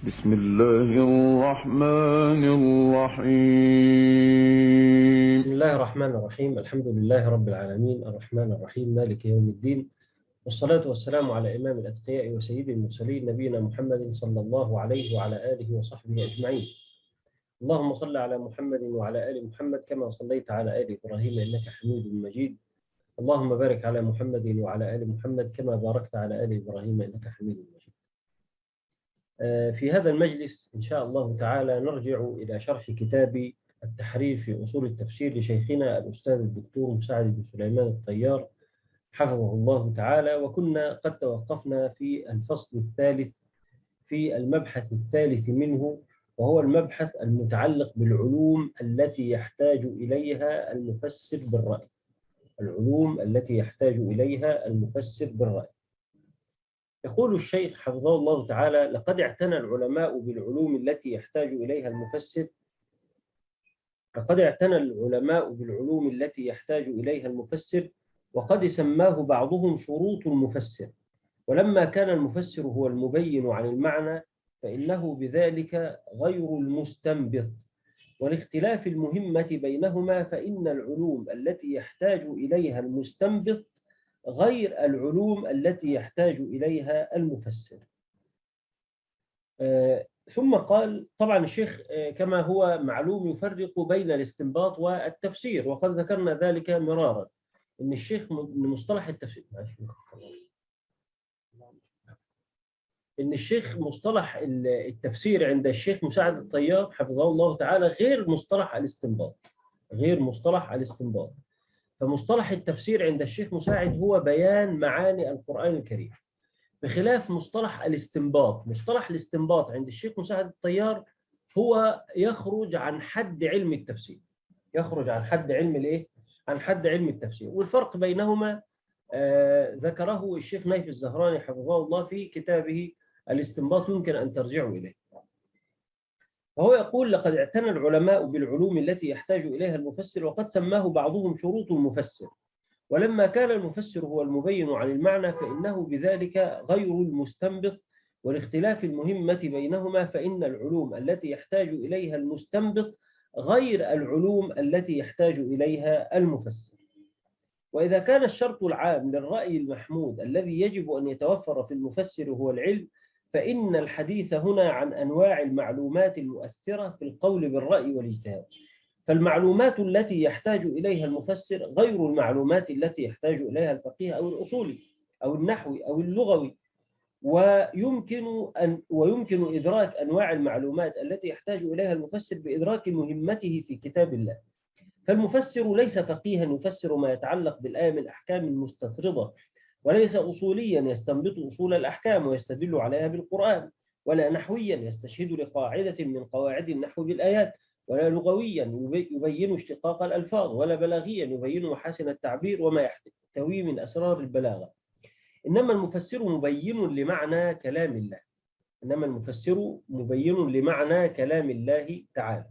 بسم الله الرحمن بسم الرحيم. الله الرحمن الرحيم. الحمد لله رب العالمين الرحمن الرحيم مالك يوم الدين، والصلاة والسلام على إمام الأتقياء وسيد المرسلين نبينا محمد صلى الله عليه وعلى آله وصحبه أجمعين. اللهم صل على محمد وعلى آل محمد كما صليت على آل إبراهيم إنك حميد مجيد. اللهم بارك على محمد وعلى آل محمد كما باركت على آل إبراهيم إنك حميد مجيد. في هذا المجلس إن شاء الله تعالى نرجع إلى شرح كتاب التحرير في أصول التفسير لشيخنا الأستاذ الدكتور مساعد بن سليمان الطيار حفظه الله تعالى، وكنا قد توقفنا في الفصل الثالث في المبحث الثالث منه، وهو المبحث المتعلق بالعلوم التي يحتاج إليها المفسر بالرأي. العلوم التي يحتاج إليها المفسر بالرأي. يقول الشيخ حفظه الله تعالى: لقد اعتنى العلماء بالعلوم التي يحتاج إليها المفسر لقد اعتنى العلماء بالعلوم التي يحتاج إليها المفسر، وقد سماه بعضهم شروط المفسر. ولما كان المفسر هو المبين عن المعنى فإنه بذلك غير المستنبط، والاختلاف المهمة بينهما فإن العلوم التي يحتاج إليها المستنبط غير العلوم التي يحتاج إليها المفسر. ثم قال: طبعا الشيخ كما هو معلوم يفرق بين الاستنباط والتفسير، وقد ذكرنا ذلك مرارا، إن الشيخ من مصطلح التفسير إن الشيخ مصطلح التفسير عند الشيخ مساعد الطيار حفظه الله تعالى غير مصطلح الاستنباط. فمصطلح التفسير عند الشيخ مساعد هو بيان معاني القرآن الكريم، بخلاف مصطلح الاستنباط. مصطلح الاستنباط عند الشيخ مساعد الطيار هو يخرج عن حد علم التفسير. عن حد علم التفسير. والفرق بينهما ذكره الشيخ نايف الزهراني حفظه الله في كتابه الاستنباط، يمكن أن ترجعوا إليه. وهو يقول: لقد اعتنى العلماء بالعلوم التي يحتاج إليها المفسر، وقد سماه بعضهم شروط المفسر. ولما كان المفسر هو المبين عن المعنى فإنه بذلك غير المستنبط، والاختلاف المهمة بينهما فإن العلوم التي يحتاج إليها المستنبط غير العلوم التي يحتاج إليها المفسر. وإذا كان الشرط العام للرأي المحمود الذي يجب أن يتوفر في المفسر هو العلم، فإن الحديث هنا عن أنواع المعلومات المؤثرة في القول بالرأي والاجتهاد. فالمعلومات التي يحتاج إليها المفسر غير المعلومات التي يحتاج إليها الفقيه أو الأصولي أو النحوي أو اللغوي. ويمكن إدراك أنواع المعلومات التي يحتاج إليها المفسر بإدراك مهمته في كتاب الله. فالمفسر ليس فقيها يفسر ما يتعلق بالآية من أحكام مستطردة، وليس أصوليا يستنبط أصول الأحكام ويستدل عليها بالقرآن، ولا نحويا يستشهد لقاعدة من قواعد النحو بالآيات، ولا لغويا يبين اشتقاق الألفاظ، ولا بلاغيا يبين محاسن التعبير وما يحتوي من أسرار البلاغة. إنما المفسر مبين لمعنى كلام الله تعالى.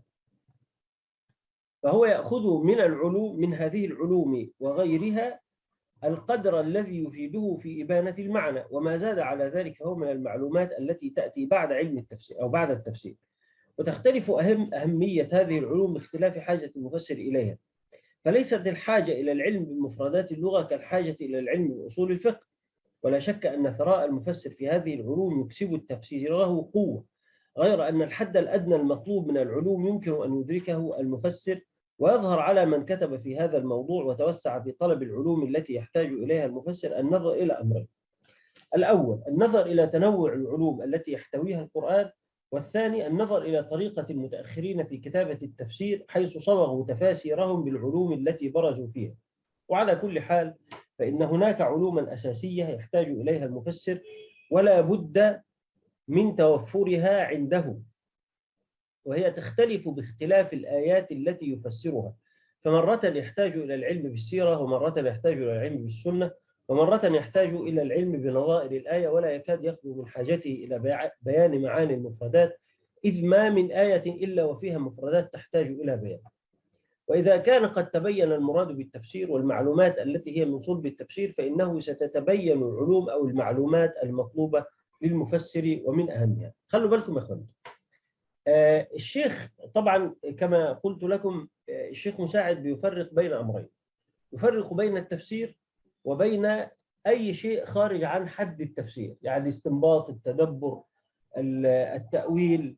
فهو يأخذ من هذه العلوم وغيرها القدر الذي يفيده في إبانة المعنى، وما زاد على ذلك فهو من المعلومات التي تأتي بعد علم التفسير أو بعد التفسير. وتختلف أهمية هذه العلوم باختلاف حاجة المفسر إليها، فليست الحاجة إلى العلم بمفردات اللغة كالحاجة إلى العلم بأصول الفقه. ولا شك أن ثراء المفسر في هذه العلوم يكسب التفسير له قوة، غير أن الحد الأدنى المطلوب من العلوم يمكن أن يدركه المفسر. ويظهر على من كتب في هذا الموضوع وتوسع في طلب العلوم التي يحتاج إليها المفسر النظر إلى أمرين: الأول النظر إلى تنوع العلوم التي يحتويها القرآن، والثاني النظر إلى طريقة المتأخرين في كتابة التفسير حيث صبغوا تفاسيرهم بالعلوم التي برزوا فيها. وعلى كل حال فإن هناك علوما أساسية يحتاج إليها المفسر ولا بد من توفرها عنده، وهي تختلف باختلاف الآيات التي يفسرها. فمرة يحتاج إلى العلم بالسيرة، ومرة يحتاج إلى العلم بالسنة، ومرة يحتاج إلى العلم بنظائر الآية، ولا يكاد يخلو من حاجته إلى بيان معاني المفردات، إذ ما من آية إلا وفيها مفردات تحتاج إلى بيان. وإذا كان قد تبين المراد بالتفسير والمعلومات التي هي من صلب التفسير، فإنه ستتبين العلوم أو المعلومات المطلوبة للمفسر ومن أهمها. خلوا بالكم يا أخوان، الشيخ طبعا كما قلت لكم الشيخ مساعد بيفرق بين أمرين، يفرق بين التفسير وبين أي شيء خارج عن حد التفسير، يعني الاستنباط، التدبر، التأويل،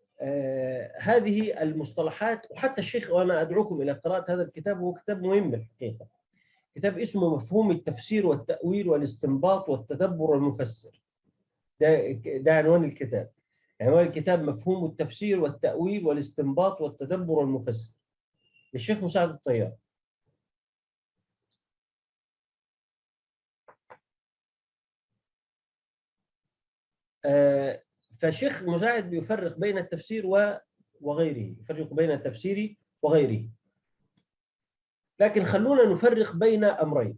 هذه المصطلحات. وحتى الشيخ، وأنا أدعوكم إلى قراءة هذا الكتاب، هو كتاب مهم بالحقيقة، كتاب اسمه مفهوم التفسير والتأويل والاستنباط والتدبر والمفسر. ده عنوان الكتاب. عنوان الكتاب مفهوم التفسير والتأويل والاستنباط والتدبر والمفسر، للشيخ مساعد الطيار. فالشيخ مساعد بيفرق بين التفسير وغيره، يفرق بين التفسير وغيره. لكن خلونا نفرق بين أمرين،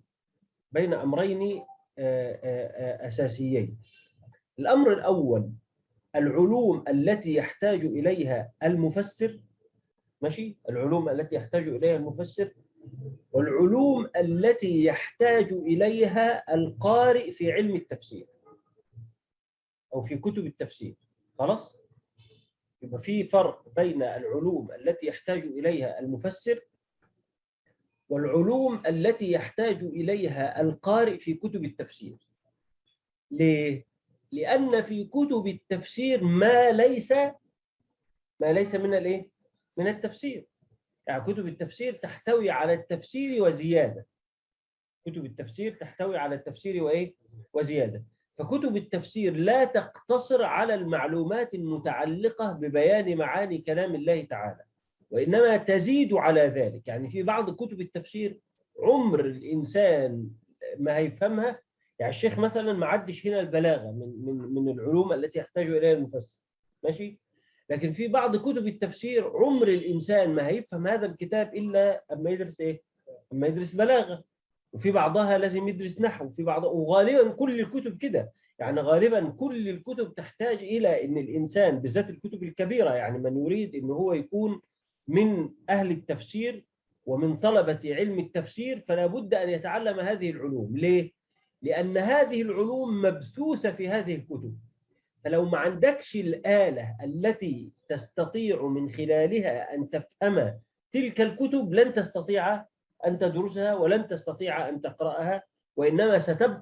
أساسيين. الأمر الأول العلوم التي يحتاج إليها المفسر، ماشي، العلوم التي يحتاج إليها المفسر، والعلوم التي يحتاج إليها القارئ في علم التفسير أو في كتب التفسير. خلاص، يبقى في فرق بين العلوم التي يحتاج إليها المفسر والعلوم التي يحتاج إليها القارئ في كتب التفسير. ليه؟ لأن في كتب التفسير ما ليس من الإيه؟ من التفسير. يعني كتب التفسير تحتوي على التفسير وزيادة. كتب التفسير تحتوي على التفسير وإيه؟ وزيادة. فكتب التفسير لا تقتصر على المعلومات المتعلقة ببيان معاني كلام الله تعالى، وإنما تزيد على ذلك. يعني في بعض كتب التفسير عمر الإنسان ما هيفهمها. يعني الشيخ مثلا ما عدش هنا البلاغة من العلوم التي يحتاج إليها المفسر، ماشي. لكن في بعض كتب التفسير عمر الإنسان ما هيفهم هذا الكتاب إلا أما يدرس إيه؟ أما يدرس بلاغة. وفي بعضها لازم يدرس نحو، وفي بعضها، وغالبا كل الكتب كده. يعني غالبا كل الكتب تحتاج إلى أن الإنسان، بالذات الكتب الكبيرة، يعني من يريد أن هو يكون من أهل التفسير ومن طلبة علم التفسير، فلا بد أن يتعلم هذه العلوم. ليه؟ لأن هذه العلوم مبثوثة في هذه الكتب. فلو ما عندكش الآلة التي تستطيع من خلالها أن تفهم تلك الكتب، لن تستطيع أن تدرسها ولن تستطيع أن تقرأها، وإنما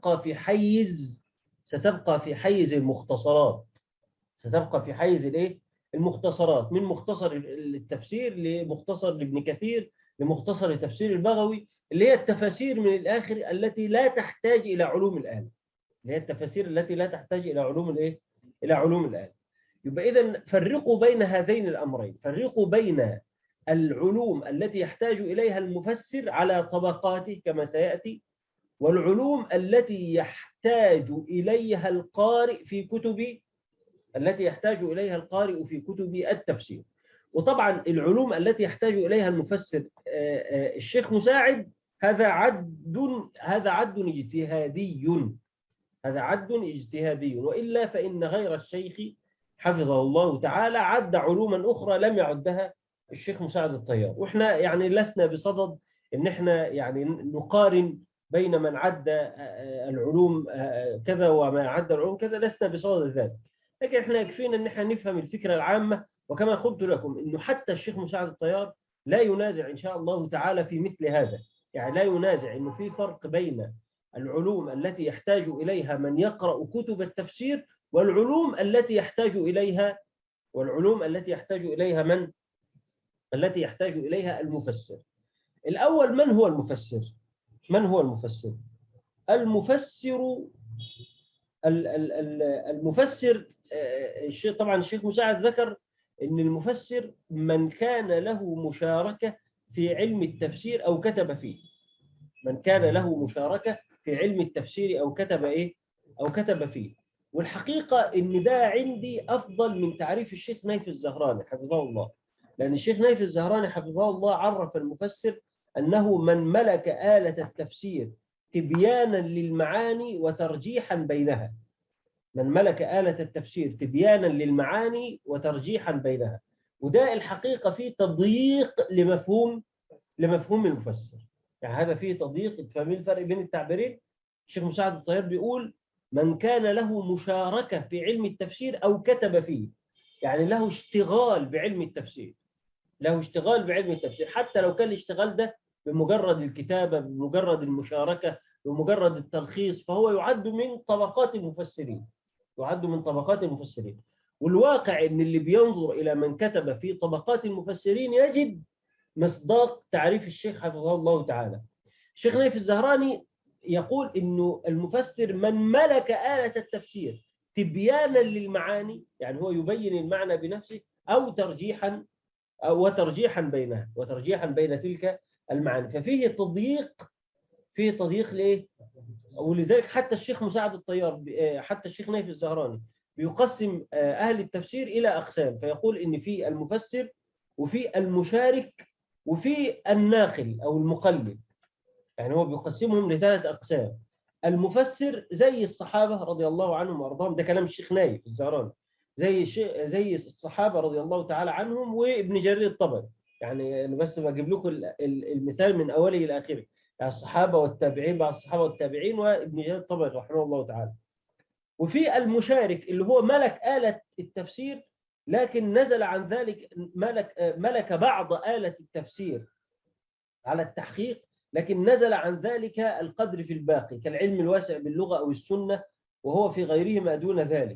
ستبقى في حيز المختصرات. ستبقى في حيز الإيه؟ المختصرات، من مختصر التفسير لمختصر لابن كثير لمختصر تفسير البغوي، اللي هي التفاسير من الآخر التي لا تحتاج إلى علوم الآلة، اللي هي التفاسير التي لا تحتاج إلى علوم الإيه؟ إلى علوم الآلة. يبقى إذن فرقوا بين هذين الأمرين، فرقوا بين العلوم التي يحتاج إليها المفسر على طبقاته كما سيأتي، والعلوم التي يحتاج إليها القارئ في كتب التفسير. وطبعا العلوم التي يحتاج إليها المفسر الشيخ مساعد، هذا عد اجتهادي، وإلا فإن غير الشيخ حفظه الله تعالى عد علوما أخرى لم يعدها الشيخ مساعد الطيار. وإحنا يعني لسنا بصدد إن إحنا يعني نقارن بين من عد العلوم كذا وما عد العلوم كذا، لسنا بصدد ذلك. لكن إحنا يكفينا إن إحنا نفهم الفكرة العامة. وكما قلت لكم إنه حتى الشيخ مساعد الطيار لا ينازع إن شاء الله تعالى في مثل هذا. يعني لا ينازع إنه في فرق بين العلوم التي يحتاج إليها من يقرأ كتب التفسير والعلوم التي يحتاج إليها المفسر. الأول، من هو المفسر؟ المفسر طبعا الشيخ مساعد ذكر أن المفسر من كان له مشاركة في علم التفسير أو كتب فيه. فيه. والحقيقة إن ده عندي أفضل من تعريف الشيخ نايف الزهراني حفظه الله. لأن الشيخ نايف الزهراني حفظه الله عرف المفسر أنه من ملك آلة التفسير تبيانا للمعاني وترجيحا بينها. وده الحقيقة فيه تضييق لمفهوم المفسر. يعني هذا فيه تضييق. فاهمين الفرق بين التعبيرين؟ الشيخ مساعد الطيار بيقول من كان له مشاركة في علم التفسير أو كتب فيه، يعني له اشتغال بعلم التفسير، له اشتغال بعلم التفسير، حتى لو كان الاشتغال ده بمجرد الكتابة، بمجرد المشاركة، بمجرد التلخيص، فهو يعد من طبقات المفسرين، يعد من طبقات المفسرين. والواقع ان اللي بينظر الى من كتب في طبقات المفسرين يجد مصداق تعريف الشيخ حفظه الله تعالى. الشيخ نايف الزهراني يقول انه المفسر من ملك آلة التفسير تبيانا للمعاني، يعني هو يبين المعنى بنفسه، او ترجيحا، أو وترجيحا بينها، وترجيحا بين تلك المعاني. ففيه تضييق، فيه تضييق ليه؟ ولذلك حتى الشيخ مساعد الطيار، حتى الشيخ نايف الزهراني بيقسم أهل التفسير إلى أقسام، فيقول إن في المفسر وفي المشارك وفي الناقل أو المقلد. يعني هو بيقسمهم لثلاث أقسام. المفسر زي الصحابة رضي الله عنهم وأرضاهم، ده كلام الشيخ نايف الزهراني، زي الصحابة رضي الله تعالى عنهم وابن جرير الطبري. يعني أنا بس بجيب لكم المثال من أوله إلى آخره، يعني الصحابة والتابعين بعد الصحابة والتابعين وابن جرير الطبري رحمه الله تعالى. وفي المشارك اللي هو ملك آلة التفسير، لكن نزل عن ذلك، ملك بعض آلة التفسير على التحقيق، لكن نزل عن ذلك القدر في الباقي كالعلم الواسع باللغة أو السنة، وهو في غيره ما دون ذلك.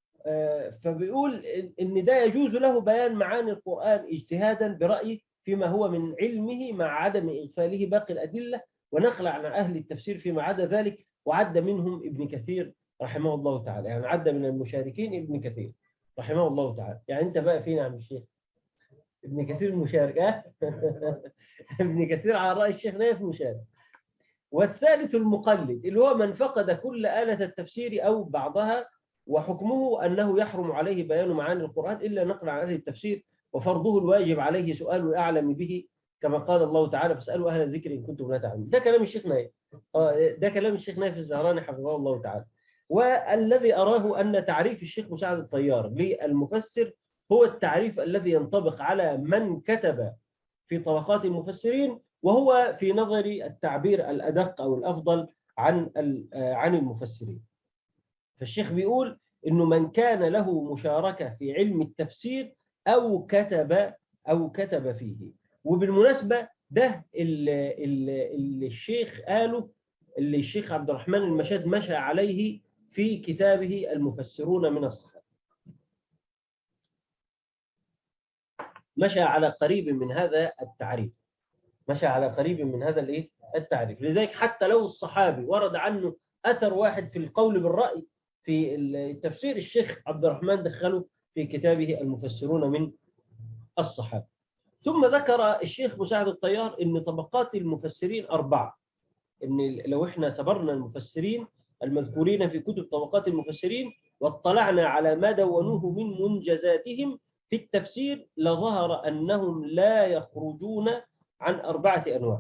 فبيقول إن ده يجوز له بيان معاني القرآن اجتهادا برأيه فيما هو من علمه مع عدم إغفاله باقي الأدلة، ونقل عن أهل التفسير فيما عدا ذلك، وعد منهم ابن كثير رحمه الله تعالى. يعني عد من المشاركين ابن كثير رحمه الله تعالى. يعني أنت بقى فين يا عم الشيخ؟ ابن كثير مشارك ابن كثير على رأي الشيخ نايف مشارك. والثالث المقلد اللي هو من فقد كل آلة التفسير أو بعضها، وحكمه أنه يحرم عليه بيان معاني القرآن إلا نقل عن أهل التفسير، وفرضه الواجب عليه سؤال الأعلم به، كما قال الله تعالى فاسألوا أهل الذكر إن كنتم لا تعلمون. ده كلام الشيخ نايف، ده كلام الشيخ نايف الزهراني حفظه الله تعالى. والذي أراه أن تعريف الشيخ مساعد الطيار للمفسر هو التعريف الذي ينطبق على من كتب في طبقات المفسرين، وهو في نظري التعبير الأدق أو الأفضل عن المفسرين. فالشيخ بيقول إنه من كان له مشاركة في علم التفسير أو كتب فيه. وبالمناسبة ده اللي الشيخ قاله، اللي الشيخ عبد الرحمن المشاد مشى عليه في كتابه المفسرون من الصحابة، مشى على قريب من هذا التعريف، مشى على قريب من هذا الايه التعريف. لذلك حتى لو الصحابي ورد عنه أثر واحد في القول بالرأي في التفسير، الشيخ عبد الرحمن دخله في كتابه المفسرون من الصحابة. ثم ذكر الشيخ مساعد الطيار إن طبقات المفسرين 4، إن لو إحنا سبرنا المفسرين المذكورين في كتب طبقات المفسرين واطلعنا على ما دونوه من منجزاتهم في التفسير، لظهر أنهم لا يخرجون عن 4 أنواع.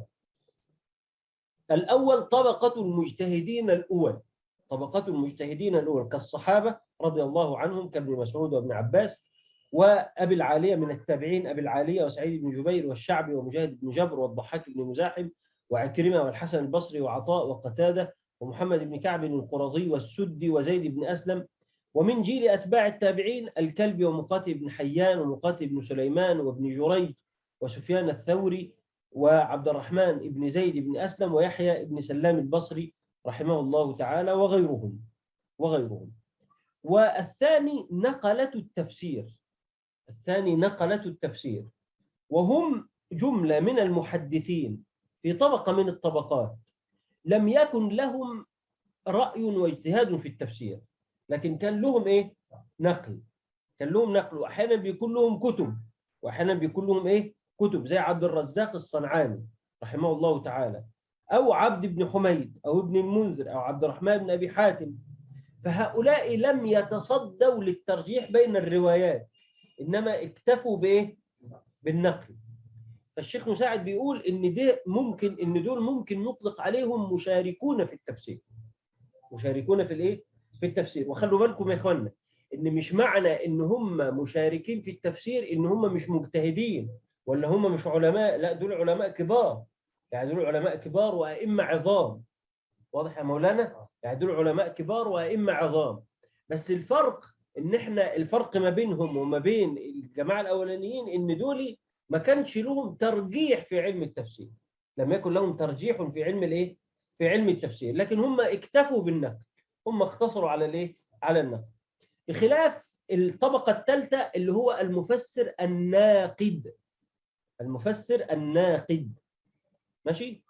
الأول طبقة المجتهدين الأول، طبقة المجتهدين الأول كالصحابة رضي الله عنهم كابن مسعود وابن عباس، وأبي العالية من التابعين، أبي العالية وسعيد بن جبير والشعبي ومجاهد بن جبر والضحاك بن مزاحم وعكرمة والحسن البصري وعطاء وقتادة ومحمد بن كعب القرظي والسدي وزيد بن أسلم. ومن جيل أتباع التابعين الكلبي ومقاتل بن حيان ومقاتل بن سليمان وابن جريج وسفيان الثوري وعبد الرحمن بن زيد بن أسلم ويحيى بن سلام البصري رحمه الله تعالى وغيرهم. والثاني نقلة التفسير، الثاني نقلة التفسير، وهم جملة من المحدثين في طبقة من الطبقات لم يكن لهم رأي واجتهاد في التفسير، لكن كان لهم إيه؟ نقل، كان لهم نقل، وأحيانا بيكون لهم كتب، وأحيانا بيكون لهم إيه؟ كتب، زي عبد الرزاق الصنعاني رحمه الله تعالى، أو عبد بن حميد أو ابن المنذر أو عبد الرحمن بن أبي حاتم. فهؤلاء لم يتصدوا للترجيح بين الروايات، إنما اكتفوا بإيه؟ بالنقل. فالشيخ مساعد بيقول إن دول ممكن نطلق عليهم مشاركون في التفسير، مشاركون في الإيه؟ في التفسير. وخلوا بالكم يا إخوانا إن مش معنى إن هم مشاركين في التفسير إن هم مش مجتهدين ولا هم مش علماء، لا دول علماء كبار، يعني دول علماء كبار وأئمة عظام، واضح يا مولانا؟ يعني دول علماء كبار وأئمة عظام. بس الفرق إن إحنا الفرق ما بينهم وما بين الجماعة الأولانيين إن دول ما كانش لهم ترجيح في علم التفسير، لم يكن لهم ترجيح في علم الإيه؟ في علم التفسير، لكن هم اكتفوا بالنقل، هم اقتصروا على الإيه؟ على النقل، بخلاف الطبقة الثالثة اللي هو المفسر الناقد. المفسر الناقد، ماشي؟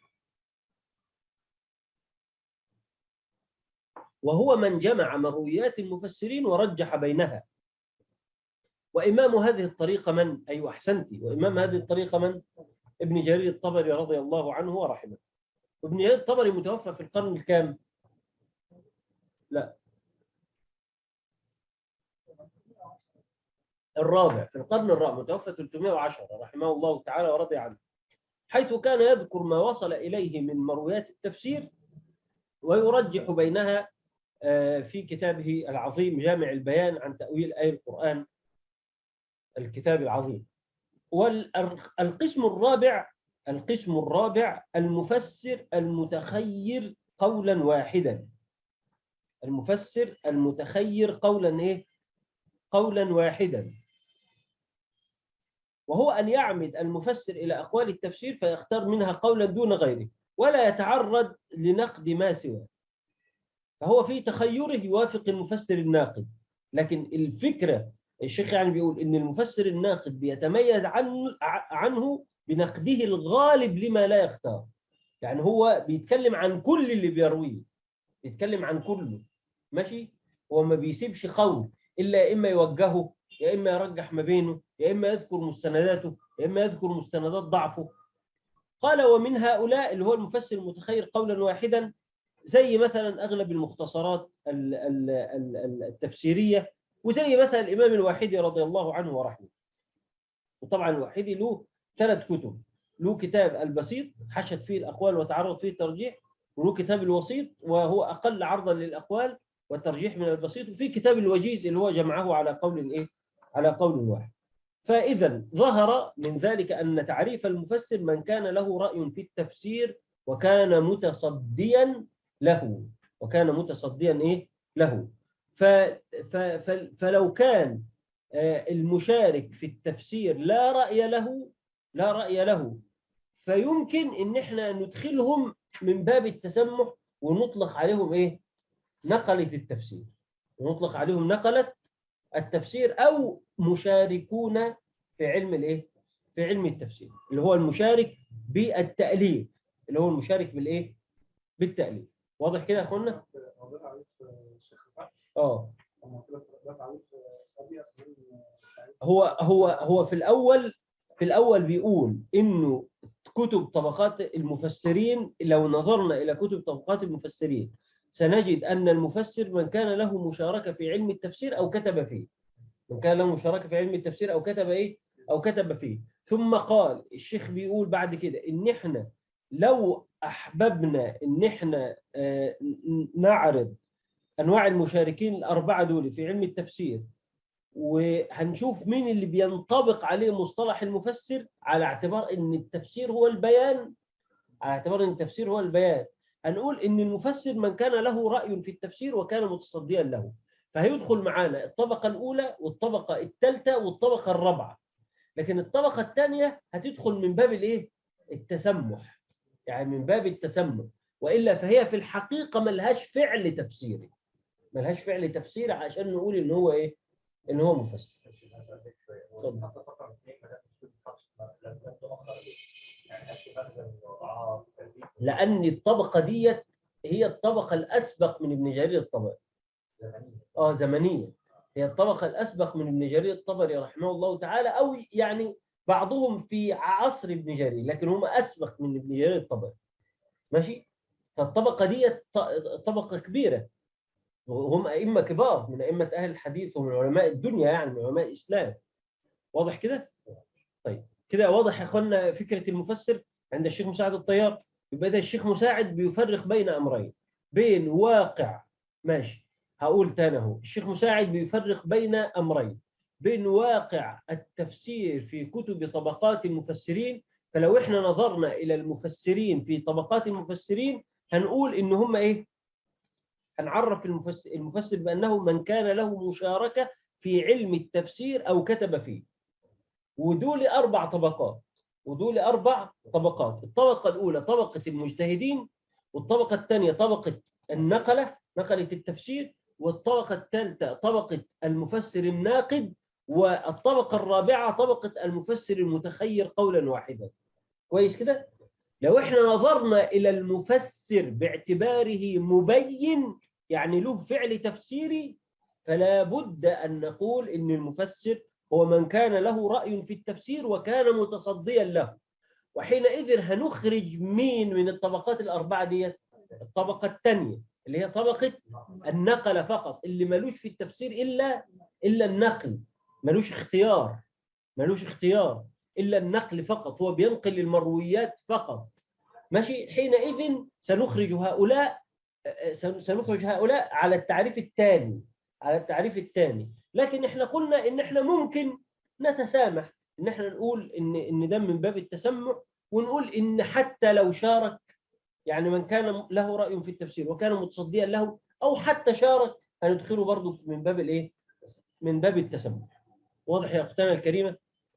وهو من جمع مرويات المفسرين ورجح بينها. وإمام هذه الطريقة من؟ أيوة أحسنتي، وإمام هذه الطريقة من؟ ابن جرير الطبري رضي الله عنه ورحمه. ابن جرير الطبري متوفى في القرن الكام؟ لا، الرابع، في القرن الرابع، متوفى 310 رحمه الله تعالى ورضي عنه، حيث كان يذكر ما وصل إليه من مرويات التفسير ويرجح بينها في كتابه العظيم جامع البيان عن تأويل آية القرآن، الكتاب العظيم. والقسم الرابع، القسم الرابع المفسر المتخير قولا واحدا. المفسر المتخير قولا ايه؟ قولا واحدا. وهو أن يعمد المفسر إلى أقوال التفسير فيختار منها قولا دون غيره ولا يتعرض لنقد ما سواه، فهو في تخيره يوافق المفسر الناقد. لكن الفكرة الشيخ يعني بيقول إن المفسر الناقد بيتميز عنه بنقده الغالب لما لا يختار. يعني هو بيتكلم عن كل اللي بيرويه، بيتكلم عن كله، ماشي؟ هو ما بيسيبش قول إلا يا إما يوجهه، يا إما يرجح ما بينه، يا إما يذكر مستنداته، يا إما يذكر مستندات ضعفه. قال ومن هؤلاء اللي هو المفسر المتخير قولا واحدا، زي مثلا أغلب المختصرات التفسيرية، وزي مثلا الإمام الواحدي رضي الله عنه ورحمه. وطبعا الواحدي له 3 كتب، له كتاب البسيط حشد فيه الأقوال وتعرض فيه الترجيح، وله كتاب الوسيط وهو أقل عرضا للأقوال والترجيح من البسيط، وفي كتاب الوجيز اللي هو جمعه على قول إيه؟ على قول واحد. فإذا ظهر من ذلك أن تعريف المفسر من كان له رأي في التفسير وكان متصديا له، وكان متصديا إيه؟ له. فلو كان المشارك في التفسير لا رأي له، لا رأي له، فيمكن ان احنا ندخلهم من باب التسمح ونطلق عليهم ايه؟ نقلة التفسير، ونطلق عليهم نقلة التفسير او مشاركون في علم الايه؟ في علم التفسير، اللي هو المشارك بالتأليف، اللي هو المشارك بالايه؟ بالتأليف. واضح كده يا اخوانا؟ اه، هو في الأول بيقول إنه كتب طبقات المفسرين، لو نظرنا إلى كتب طبقات المفسرين سنجد أن المفسر من كان له مشاركة في علم التفسير أو كتب فيه، من كان له مشاركة في علم التفسير أو كتب إيه؟ أو كتب فيه. ثم قال الشيخ بيقول بعد كده إن إحنا لو أحببنا إن إحنا نعرض أنواع المشاركين الأربعة دول في علم التفسير، وهنشوف مين اللي بينطبق عليه مصطلح المفسر على اعتبار ان التفسير هو البيان، على اعتبار ان التفسير هو البيان، هنقول ان المفسر من كان له رأي في التفسير وكان متصديا له. فهيدخل معانا الطبقة الأولى والطبقة الثالثة والطبقة الرابعة. لكن الطبقة الثانية هتدخل من باب الايه؟ التسمح، يعني من باب التسمح، وإلا فهي في الحقيقة ملهاش فعل تفسيري، ملهاش فعل تفسيري عشان نقول ان هو ايه؟ ان هو مفسر. لأن الطبقة ديت هي الطبقة الأسبق من ابن جرير الطبري. زمنيا هي الطبقة الأسبق من ابن جرير الطبري رحمه الله تعالى، أو يعني بعضهم في عصر ابن جرير، لكن هم أسبق من ابن جرير الطبري، ماشي؟ فالطبقة ديت طبقة كبيرة، وهم أئمة كبار من أئمة أهل الحديث ومن علماء الدنيا، يعني من علماء الإسلام. واضح كده؟ طيب كده واضح يا اخوانا فكرة المفسر عند الشيخ مساعد الطيار. يبقى ده الشيخ مساعد بيفرق بين أمرين، بين واقع، ماشي، هقول تاني اهو، الشيخ مساعد بيفرق بين أمرين، بين واقع التفسير في كتب طبقات المفسرين. فلو احنا نظرنا إلى المفسرين في طبقات المفسرين هنقول إن هم إيه؟ هنعرف المفسر بأنه من كان له مشاركة في علم التفسير أو كتب فيه. ودول أربع طبقات. الطبقة الأولى طبقة المجتهدين، والطبقة الثانية طبقة نقلة التفسير، والطبقة الثالثة طبقة المفسر الناقد، والطبقة الرابعة طبقة المفسر المتخير قولا واحدا. كويس كده؟ لو احنا نظرنا إلى المفسر باعتباره مبين، يعني له فعل تفسيري، فلا بد أن نقول إن المفسر هو من كان له رأي في التفسير وكان متصديا له. وحينئذ هنخرج مين من الطبقات الأربعة دي؟ الطبقة الثانية اللي هي طبقة النقل فقط، اللي ملوش في التفسير إلا النقل، ملوش اختيار إلا النقل فقط، هو بينقل المرويات فقط. ماشي. حينئذ سنخرج هؤلاء على التعريف الثاني. لكن احنا قلنا ان احنا ممكن نتسامح، ان احنا نقول ان ده من باب التسمح، ونقول ان حتى لو شارك، يعني من كان له رأي في التفسير وكان متصديا له، او حتى شارك، هندخله برضه من باب الايه؟ من باب التسمح. واضح يا اختنا الكريمه؟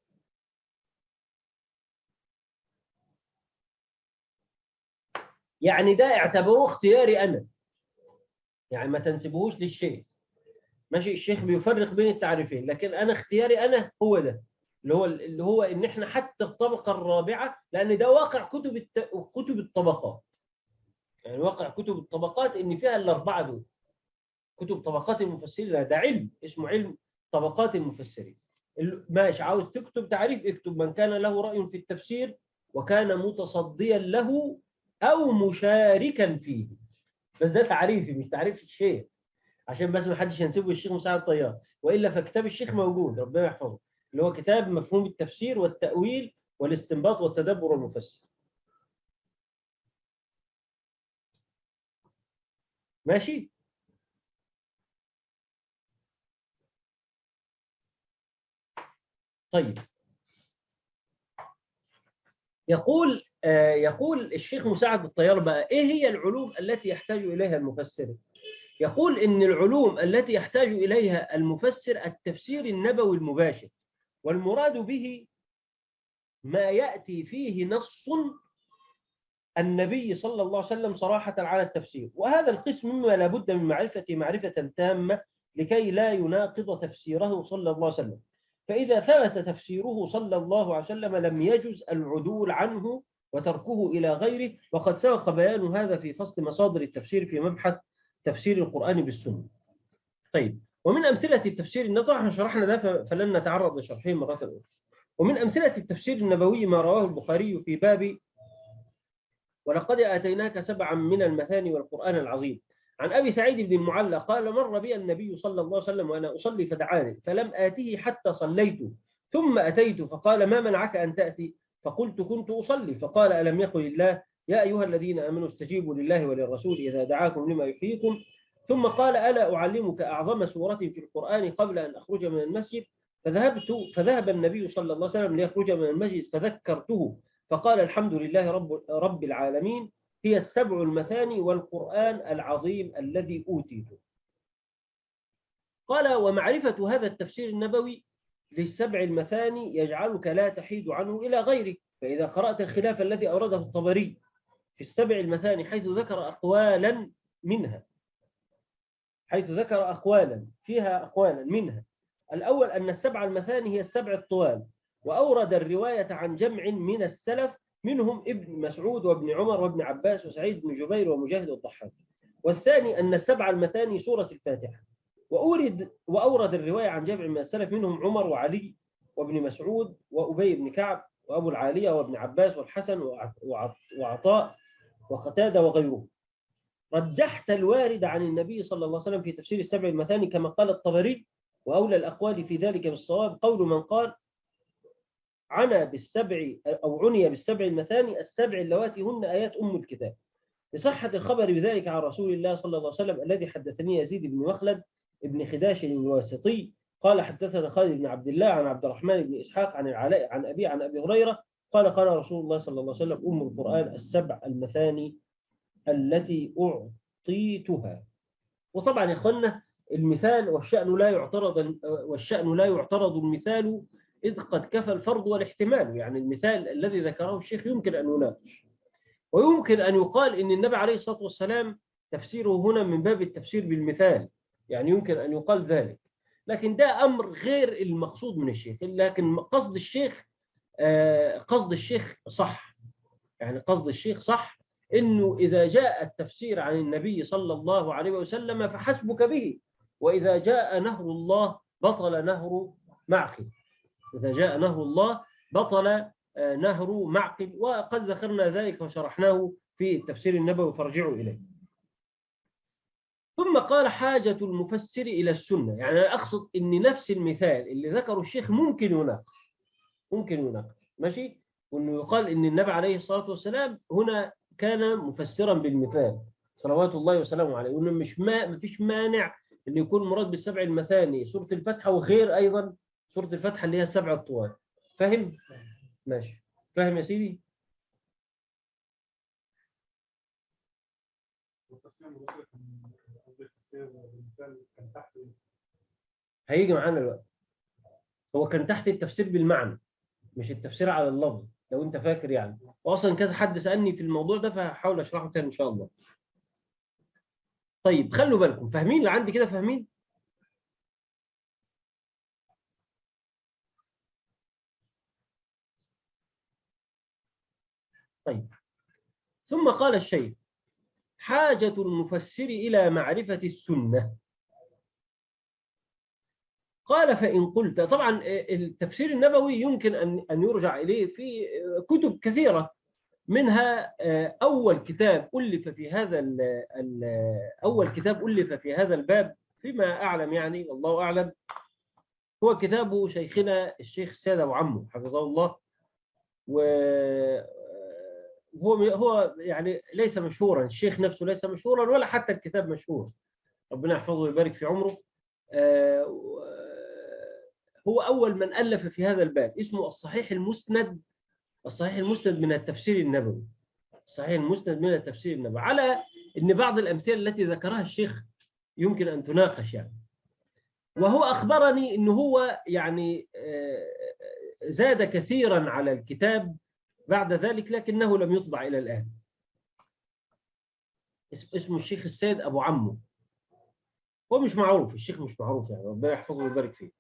يعني ده اعتبروه اختياري انا، يعني ما تنسبوهوش للشيخ. ماشي. الشيخ بيفرق بين التعريفين، لكن انا اختياري انا هو ده، اللي هو ان احنا حتى الطبقه الرابعه، لان ده واقع كتب الطبقات. يعني واقع كتب الطبقات ان فيها الاربعه دول. كتب طبقات المفسرين ده علم اسمه علم طبقات المفسرين. ماشي. عاوز تكتب تعريف، اكتب من كان له رأي في التفسير وكان متصديا له او مشاركا فيه. بس ده تعريفي مش تعريف الشيخ، عشان بس ما حدش ينسبه الشيخ مساعد الطيار، والا فكتاب الشيخ موجود ربنا يحفظه، اللي هو كتاب مفهوم التفسير والتأويل والاستنباط والتدبر والمفسر. ماشي. طيب. يقول الشيخ مساعد الطيار بقى ايه هي العلوم التي يحتاج اليها المفسر؟ يقول ان العلوم التي يحتاج اليها المفسر التفسير النبوي المباشر، والمراد به ما يأتي فيه نص النبي صلى الله عليه وسلم صراحة على التفسير، وهذا القسم مما لا بد من معرفة تامة لكي لا يناقض تفسيره صلى الله عليه وسلم. فإذا ثبت تفسيره صلى الله عليه وسلم لم يجز العدول عنه وتركه إلى غيره، وقد سبق بيان هذا في فصل مصادر التفسير في مبحث تفسير القرآن بالسنة. طيب. ومن أمثلة التفسير النبوي، احنا شرحنا ده فلن نتعرض لشرحه مرة أخرى. ومن أمثلة التفسير النبوي ما رواه البخاري في باب ولقد آتيناك سبعا من المثاني والقرآن العظيم، عن أبي سعيد بن المعلى قال مر بي النبي صلى الله عليه وسلم وأنا أصلي فدعاني فلم آته حتى صليت، ثم أتيت فقال ما منعك أن تأتي؟ فقلت كنت أصلي. فقال ألم يقل الله يا أيها الذين آمنوا استجيبوا لله وللرسول إذا دعاكم لما يحييكم؟ ثم قال ألا أعلمك أعظم سورة في القرآن قبل أن أخرج من المسجد؟ فذهب النبي صلى الله عليه وسلم ليخرج من المسجد فذكرته، فقال الحمد لله رب العالمين، هي السبع المثاني والقرآن العظيم الذي أوتيته. قال ومعرفة هذا التفسير النبوي للسبع المثاني يجعلك لا تحيد عنه إلى غيره. فإذا قرأت الخلاف الذي أورده الطبري في السبع المثاني حيث ذكر أقوالا منها الأول أن السبع المثاني هي السبع الطوال، وأورد الرواية عن جمع من السلف منهم ابن مسعود وابن عمر وابن عباس وسعيد بن جبير ومجاهد والضحاك. والثاني أن السبع المثاني سورة الفاتحة، وأورد الرواية عن جمع من السلف منهم عمر وعلي وابن مسعود وأبي بن كعب وأبو العالية وابن عباس والحسن وعطاء وقتادة وغيره. رجحت الوارد عن النبي صلى الله عليه وسلم في تفسير السبع المثاني كما قال الطبري، وأولى الأقوال في ذلك بالصواب قول من قال عني بالسبع المثاني السبع اللواتي هن آيات أم الكتاب، لصحة الخبر بذلك عن رسول الله صلى الله عليه وسلم الذي حدثني يزيد بن مخلد ابن خداش الواسطي قال حدثنا خالد بن عبد الله عن عبد الرحمن بن إسحاق عن العلاء عن أبي هريرة قال قال رسول الله صلى الله عليه وسلم أم القرآن السبع المثاني التي أعطيتها. وطبعا يا إخوانا المثال والشأن لا يعترض المثال إذ قد كفى الفرض والاحتمال. يعني المثال الذي ذكره الشيخ يمكن أن يناقش، ويمكن أن يقال إن النبي عليه الصلاة والسلام تفسيره هنا من باب التفسير بالمثال، يعني يمكن أن يقال ذلك. لكن ده أمر غير المقصود من الشيخ. لكن قصد الشيخ صح، يعني قصد الشيخ صح، إنه إذا جاء التفسير عن النبي صلى الله عليه وسلم فحسبك به، وإذا جاء نهر الله بطل نهر معقل. إذا جاء نهر الله بطل نهر معقل، وقد ذكرنا ذلك وشرحناه في التفسير النبوي فارجعوا إليه. ثم قال حاجة المفسر إلى السنة. يعني أنا أقصد أن نفس المثال اللي ذكره الشيخ ممكن يناقش ماشي، وأنه يقال أن النبي عليه الصلاة والسلام هنا كان مفسرا بالمثال صلوات الله وسلامه عليه، وأنه مفيش مانع أن يكون مراد بالسبع المثاني سورة الفتحة، وغير أيضا سورة الفتحة اللي هي السبع الطوال. فاهم؟ ماشي، فاهم يا سيدي؟ هيجي معانا الوقت. هو كان تحت التفسير بالمعنى مش التفسير على اللفظ، لو انت فاكر يعني. واصلا كذا حد سألني في الموضوع ده فهحاول اشرحه تاني ان شاء الله. طيب خلوا بالكم، فاهمين اللي عندي كده؟ فاهمين؟ طيب. ثم قال الشيخ حاجة المفسر إلى معرفة السنة. قال فإن قلت، طبعا التفسير النبوي يمكن أن يرجع إليه في كتب كثيرة، منها أول كتاب ألف في هذا الباب فيما أعلم، يعني والله أعلم، هو كتاب شيخنا الشيخ السيد أبو عمو حفظه الله. وهو يعني ليس مشهورا، الشيخ نفسه ليس مشهورا ولا حتى الكتاب مشهور، ربنا يحفظه ويبارك في عمره. هو أول من ألف في هذا الباب، اسمه الصحيح المسند من التفسير النبوي. الصحيح المسند من التفسير النبوي، على أن بعض الأمثلة التي ذكرها الشيخ يمكن أن تناقش يعني. وهو أخبرني أنه هو يعني زاد كثيرا على الكتاب بعد ذلك، لكنه لم يطبع إلى الآن. اسمه الشيخ السيد أبو عمو، هو مش معروف، الشيخ مش معروف يعني، ربنا يحفظه ويبارك فيه.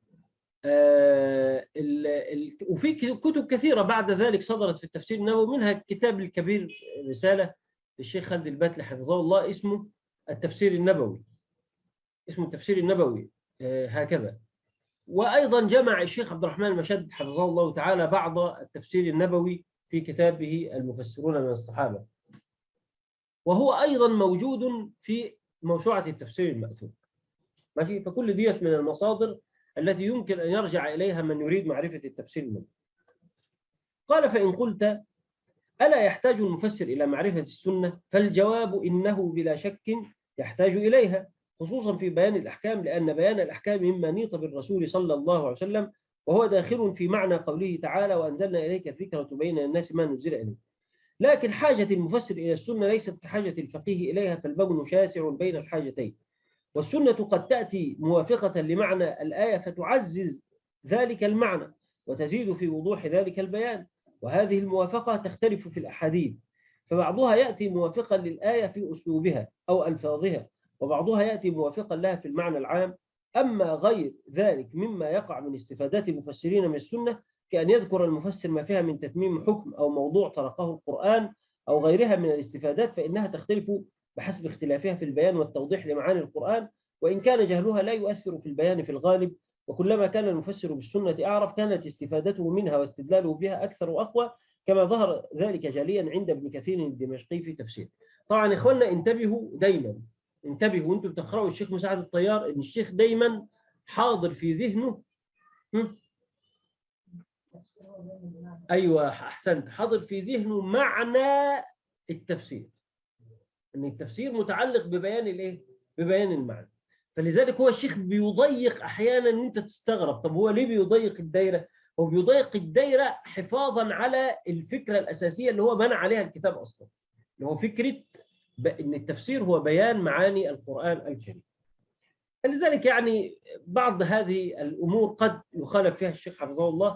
وفي كتب كثيرة بعد ذلك صدرت في التفسير النبوي، منها الكتاب الكبير رسالة للشيخ خالد الباتلي حفظه الله اسمه التفسير النبوي هكذا. وأيضا جمع الشيخ عبد الرحمن المشد حفظه الله تعالى بعض التفسير النبوي في كتابه المفسرون من الصحابة، وهو أيضا موجود في موسوعة التفسير المأثور. ماشي، فكل ديت من المصادر التي يمكن أن يرجع إليها من يريد معرفة التفسير النبوي. قال فإن قلت ألا يحتاج المفسر إلى معرفة السنة؟ فالجواب إنه بلا شك يحتاج إليها، خصوصا في بيان الأحكام، لأن بيان الأحكام مما نيط بالرسول صلى الله عليه وسلم، وهو داخل في معنى قوله تعالى وأنزلنا إليك الذكر تبين للناس ما نزل إليه. لكن حاجة المفسر إلى السنة ليست كحاجة الفقيه إليها، فالبون شاسع بين الحاجتين، والسنة قد تأتي موافقة لمعنى الآية فتعزز ذلك المعنى وتزيد في وضوح ذلك البيان، وهذه الموافقة تختلف في الأحاديث، فبعضها يأتي موافقا للآية في أسلوبها أو ألفاظها، وبعضها يأتي موافقا لها في المعنى العام. أما غير ذلك مما يقع من استفادات المفسرين من السنة، كأن يذكر المفسر ما فيها من تتميم حكم أو موضوع طرقه القرآن أو غيرها من الاستفادات، فإنها تختلف بحسب اختلافها في البيان والتوضيح لمعاني القرآن، وإن كان جهلها لا يؤثر في البيان في الغالب. وكلما كان المفسر بالسنة أعرف كانت استفادته منها واستدلاله بها أكثر وأقوى، كما ظهر ذلك جليا عند ابن كثير الدمشقي في تفسير. طبعا إخواننا انتبهوا دايما، انتبهوا وانتم بتقرأوا الشيخ مساعد الطيار، إن الشيخ دايما حاضر في ذهنه. أيوة أحسنت، حاضر في ذهنه معنى التفسير، أن التفسير متعلق ببيان الإيه؟ ببيان المعنى. فلذلك هو الشيخ بيضيق أحيانا وانت تستغرب، طب هو ليه بيضيق الدايرة؟ هو بيضيق الدايرة حفاظا على الفكرة الأساسية اللي هو بنى عليها الكتاب أصلا، اللي هو فكرة إن التفسير هو بيان معاني القرآن الكريم. فلذلك يعني بعض هذه الأمور قد يخالف فيها الشيخ حفظه الله،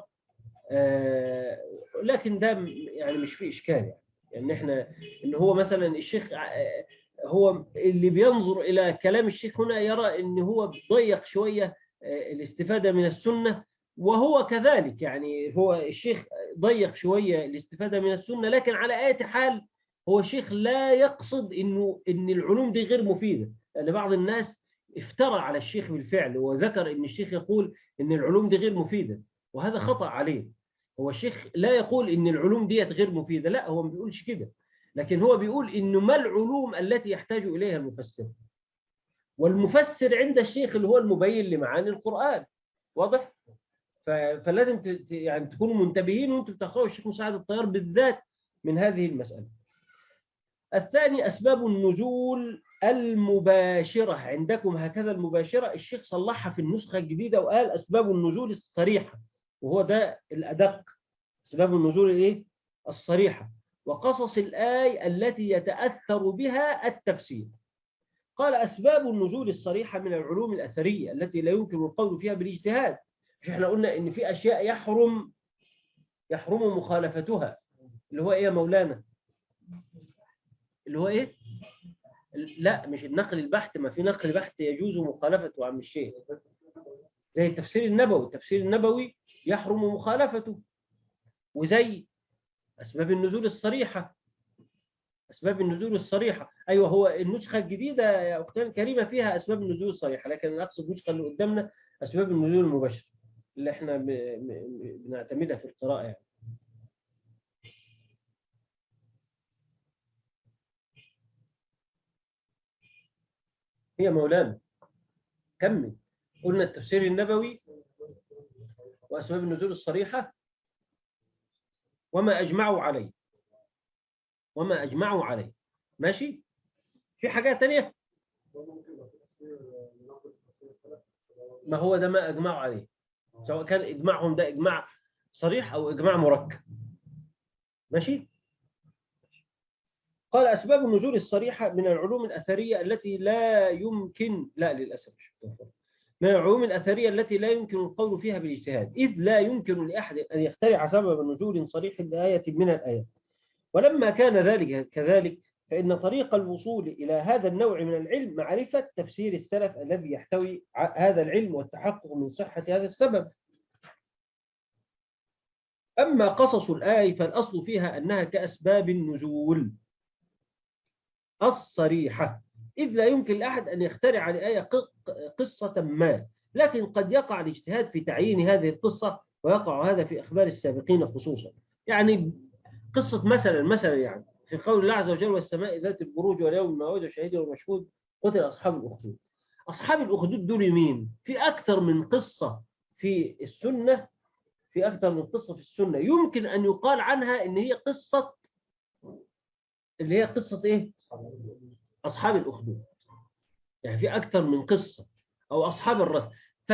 لكن ده يعني مش فيه إشكال يعني. يعني احنا ان هو مثلا الشيخ هو اللي بينظر الى كلام الشيخ هنا يرى ان هو ضيق شويه الاستفاده من السنه، وهو كذلك يعني هو الشيخ ضيق شويه الاستفاده من السنه، لكن على اي حال هو الشيخ لا يقصد ان العلوم دي غير مفيده، لان بعض الناس افترى على الشيخ بالفعل وذكر ان الشيخ يقول ان العلوم دي غير مفيده، وهذا خطأ عليه. هو الشيخ لا يقول ان العلوم ديت غير مفيده، لا هو ما بيقولش كده، لكن هو بيقول انه ما العلوم التي يحتاج اليها المفسر، والمفسر عند الشيخ اللي هو المبين لمعاني القرآن. واضح؟ فلازم يعني تكونوا منتبهين وانتم بتقرأوا الشيخ مساعد الطيار بالذات من هذه المسألة. الثاني أسباب النزول المباشرة، عندكم هكذا المباشرة، الشيخ صلحها في النسخة الجديدة وقال أسباب النزول الصريحة، وهو ده الأدق، أسباب النزول الإيه؟ الصريحة، وقصص الآية التي يتأثر بها التفسير. قال أسباب النزول الصريحة من العلوم الأثرية التي لا يمكن القول فيها بالاجتهاد. مش احنا قلنا إن في أشياء يحرم مخالفتها، اللي هو إيه يا مولانا؟ اللي هو إيه؟ لا مش النقل البحت، ما في نقل بحت يجوز مخالفته عن الشيء، زي التفسير النبوي، التفسير النبوي يحرم مخالفته، وزي أسباب النزول الصريحة، أسباب النزول الصريحة. أيوة، هو النسخة الجديدة يا أختان الكريمة فيها أسباب النزول الصريحة، لكن أنا أقصد النسخة اللي قدامنا أسباب النزول المباشرة اللي إحنا بنعتمدها في القراءة يعني. هي مولانا كمل، قلنا التفسير النبوي وأسباب النزول الصريحة وما أجمعوا عليه، وما أجمعوا عليه. ماشي، في حاجات تانية؟ ما هو ده ما أجمعوا عليه، سواء كان إجماعهم ده إجماع صريح أو إجماع مركب. ماشي. قال أسباب النزول الصريحة من العلوم الأثرية التي لا يمكن، لا للأسف، من العلوم الأثرية التي لا يمكن القول فيها بالاجتهاد، إذ لا يمكن لأحد أن يخترع سبب نزول صريح لآية من الآيات. ولما كان ذلك كذلك، فإن طريق الوصول إلى هذا النوع من العلم معرفة تفسير السلف الذي يحتوي هذا العلم والتحقق من صحة هذا السبب. أما قصص الآية فالأصل فيها أنها كأسباب النزول الصريحة، إذ لا يمكن لأحد أن يخترع لآية قصة ما، لكن قد يقع الاجتهاد في تعيين هذه القصة، ويقع هذا في أخبار السابقين خصوصا. يعني قصة مثلا يعني في قول الله عز وجل والسماء ذات البروج واليوم الموعود وشهيد ومشهود قتل أصحاب الأخدود. أصحاب الأخدود دول مين؟ في أكثر من قصة في السنة، في أكثر من قصة في السنة يمكن أن يقال عنها إن هي قصة، اللي هي قصة إيه؟ أصحاب الأخدود. يعني في أكثر من قصة، أو أصحاب الرسل،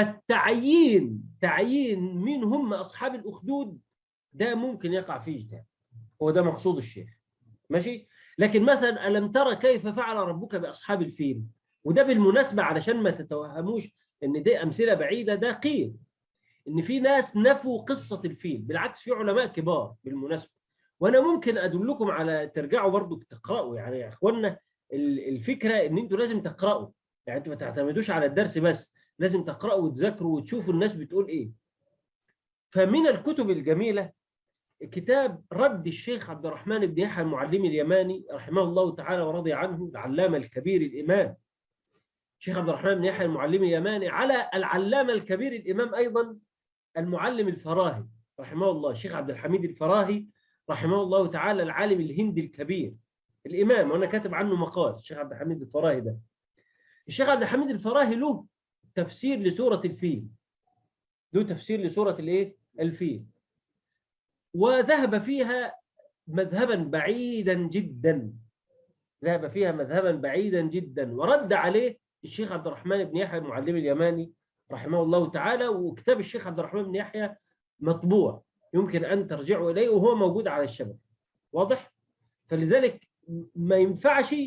تعيين مين هم أصحاب الأخدود ده ممكن يقع فيه اجتهاد، هو ده مقصود الشيخ. ماشي. لكن مثلا ألم ترى كيف فعل ربك بأصحاب الفيل، وده بالمناسبة علشان ما تتوهموش إن دي أمثلة بعيدة، ده قيل إن في ناس نفوا قصة الفيل، بالعكس في علماء كبار بالمناسبة، وأنا ممكن أدلكم على ترجعوا برضو تقرأوا يعني يا إخوانا. الفكرة إن أنتوا لازم تقرأوا، يعني أنتوا ما تعتمدوش على الدرس بس، لازم تقرأوا وتذاكروا وتشوفوا الناس بتقول إيه. فمن الكتب الجميلة كتاب رد الشيخ عبد الرحمن بن يحيى المعلمي اليماني رحمه الله تعالى ورضي عنه، العلامة الكبير الإمام الشيخ عبد الرحمن بن يحيى المعلمي اليماني، على العلامة الكبير الإمام أيضا المعلم الفراهي رحمه الله، الشيخ عبد الحميد الفراهي رحمه الله تعالى، العالم الهندي الكبير الإمام، وأنا كاتب عنه مقال الشيخ عبد الحميد الفراهي ده. الشيخ عبد الحميد الفراهي له تفسير لسورة الفيل، له تفسير لسورة الإيه؟ الفيل، وذهب فيها مذهبا بعيدا جدا، ذهب فيها مذهبا بعيدا جدا، ورد عليه الشيخ عبد الرحمن بن يحيى المعلم اليماني رحمه الله تعالى. وكتاب الشيخ عبد الرحمن بن يحيى مطبوع، يمكن أن ترجعوا إليه وهو موجود على الشبكة. واضح؟ فلذلك ما ينفعش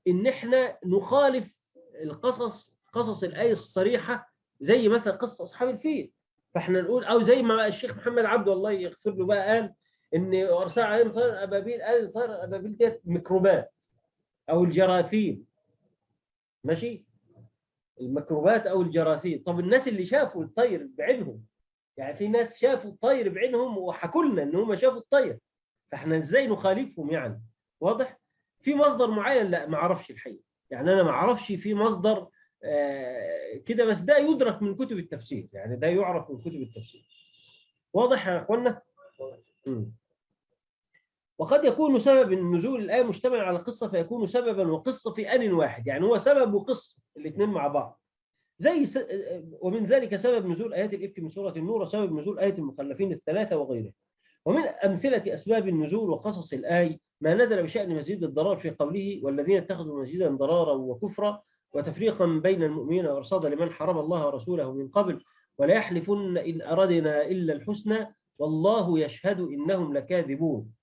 إن إحنا نخالف قصص الآية الصريحة، زي مثلا قصة أصحاب الفيل. فإحنا نقول، أو زي ما الشيخ محمد عبده الله يغفر له بقى قال إن أرسل عليهم طير أبابيل، قال طير أبابيل ديت ميكروبات أو الجراثيم. ماشي، الميكروبات أو الجراثيم. طب الناس اللي شافوا الطير بعينهم، يعني في ناس شافوا الطير بعينهم وحكوا لنا إن هم شافوا الطير، فإحنا إزاي نخالفهم يعني؟ واضح؟ في مصدر معين؟ لا، ما أعرفش الحقيقة. يعني أنا ما أعرفش في مصدر كده، بس ده يدرك من كتب التفسير، يعني ده يعرف من كتب التفسير. واضح يا أخوانا؟ مم. وقد يكون سبب نزول الآية مشتمل على قصة، فيكون سببا وقصة في آن واحد، يعني هو سبب وقصة الاثنين مع بعض. ومن ذلك سبب نزول آيات الإفك من سورة النور، وسبب نزول آية المخلفين الثلاثة وغيرها. ومن أمثلة أسباب النزول وقصص الآي ما نزل بشأن مسجد الضرار في قوله والذين اتخذوا مسجدا ضرارا وكفرا وتفريقا بين المؤمنين وإرصادا لمن حرم الله ورسوله من قبل ولا يحلفن إن أردنا إلا الحسنى والله يشهد إنهم لكاذبون.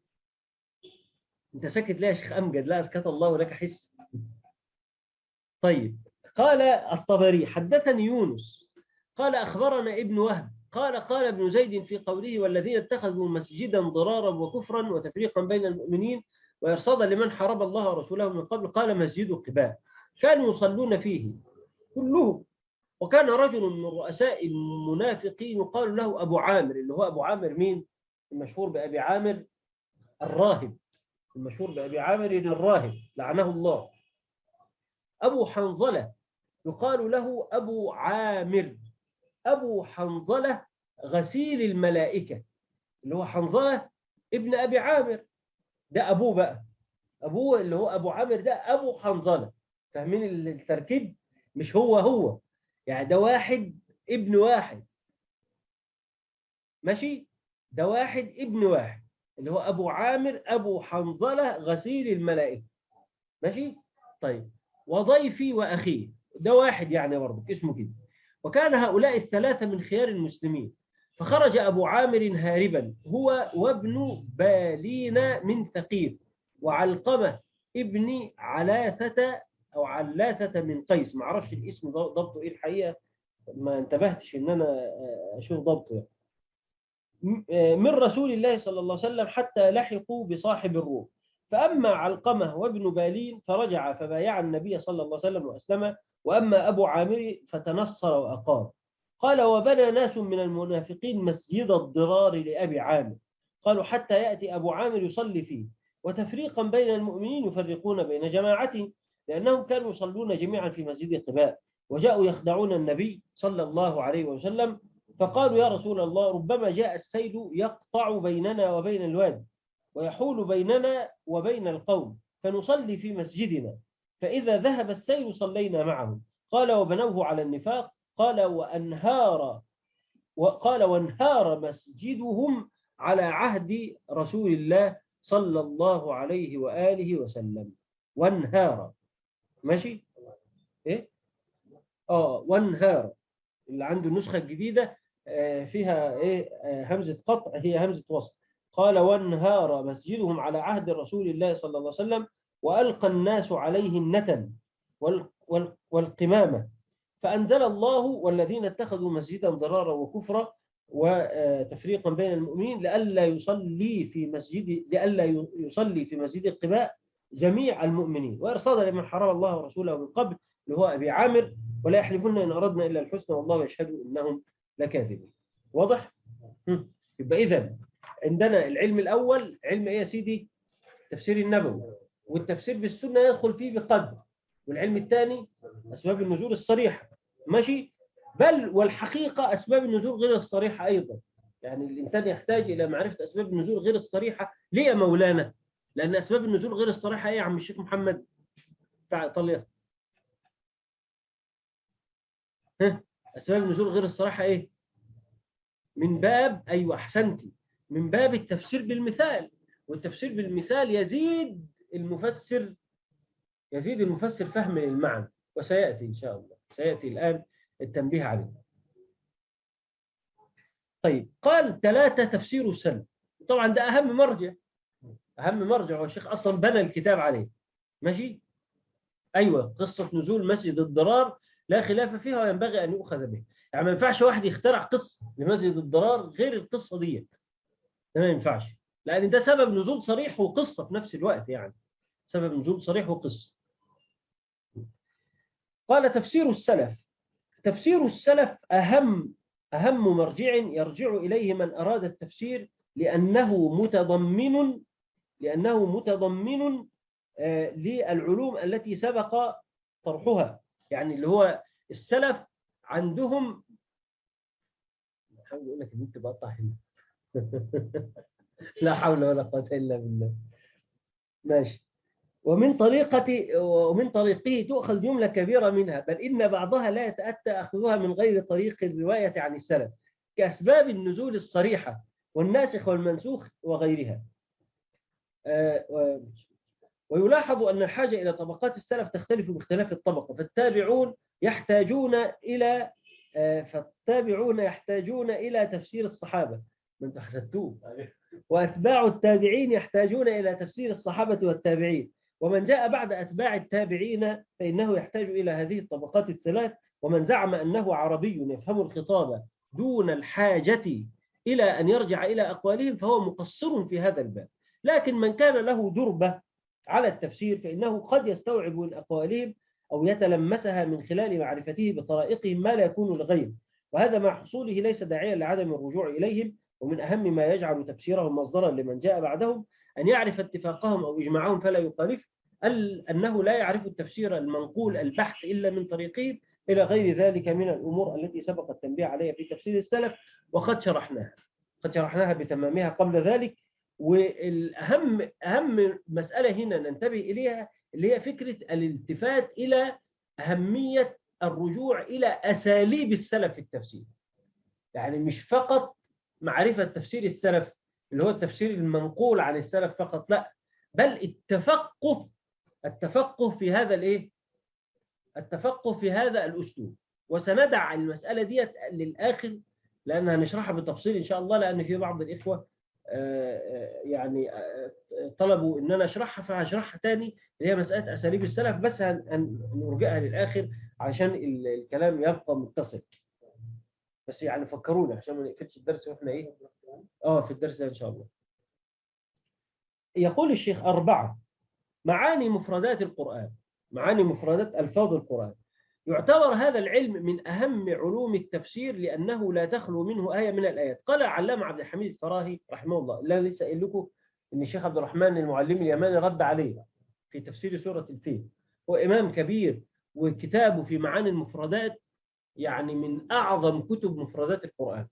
أنت ساكت ليه يا شيخ أمجد؟ لا أسكت الله لك حس. طيب، قال الطبري حدثني يونس قال أخبرنا ابن وهب قال ابن زيد في قوله والذين اتخذوا مسجدا ضرارا وكفرا وتفريقا بين المؤمنين وإرصادا لمن حارب الله ورسوله من قبل، قال مسجد قباء كانوا يصلون فيه كلهم. وكان رجل من رؤساء المنافقين يقال له أبو عامر، اللي هو أبو عامر مين؟ المشهور بأبي عامر الراهب، المشهور بأبي عامر الراهب لعنه الله. أبو حنظلة يقال له أبو عامر، أبو حنظلة غسيل الملائكة، اللي هو حنظلة ابن أبي عامر، ده أبوه بقى، أبوه اللي هو أبو عامر ده أبو حنظلة. فاهمين التركيب؟ مش هو يعني ده واحد ابن واحد. ماشي، ده واحد ابن واحد اللي هو أبو عامر أبو حنظلة غسيل الملائكة. ماشي. طيب، وضيفي وأخيه ده واحد يعني برضه اسمه كده. وكان هؤلاء الثلاثة من خيار المسلمين، فخرج أبو عامر هاربا هو وابن بالين من ثقيف وعلقمة ابن علاثة أو علاثة من قيس، ما اعرفش الاسم ضبطه إيه الحقيقة، ما انتبهتش إن أنا أشوف ضبطه، من رسول الله صلى الله عليه وسلم حتى لحقوا بصاحب الروم. فأما علقمة وابن بالين فرجع فبايع النبي صلى الله عليه وسلم وأسلم، وأما أبو عامر فتنصر وأقام. قال وبنى ناس من المنافقين مسجد الضرار لأبي عامر، قالوا حتى يأتي أبو عامر يصلي فيه، وتفريقا بين المؤمنين يفرقون بين جماعتهم، لأنهم كانوا يصلون جميعا في مسجد قباء، وجاءوا يخدعون النبي صلى الله عليه وسلم. فقالوا يا رسول الله ربما جاء السيل يقطع بيننا وبين الوادي ويحول بيننا وبين القوم فنصلي في مسجدنا، فإذا ذهب السيل صلينا معهم. قال وبنوه على النفاق. قال وانهار مسجدهم على عهد رسول الله صلى الله عليه وآله وسلم. وانهار. ماشي ايه؟ وانهار. اللي عنده النسخة الجديدة فيها ايه همزة قطع، هي همزة وصل. قال وانهار مسجدهم على عهد رسول الله صلى الله عليه وسلم وألقى الناس عليه النتن والقمامة، فأنزل الله والذين اتخذوا مسجدا ضرارا وكفرا وتفريقا بين المؤمنين لئلا يصلي في مسجد قباء جميع المؤمنين وإرصادا لمن حرم الله ورسوله من قبل، اللي هو أبي عامر، ولا يحلفن إن أردنا إلا الحسنى والله يشهد إنهم لكاذبون. واضح؟ يبقى إذن عندنا العلم الأول علم إيه يا سيدي؟ تفسير النبوي، والتفسير بالسنة يدخل فيه بقدر، والعلم الثاني أسباب النزول الصريحة. ماشي؟ بل والحقيقة أسباب النزول غير الصريحة أيضا، يعني الإنسان يحتاج إلى معرفة أسباب النزول غير الصريحة. ليه يا مولانا؟ لأن أسباب النزول غير الصريحة إيه يا عم الشيخ محمد بتاع إيطاليا؟ أسباب النزول غير الصريحة إيه؟ من باب، أيوة أحسنتي، من باب التفسير بالمثال، والتفسير بالمثال يزيد المفسر فهم المعنى، وسيأتي إن شاء الله، سيأتي الآن التنبيه عليه. طيب، قال 3 تفسير السلف، طبعا ده أهم مرجع والشيخ أصلا بنى الكتاب عليه. ماشي؟ أيوة، قصة نزول مسجد الضرار لا خلاف فيها وينبغي أن يؤخذ به. يعني ما ينفعش واحد يخترع قصة لمسجد الضرار غير القصة دي، ده ما ينفعش، لأن ده سبب نزول صريح وقصة في نفس الوقت، يعني سبب نزول صريح وقصة. قال تفسير السلف. تفسير السلف أهم مرجع يرجع إليه من أراد التفسير، لأنه متضمن للعلوم التي سبق طرحها. يعني اللي هو السلف عندهم، حاول أقول لك إن أنت بقطع هنا. لا حول ولا قوة إلا بالله. ماشي. ومن طريقه تؤخذ جملة كبيرة منها، بل إن بعضها لا يتأتى أخذها من غير طريق الرواية عن السلف، كأسباب النزول الصريحة والناسخ والمنسوخ وغيرها. ويلاحظ أن الحاجة إلى طبقات السلف تختلف باختلاف الطبقة، فالتابعون يحتاجون إلى تفسير الصحابة، من تحسدتوه، وأتباع التابعين يحتاجون إلى تفسير الصحابة والتابعين، ومن جاء بعد أتباع التابعين فإنه يحتاج إلى هذه الطبقات الثلاث. ومن زعم أنه عربي يفهم الخطاب دون الحاجة إلى أن يرجع إلى أقوالهم فهو مقصر في هذا الباب. لكن من كان له دربة على التفسير فإنه قد يستوعب من أقوالهم أو يتلمسها من خلال معرفته بطرائقهم ما لا يكون لغيره، وهذا مع حصوله ليس داعيا لعدم الرجوع إليهم. ومن أهم ما يجعل تفسيرهم مصدرا لمن جاء بعدهم أن يعرف اتفاقهم أو إجماعهم فلا يخالف، أنه لا يعرف التفسير المنقول البحث إلا من طريقهم، إلى غير ذلك من الأمور التي سبق التنبيه عليها في تفسير السلف، وقد شرحناها بتمامها قبل ذلك. أهم مسألة هنا ننتبه إليها اللي هي فكرة الالتفات إلى أهمية الرجوع إلى أساليب السلف في التفسير. يعني مش فقط معرفة تفسير السلف اللي هو التفسير المنقول عن السلف فقط، لا، بل التفقه في هذا الايه، التفقه في هذا الأسلوب. وسندع المسألة دي للآخر لأنها هنشرحها بالتفصيل إن شاء الله، لأن في بعض الإخوة يعني طلبوا إن أنا أشرحها، فهشرحها تاني، اللي هي مسألة أساليب السلف، بس هنرجعها للآخر علشان الكلام يبقى متصل. بس يعني فكرونا عشان ما نقفلش الدرس واحنا ايه في الدرس ده ان شاء الله. يقول الشيخ 4 معاني مفردات القرآن، معاني مفردات ألفاظ القرآن. يعتبر هذا العلم من أهم علوم التفسير لأنه لا تخلو منه آية من الآيات. قال العلامة عبد الحميد الفراهي رحمه الله، لا لسه قايل لكم إن الشيخ عبد الرحمن المعلم اليماني رد عليه في تفسير سورة الفيل، هو إمام كبير، وكتابه في معاني المفردات يعني من أعظم كتب مفردات القرآن.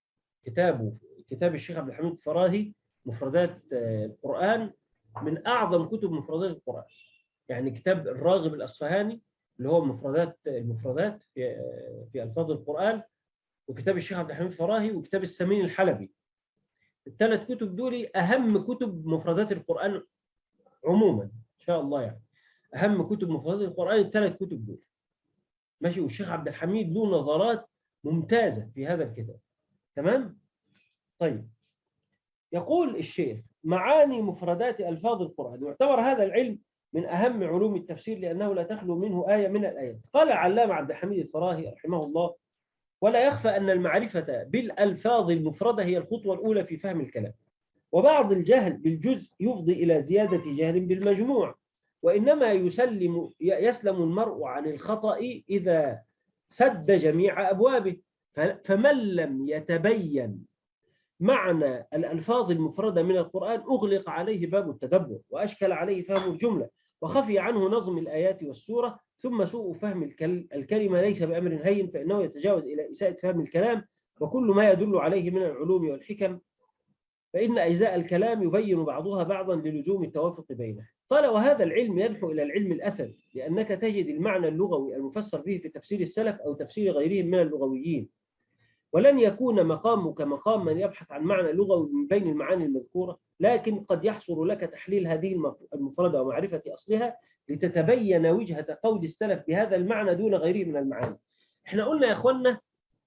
كتاب الشيخ عبد الحميد الفراهي مفردات القرآن من أعظم كتب مفردات القرآن. يعني كتاب الراغب الأصفهاني اللي هو المفردات في ألفاظ القرآن، وكتاب الشيخ عبد الحميد الفراهي، وكتاب السمين الحلبي. الثلاث كتب دول أهم كتب مفردات القرآن عموما إن شاء الله. يعني أهم كتب مفردات القرآن الثلاث كتب دول، ماشي. والشيخ عبد الحميد له نظرات ممتازة في هذا الكتاب، تمام. طيب، يقول الشيخ معاني مفردات ألفاظ القرآن. يعتبر هذا العلم من أهم علوم التفسير لأنه لا تخلو منه آية من الآيات. قال العلامة عبد الحميد الفراهي رحمه الله: ولا يخفى أن المعرفة بالألفاظ المفردة هي الخطوة الأولى في فهم الكلام، وبعض الجهل بالجزء يفضي إلى زيادة جهل بالمجموع، وإنما يسلم المرء عن الخطأ إذا سد جميع أبوابه. فمن لم يتبين معنى الألفاظ المفردة من القرآن أغلق عليه باب التدبر، وأشكل عليه فهم الجملة، وخفي عنه نظم الآيات والسورة. ثم سوء فهم الكلمة ليس بأمر هين، فإنه يتجاوز إلى إساءة فهم الكلام وكل ما يدل عليه من العلوم والحكم، فإن أجزاء الكلام يبين بعضها بعضا للزوم التوافق بينه. قال: وهذا العلم ينحو إلى العلم الأثري، لأنك تجد المعنى اللغوي المفسر به في تفسير السلف أو تفسير غيرهم من اللغويين، ولن يكون مقامك مقام من يبحث عن معنى لغوي من بين المعاني المذكورة، لكن قد يحصل لك تحليل هذه المفردة ومعرفة أصلها لتتبين وجهة قول السلف بهذا المعنى دون غيره من المعاني. احنا قلنا يا اخوانا،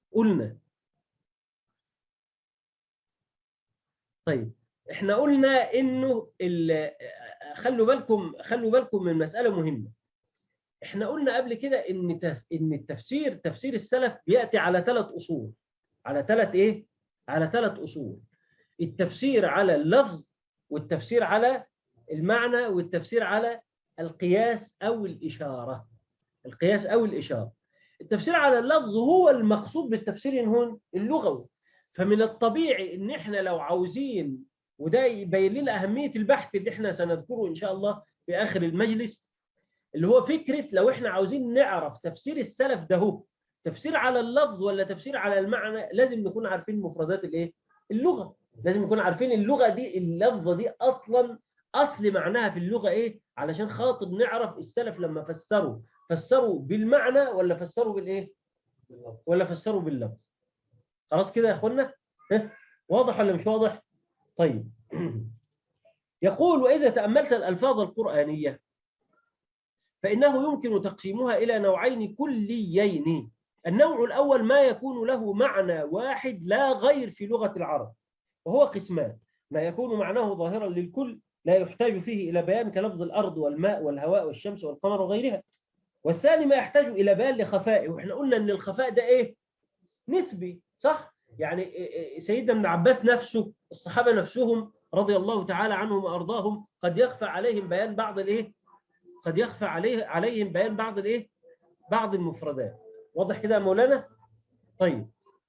طيب احنا قلنا انه خلوا بالكم من مسألة مهمة. احنا قلنا قبل كده ان التفسير، تفسير السلف بيأتي على 3 أصول. على 3 ايه؟ على 3 أصول. التفسير على اللفظ، والتفسير على المعنى، والتفسير على القياس أو الإشارة. القياس أو الإشارة. التفسير على اللفظ هو المقصود بالتفسير هون اللغوي. فمن الطبيعي ان احنا لو عاوزين، وده يبين لنا أهمية البحث اللي احنا سنذكره إن شاء الله في آخر المجلس، اللي هو فكرة لو احنا عاوزين نعرف تفسير السلف ده هو تفسير على اللفظ ولا تفسير على المعنى، لازم نكون عارفين مفردات الايه؟ اللغة. لازم نكون عارفين اللغة دي، اللفظة دي أصلا أصل معناها في اللغة إيه، علشان خاطر نعرف السلف لما فسروا بالمعنى ولا فسروا بالإيه؟ ولا فسروا باللفظ. خلاص كده يا أخوانا؟ واضح ولا مش واضح؟ طيب. يقول: وإذا تأملت الألفاظ القرآنية فإنه يمكن تقسيمها إلى نوعين كليين. النوع الأول ما يكون له معنى واحد لا غير في لغة العرب، وهو قسمان: ما يكون معناه ظاهرا للكل لا يحتاج فيه إلى بيان كلفظ الأرض والماء والهواء والشمس والقمر وغيرها. والثاني ما يحتاج إلى بيان لخفائه، وإحنا قلنا أن الخفاء ده إيه؟ نسبي، صح؟ يعني سيدنا ابن عباس نفسه، الصحابة نفسهم رضي الله تعالى عنهم وأرضاهم، قد يخفى عليهم بيان بعض الإيه؟ قد يخفى عليهم بيان بعض الإيه؟ بعض المفردات. واضح كده يا مولانا؟ طيب.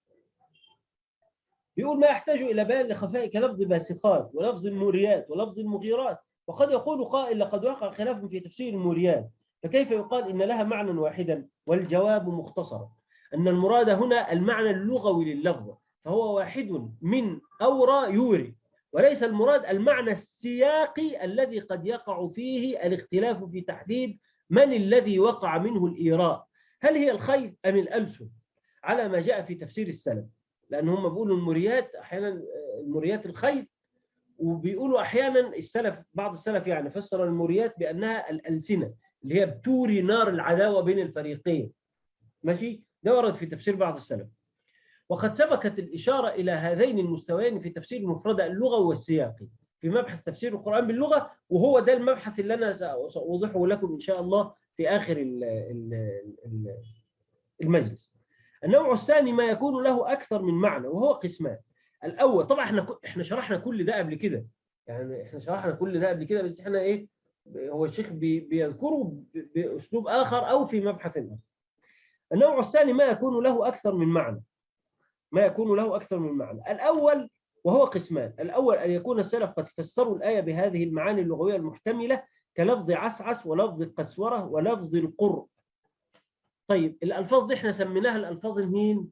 بيقول: ما يحتاج إلى بيان لخفاء كلفظ باسقات ولفظ الموريات ولفظ المغيرات. وقد يقول قائل: لقد وقع خلاف في تفسير الموريات، فكيف يقال إن لها معنى واحدا؟ والجواب مختصرا أن المراد هنا المعنى اللغوي لللفظ، فهو واحد من أورى يوري، وليس المراد المعنى السياقي الذي قد يقع فيه الاختلاف في تحديد من الذي وقع منه الإيراء، هل هي الخيل أم الألسن، على ما جاء في تفسير السلف. لأن هم بيقولوا الموريات أحيانا الموريات الخيل، وبيقولوا أحيانا السلف، بعض السلف يعني فسر الموريات بأنها الألسنة اللي هي بتوري نار العداوة بين الفريقين. ماشي؟ ده ورد في تفسير بعض السلف. وقد سبقت الإشارة إلى هذين المستويين في تفسير المفردة اللغوي والسياقي في مبحث تفسير القرآن باللغة، وهو ده المبحث اللي أنا سأوضحه لكم إن شاء الله في آخر المجلس. النوع الثاني ما يكون له أكثر من معنى، وهو قسمان. الأول طبعا احنا شرحنا كل ده قبل كده، يعني احنا شرحنا كل ده قبل كده، بس احنا ايه، هو الشيخ بيذكره بأسلوب آخر أو في مبحث آخر. النوع الثاني ما يكون له أكثر من معنى، ما يكون له أكثر من معنى. الأول وهو قسمان: الأول أن يكون السلف قد فسروا الآية بهذه المعاني اللغوية المحتملة كلفظ عسعس ولفظ القسورة ولفظ القر. طيب الألفاظ دي احنا سميناها الألفاظ مين؟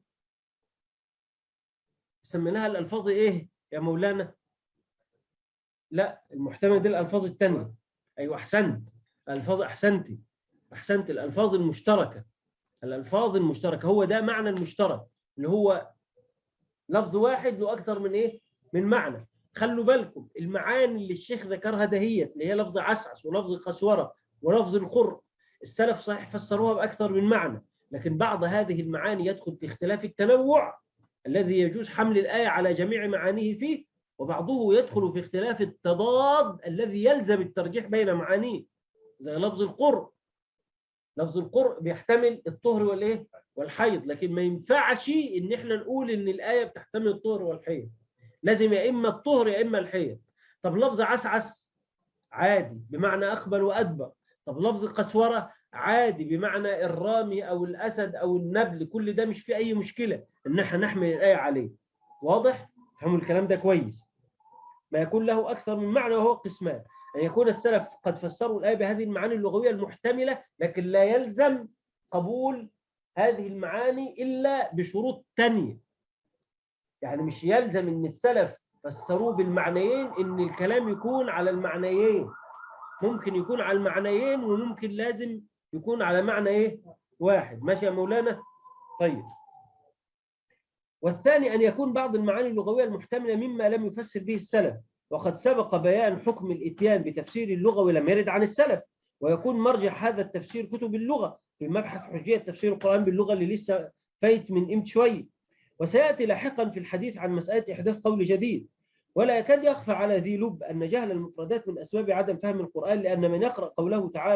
سميناها الألفاظ إيه يا مولانا؟ لا، المحتمل دي الألفاظ الثانية. أيوة أحسنت، الألفاظ أحسنت الألفاظ المشتركة. الألفاظ المشتركة هو ده معنى المشترك، اللي هو لفظ واحد له أكثر من إيه؟ من معنى. خلوا بالكم المعاني اللي الشيخ ذكرها دهيت اللي هي لفظ عسعس ولفظ قسورة ولفظ القر، السلف صحيح فسروها بأكثر من معنى، لكن بعض هذه المعاني يدخل في اختلاف التنوع الذي يجوز حمل الآية على جميع معانيه فيه، وبعضه يدخل في اختلاف التضاد الذي يلزم الترجيح بين معانيه، زي لفظ القر. لفظ القر بيحتمل الطهر والايه والحيض، لكن ما ينفعش ان احنا نقول ان الآية بتحتمل الطهر والحيض، لازم يا اما الطهر يا اما الحيض. طب لفظ عسعس عادي بمعنى اقبل وادبر. طب لفظ قسورة عادي بمعنى الرامي او الاسد او النبل، كل ده مش فيه اي مشكلة ان احنا نحمل الآية عليه. واضح؟ فهموا الكلام ده كويس. ما يكون له أكثر من معنى وهو قسمان: أن يكون السلف قد فسروا الآية بهذه المعاني اللغوية المحتملة، لكن لا يلزم قبول هذه المعاني إلا بشروط تانية. يعني مش يلزم أن السلف فسروه بالمعنيين أن الكلام يكون على المعنيين، ممكن يكون على المعنيين وممكن لازم يكون على معنى إيه؟ واحد. ماشي يا مولانا؟ طيب. والثاني أن يكون بعض المعاني اللغوية المحتملة مما لم يفسر به السلف، وقد سبق بيان حكم الإتيان بتفسير اللغوي لم يرد عن السلف، ويكون مرجع هذا التفسير كتب اللغة في مبحث حجية تفسير القرآن باللغة اللي لسه فايت من إمت شوي. وسيأتي لاحقا في الحديث عن مسألة إحداث قول جديد. ولا يكاد يخفى على ذي لب أن جهل المفردات من أسباب عدم فهم القرآن، لأن من يقرأ قوله تعالى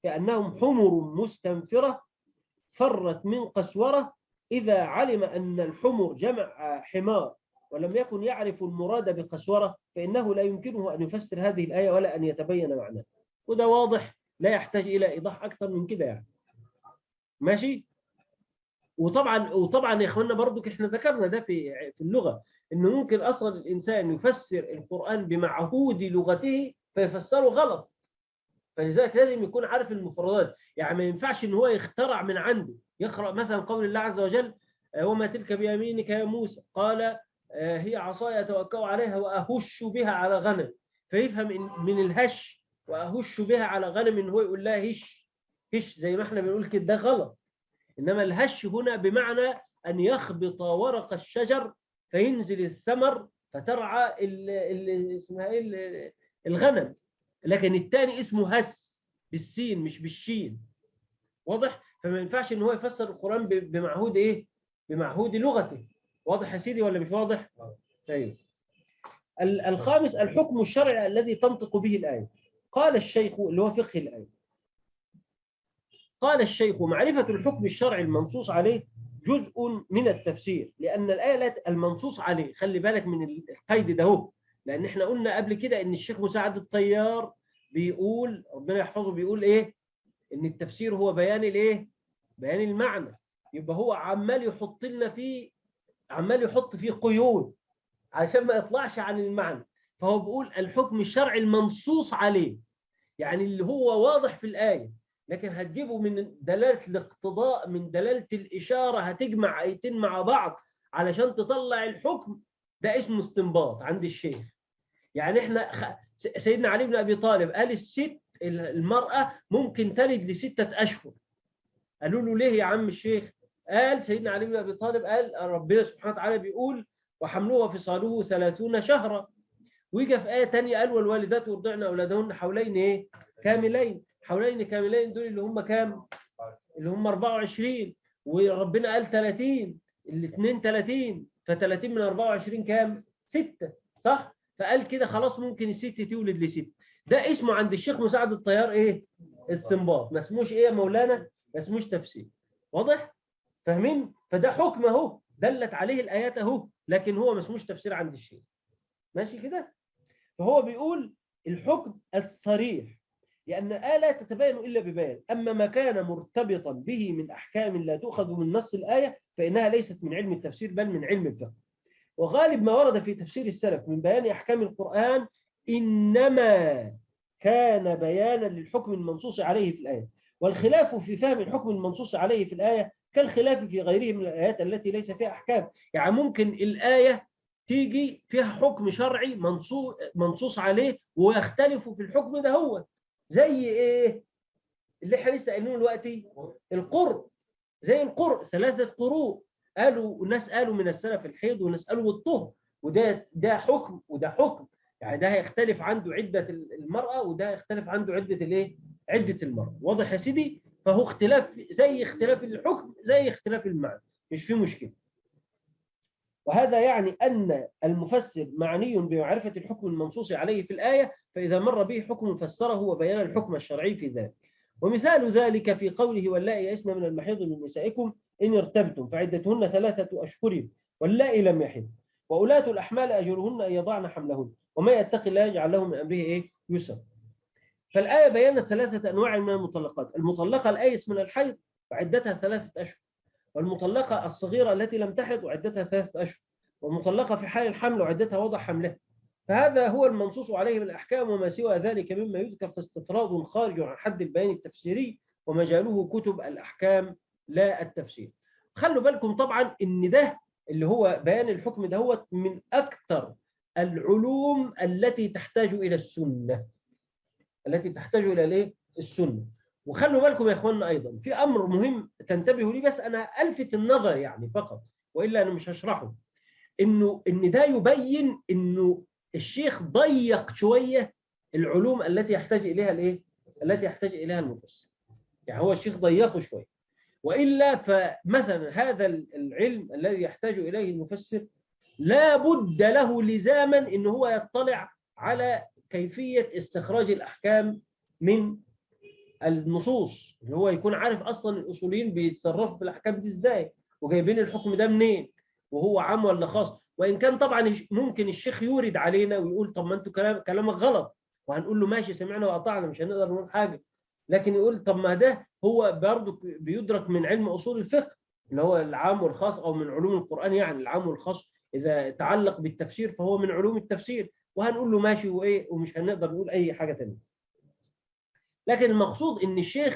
كأنهم حمر مستنفرة فرت من قسورة. إذا علم أن الحمر جمع حمار ولم يكن يعرف المراد بقسورة فإنه لا يمكنه أن يفسر هذه الآية ولا أن يتبين معناه. وده واضح لا يحتاج إلى إيضاح أكثر من كده يعني. ماشي. وطبعا يا إخواننا برضو إحنا ذكرنا ده في اللغة، إنه ممكن أصلا الإنسان يفسر القرآن بمعهود لغته فيفسره غلط. فلذلك لازم يكون عارف المفردات، يعني ما ينفعش إن هو يخترع من عنده. يقرأ مثلا قول الله عز وجل وما تلك بيمينك يا موسى، قال هي عصاي أتوكأ عليها وأهش بها على غنم، فيفهم من الهش وأهش بها على غنم إن هو يقول لها هش هش زي ما احنا بنقول كده، ده غلط. إنما الهش هنا بمعنى أن يخبط ورق الشجر فينزل الثمر فترعى اسمها ايه الغنم. لكن الثاني اسمه هس بالسين مش بالشين. واضح؟ فما ينفعش ان هو يفسر القرآن بمعهود ايه؟ بمعهود لغته. واضح يا سيدي ولا مش واضح؟ طيب. الخامس الحكم الشرعي الذي تنطق به الآية. قال الشيخ اللي هو فقه الآية، قال الشيخ معرفة الحكم الشرعي المنصوص عليه جزء من التفسير، لأن الآية المنصوص عليه، خلي بالك من القيد ده هو، لأن احنا قلنا قبل كده إن الشيخ مساعد الطيار بيقول ربنا يحفظه بيقول إيه؟ إن التفسير هو بيان الإيه؟ بيان المعنى. يبقى هو عمال يحط لنا فيه، عمال يحط فيه قيود عشان ما يطلعش عن المعنى. فهو بيقول الحكم الشرعي المنصوص عليه، يعني اللي هو واضح في الآية، لكن هتجيبه من دلالة الاقتضاء، من دلالة الإشارة، هتجمع آيتين مع بعض علشان تطلع الحكم. ده اسمه استنباط عند الشيخ. يعني احنا سيدنا علي بن أبي طالب قال الست المرأة ممكن تلد ل6 أشهر. قالوا له ليه يا عم الشيخ؟ قال سيدنا علي بن أبي طالب قال ربنا سبحانه وتعالى بيقول وحمله وفصاله 30 شهرا. ويجي في آية تانية قال والوالدات يرضعن أولادهن حولين إيه؟ كاملين. حولين كاملين دول اللي هم كام؟ اللي هم 24. وربنا قال 30، الاثنين 30، ف30 من 24 كام؟ 6. صح؟ فقال كده خلاص ممكن الست تولد ل6. ده اسمه عند الشيخ مساعد الطيار إيه؟ استنباط. ما اسموش إيه يا مولانا؟ ما اسموش تفسير. واضح؟ فاهمين؟ فده حكم أهو دلت عليه الآيات أهو، لكن هو ما اسموش تفسير عند الشيخ. ماشي كده؟ فهو بيقول الحكم الصريح لأن آية لا تتبين إلا ببيان، أما ما كان مرتبطا به من أحكام لا تؤخذ من نص الآية فإنها ليست من علم التفسير بل من علم الفقه. وغالب ما ورد في تفسير السلف من بيان أحكام القرآن إنما كان بيانا للحكم المنصوص عليه في الآية، والخلاف في فهم الحكم المنصوص عليه في الآية كالخلاف في غيره من الآيات التي ليس فيها أحكام. يعني ممكن الآية تيجي فيها حكم شرعي منصوص عليه ويختلفوا في الحكم ده. هو زي ايه اللي احنا لسه قايلينه دلوقتي؟ القرء. زي القرء 3 قروء، قالوا ناس قالوا من السلف الحيض وناس قالوا الطهر، وده حكم وده حكم. يعني ده هيختلف عنده عدة المرأة وده هيختلف عنده عدة الايه؟ عدة المرأة. واضح يا سيدي؟ فهو اختلاف زي اختلاف الحكم زي اختلاف المعنى، مش فيه مشكلة. وهذا يعني أن المفسر معني بمعرفة الحكم المنصوص عليه في الآية، فإذا مر به حكم فسره وبيان الحكم الشرعي في ذلك. ومثال ذلك في قوله واللائي يئسن من المحيض من نسائكم إن ارتبتم فعدتهن 3 أشهر واللائي لم يحض وأولاة الأحمال أجرهن أن يضعن حملهن وما يتقي الله يجعل له من أمره إيه؟ يسر. فالآية بيانت 3 أنواع من المطلقات: المطلقة الآيس من الحيض وعدتها 3 أشهر، والمطلقة الصغيرة التي لم تحض وعدتها 3 أشهر، والمطلقة في حال الحمل وعدتها وضع حملها. فهذا هو المنصوص عليه من الأحكام، وما سوى ذلك مما يذكر فاستطراد خارج عن حد البيان التفسيري ومجاله كتب الأحكام لا التفسير. خلوا بالكم طبعا إن ده اللي هو بيان الحكم ده هو من أكثر العلوم التي تحتاج إلى السنة، التي تحتاج إلى السنة. وخلوا بالكم يا إخواننا أيضا في أمر مهم تنتبهوا لي، بس أنا ألفت النظر يعني فقط وإلا أنا مش هشرحه. إن ده يبين إنه الشيخ ضيق شوية العلوم التي يحتاج إليها التي يحتاج إليها المفسر. يعني هو الشيخ ضيقه شوية، وإلا فمثلا هذا العلم الذي يحتاج إليه المفسر لا بد له لزاما إنه هو يطلع على كيفية استخراج الأحكام من النصوص، اللي هو يكون عارف اصلا الاصوليين بيتصرفوا في الاحكام دي ازاي وجايبين الحكم ده منين وهو عام ولا خاص. وان كان طبعا ممكن الشيخ يورد علينا ويقول طب ما انتوا كلامك غلط، وهنقول له ماشي سمعنا وقطعنا مش هنقدر نقول حاجه، لكن يقول طب ما ده هو برضه بيدرك من علم اصول الفقه اللي هو العام والخاص، او من علوم القران، يعني العام والخاص اذا تعلق بالتفسير فهو من علوم التفسير، وهنقول له ماشي وايه، ومش هنقدر نقول اي حاجه ثانيه. لكن المقصود ان الشيخ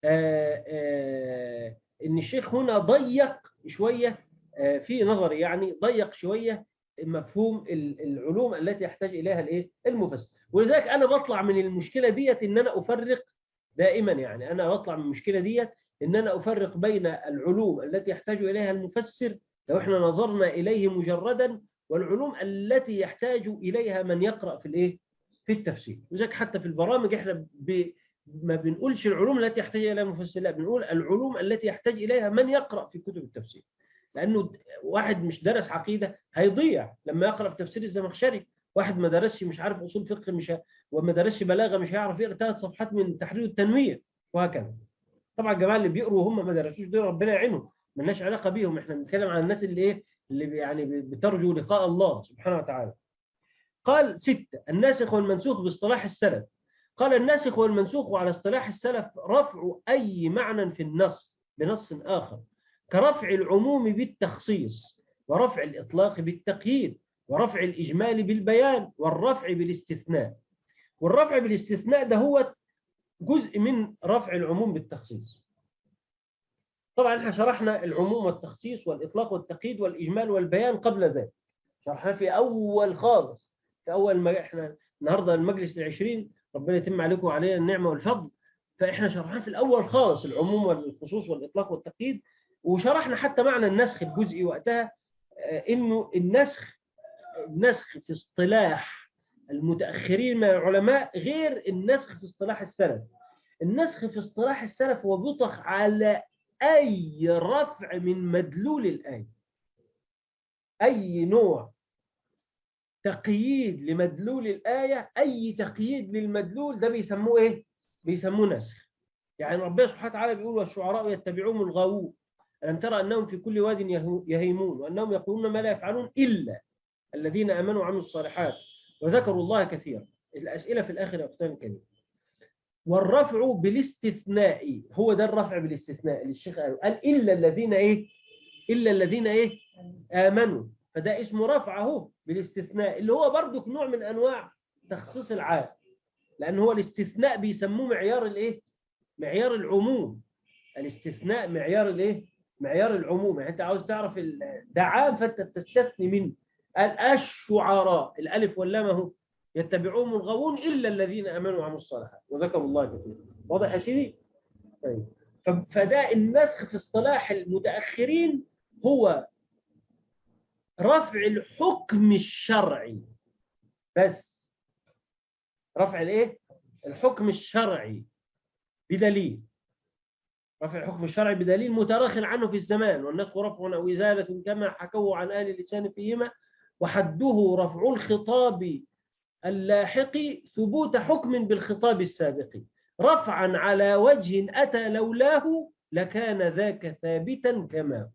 ان الشيخ هنا ضيق شويه، في نظري يعني ضيق شويه مفهوم العلوم التي يحتاج اليها الايه المفسر. ولذلك انا بطلع من المشكله ديت ان انا افرق دائما، يعني انا بطلع من المشكله ديت ان انا افرق بين العلوم التي يحتاج اليها المفسر لو احنا نظرنا اليه مجردا، والعلوم التي يحتاج اليها من يقرا في الايه في التفسير. لذلك حتى في البرامج احنا ما بنقولش العلوم التي يحتاج اليها المفسر، لا بنقول العلوم التي يحتاج اليها من يقرا في كتب التفسير. لانه واحد مش درس عقيده هيضيع لما يقرا في تفسير الزمخشري، واحد ما درسش مش عارف اصول فقه وما درسش بلاغه مش هيعرف يقرا 3 صفحات من التحرير والتنوير، وهكذا. طبعا الجماعه اللي بيقروا وهم ما درسوش دول ربنا يعينهم، مالناش علاقه بيهم، احنا بنتكلم عن الناس اللي ايه اللي يعني بترجو لقاء الله سبحانه وتعالى. قال 6 الناسخ والمنسوخ باصطلاح السلف. قال الناسخ والمنسوخ على اصطلاح السلف رفع أي معنى في النص بنص آخر، كرفع العموم بالتخصيص، ورفع الإطلاق بالتقييد، ورفع الإجمال بالبيان، والرفع بالاستثناء. والرفع بالاستثناء ده هو جزء من رفع العموم بالتخصيص. طبعا احنا شرحنا العموم والتخصيص والإطلاق والتقييد والإجمال والبيان قبل ذلك، شرحنا في أول خالص، في أول ما احنا النهارده المجلس ال20 ربنا يتم عليكم وعلينا النعمة والفضل، فإحنا شرحنا في الأول خالص العموم والخصوص والإطلاق والتقييد، وشرحنا حتى معنى النسخ الجزئي وقتها، إنه النسخ في اصطلاح المتأخرين من العلماء غير النسخ في اصطلاح السلف. النسخ في اصطلاح السلف هو بيطلق على أي رفع من مدلول الآية، أي نوع تقييد لمدلول الآية، أي تقييد للمدلول ده بيسموه إيه؟ بيسموه نسخ. يعني ربنا سبحانه وتعالى بيقول والشعراء يتبعون الغاوون ألم ترى أنهم في كل واد يهيمون وأنهم يقولون ما لا يفعلون إلا الذين آمنوا وعملوا الصالحات وذكروا الله كثيرا. الأسئلة في الآخر يا أختان الكريم. والرفع بالاستثناء، هو ده الرفع بالاستثناء اللي الشيخ قال إلا الذين إيه؟ إلا الذين إيه؟ آمنوا، فده اسمه رفعه بالاستثناء، اللي هو برضك نوع من أنواع تخصيص العام، لأن هو الاستثناء بيسموه معيار الإيه؟ معيار العموم. الاستثناء معيار الإيه؟ معيار العموم. يعني أنت عاوز تعرف ده عام فأنت بتستثني منه. الشعراء الألف واللام اهو يتبعون الغاوون إلا الذين آمنوا وعملوا الصالحات وذكروا الله كثيرا. واضح يا سيدي؟ طيب. فده النسخ في اصطلاح المتأخرين هو رفع الحكم الشرعي بس، رفع الايه الحكم الشرعي بدليل، رفع الحكم الشرعي بدليل متراخٍ عنه في الزمان، والنسخ رفع أو إزالة كما حكوه عن أهل اللسان فيهما، وحده رفع الخطاب اللاحق ثبوت حكم بالخطاب السابق رفعا على وجه أتى لولاه لكان ذاك ثابتا كما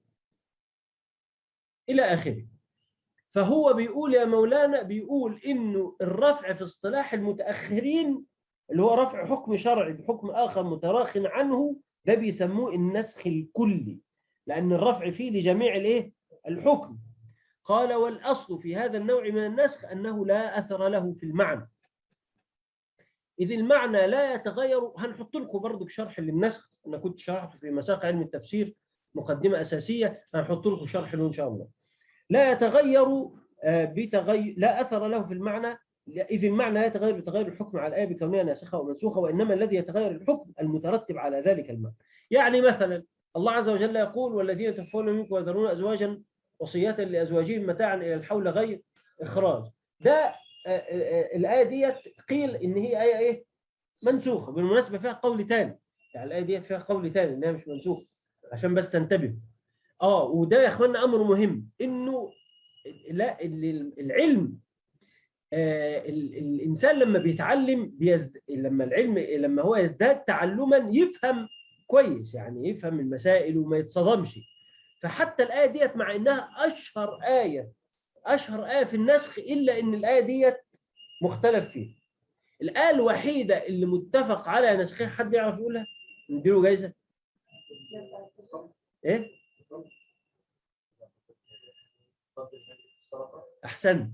إلى آخره. فهو بيقول يا مولانا، بيقول إنه الرفع في اصطلاح المتأخرين اللي هو رفع حكم شرعي بحكم آخر متراخٍ عنه، ده بيسموه النسخ الكلي، لأن الرفع فيه لجميع الإيه؟ الحكم. قال والأصل في هذا النوع من النسخ أنه لا أثر له في المعنى، إذ المعنى لا يتغير. هنحط لكم برضو شرح للنسخ، أنا كنت شرحته في مساق علم التفسير مقدمة أساسية، هنحط لكم شرح له إن شاء الله. لا يتغير لا أثر له في المعنى، إذ المعنى لا يتغير بتغير الحكم على الآية بكونها ناسخة ومنسوخة، وإنما الذي يتغير الحكم المترتب على ذلك المعنى. يعني مثلا الله عز وجل يقول والذين يتوفون منكم ويذرون أزواجا وصية لأزواجهم متاعا إلى الحول غير إخراج. ده الآية ديت قيل إن هي آية إيه؟ منسوخة. بالمناسبة فيها قول تاني، يعني الآية ديت فيها قول تاني إنها مش منسوخة، عشان بس تنتبه. وده يا إخواننا أمر مهم، إنه لا العلم الإنسان لما بيتعلم لما هو يزداد تعلما يفهم كويس، يعني يفهم المسائل وما يتصدمش. فحتى الآية ديت مع إنها أشهر آية في النسخ، إلا إن الآية ديت مختلف فيها. الآية الوحيدة اللي متفق على نسخها، حد يعرف يقولها؟ نديله جايزة. إيه؟ أحسنت.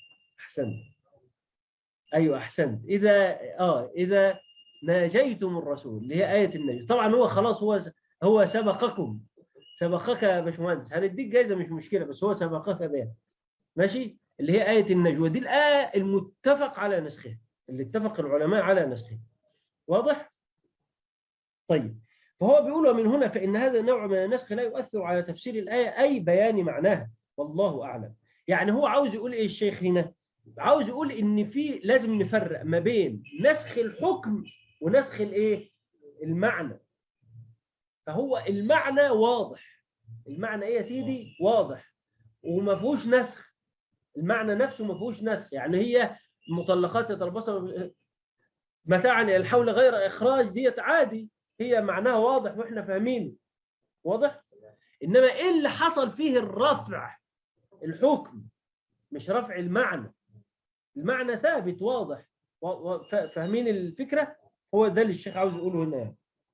أيوة أحسنت. إذا ناجيتم الرسول، اللي هي آية النجم. طبعا هو خلاص، هو سبقك يا باشمهندس، هنديك جايزة مش مشكلة، بس هو سبقك بها. ماشي، اللي هي آية النجوى دي الآية المتفق على نسخها، اللي اتفق العلماء على نسخها. واضح؟ طيب، فهو بيقول ومن هنا فإن هذا النوع من النسخ لا يؤثر على تفسير الآية أي بيان معناها، والله أعلم. يعني هو عاوز يقول إيه الشيخ هنا؟ عاوز يقول إن لازم نفرق ما بين نسخ الحكم ونسخ الإيه؟ المعنى. فهو المعنى واضح. المعنى إيه يا سيدي؟ واضح وما فيهوش نسخ. المعنى نفسه ما فيهوش نسخ. يعني هي مطلقات يتربصن متاعا الى الحول غير اخراج، ديت عادي، هي معناها واضح واحنا فاهمينه. واضح. انما ايه اللي حصل فيه الرفع؟ الحكم، مش رفع المعنى. المعنى ثابت واضح. فاهمين الفكره؟ هو ده اللي الشيخ عاوز يقوله هنا.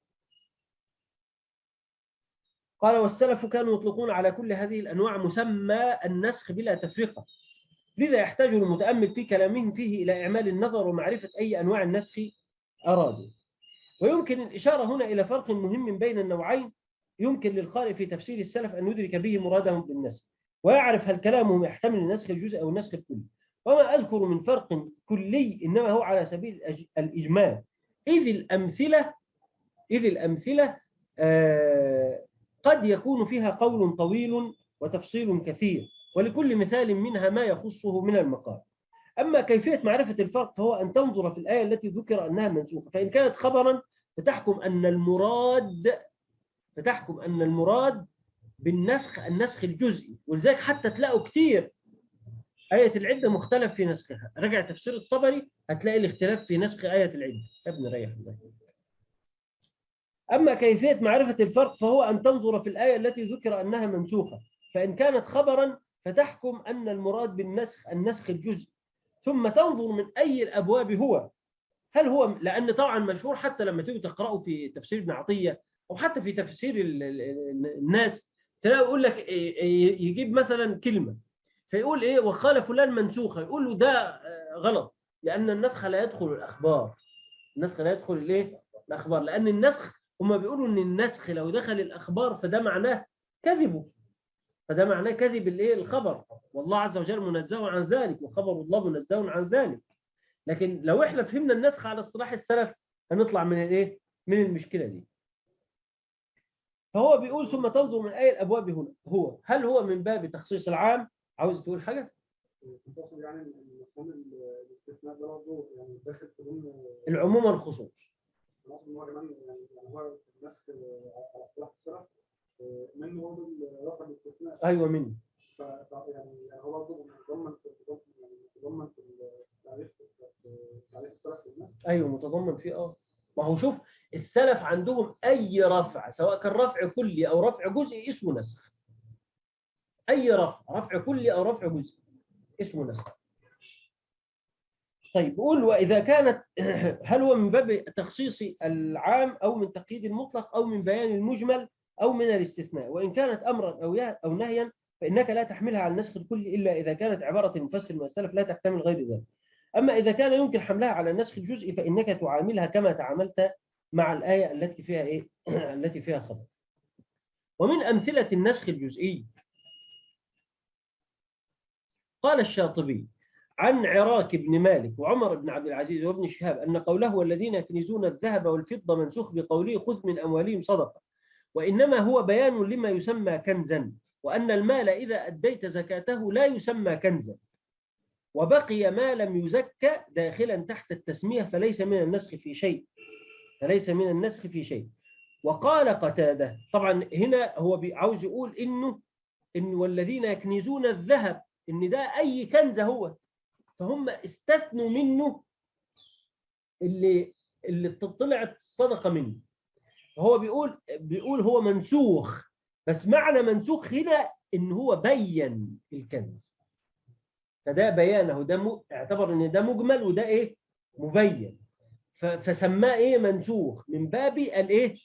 قال والسلف كانوا يطلقون على كل هذه الانواع مسمى النسخ بلا تفرقه، لذا يحتاج المتأمل في كلامهم فيه إلى إعمال النظر ومعرفة أي أنواع النسخ أرادوا. ويمكن الإشارة هنا إلى فرق مهم بين النوعين يمكن للقارئ في تفسير السلف أن يدرك به مرادهم بالنسخ، ويعرف هل كلامهم يحتمل النسخ الجزء أو النسخ الكلي. وما أذكر من فرق كلي إنما هو على سبيل الإجمال، إذ الأمثلة قد يكون فيها قول طويل وتفصيل كثير، ولكل مثال منها ما يخصه من المقال. أما كيفية معرفة الفرق فهو أن تنظر في الآية التي ذكر أنها منسوخة، فإن كانت خبرا فتحكم أن المراد بالنسخ النسخ الجزئي. ولذلك حتى تلاقوا كتير آية العدة مختلف في نسخها. رجع تفسير الطبري هتلاقي الاختلاف في نسخ آية العدة. يا ابن ريح الله. أما كيفية معرفة الفرق فهو أن تنظر في الآية التي ذكر أنها منسوخة، فإن كانت خبرا فتحكم أن المراد بالنسخ النسخ الجزئي، ثم تنظر من أي الأبواب هو. هل هو، لأن طبعا مشهور حتى لما تيجي تقرأه في تفسير ابن عطية أو حتى في تفسير الناس، تلاقي يقول لك يجيب مثلا كلمة فيقول إيه وقال فلان منسوخة، يقول له ده غلط، لأن النسخ لا يدخل الأخبار. النسخ لا يدخل الإيه؟ الأخبار، لأن النسخ هم بيقولوا إن النسخ لو دخل الأخبار فده معناه كذبه، فده معناه كذب الإيه؟ الخبر، والله عز وجل منزه عن ذلك، وخبر الله منزه عن ذلك. لكن لو احنا فهمنا النسخ على اصطلاح السلف هنطلع من الايه؟ من المشكله دي. فهو بيقول ثم تنظر من اي الابواب هنا هو، هل هو من باب تخصيص العام؟ عاوز تقول حاجه؟ يعني مفهوم الاستثناء ده برضه يعني داخل في ضمن العموم والخصوص. هو كمان يعني هو النسخ على اصطلاح السلف منه برضه رفع الاستثناء. ايوه منه. يعني هو برضه متضمن في تعريف السلف للنسخ. ايوه متضمن فيه. ما هو شوف، السلف عندهم اي رفع سواء كان رفع كلي او رفع جزئي اسمه نسخ. اي رفع كلي او رفع جزئي اسمه نسخ. طيب قول وإذا كانت هل هو من باب تخصيص العام أو من تقييد المطلق أو من بيان المجمل أو من الاستثناء؟ وإن كانت أمرا أو نهيا فإنك لا تحملها على النسخ الكلي إلا إذا كانت عبارة المفسر من السلف لا تحتمل غير ذلك. أما إذا كان يمكن حملها على النسخ الجزئي فإنك تعاملها كما تعاملت مع الآية التي فيها إيه؟ التي فيها خبر. ومن أمثلة النسخ الجزئي قال الشاطبي عن عراك بن مالك وعمر بن عبد العزيز وابن شهاب أن قوله والذين يكنزون الذهب والفضة منسوخ بقوله خذ من أموالهم صدقة، وإنما هو بيان لما يسمى كنزا، وأن المال إذا أديت زكاته لا يسمى كنزا، وبقي ما لم يزكى داخلا تحت التسمية فليس من النسخ في شيء. وقال قتادة، طبعا هنا هو عاوز يقول إن والذين يكنزون الذهب إن ده أي كنز هو، فهم استثنوا منه اللي طلعت الصدقة منه. هو بيقول هو منسوخ، بس معنى منسوخ هنا إن هو بين الكنز، فده بيانه، ده اعتبر إن ده مجمل وده إيه مبين، فسماه إيه منسوخ من باب الإيه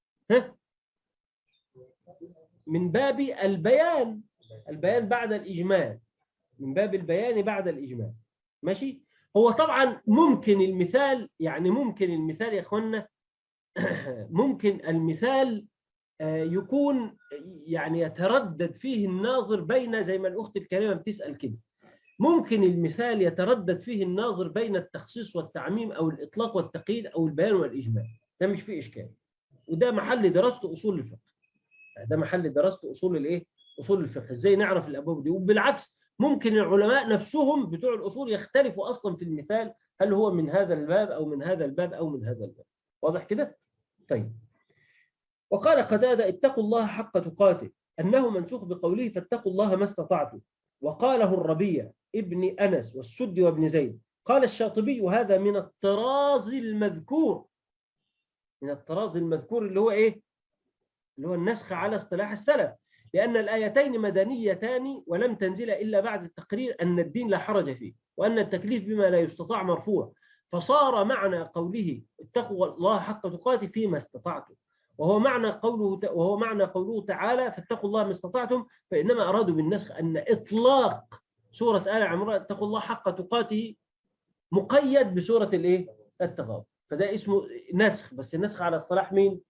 من باب البيان بعد الإجمال، من باب البيان بعد الإجمال. ماشي. هو طبعا ممكن المثال، يعني ممكن المثال يا أخوانا ممكن المثال يكون يعني يتردد فيه الناظر بين، زي ما الأخت الكريمة بتسأل كده، ممكن المثال يتردد فيه الناظر بين التخصيص والتعميم أو الإطلاق والتقييد أو البيان والإجمال. ده مش فيه إشكال، وده محل دراسة أصول الفقه. ده محل دراسة أصول الإيه؟ أصول الفقه. إزاي نعرف الأبواب دي؟ وبالعكس ممكن العلماء نفسهم بتوع الأصول يختلفوا أصلا في المثال، هل هو من هذا الباب أو من هذا الباب أو من هذا الباب. واضح كده؟ طيب. وقال قتادة: اتقوا الله حق تقاته، أنه منسوخ بقوله فاتقوا الله ما استطعتم. وقاله الربيع ابن أنس والسدي وابن زيد. قال الشاطبي: وهذا من الطراز المذكور، من الطراز المذكور اللي هو إيه؟ اللي هو النسخ على اصطلاح السلف، لأن الآيتين مدنيتان ولم تنزل إلا بعد التقرير أن الدين لا حرج فيه، وأن التكليف بما لا يستطاع مرفوع، فصار معنى قوله اتقوا الله حق تقاته فيما استطعتم، وهو معنى قوله تعالى فاتقوا الله ما استطعتم، فإنما أرادوا بالنسخ أن إطلاق سورة آل عمران اتقوا الله حق تقاته مقيد بسورة الإيه؟ التغابن، فده اسمه نسخ، بس النسخ على اصطلاح مين؟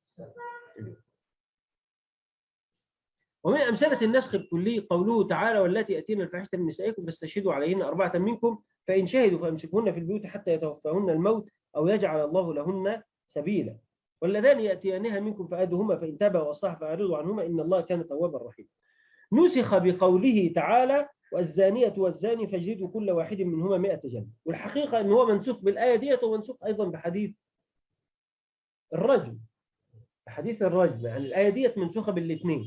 ومن أمثلة النسخ الكلي قوله تعالى: واللاتي يأتين الفاحشة من نسائكم فاستشهدوا عليهن 4 منكم فإن شهدوا فأمسكوهن في البيوت حتى يتوفاهن الموت أو يجعل الله لهن سبيلا، واللذان يأتيانها منكم فآذوهما فإن تابا وأصلحا فأعرضوا عنهما إن الله كان توابا رحيما. نسخ بقوله تعالى: والزانية والزاني فاجلدوا كل واحد منهما 100 جلدة. والحقيقة أنه هو منسوخ بالآية ديت ومنسوخ أيضا بحديث الرجم، حديث الرجم، يعني الآية ديت منسوخة بالاثنين.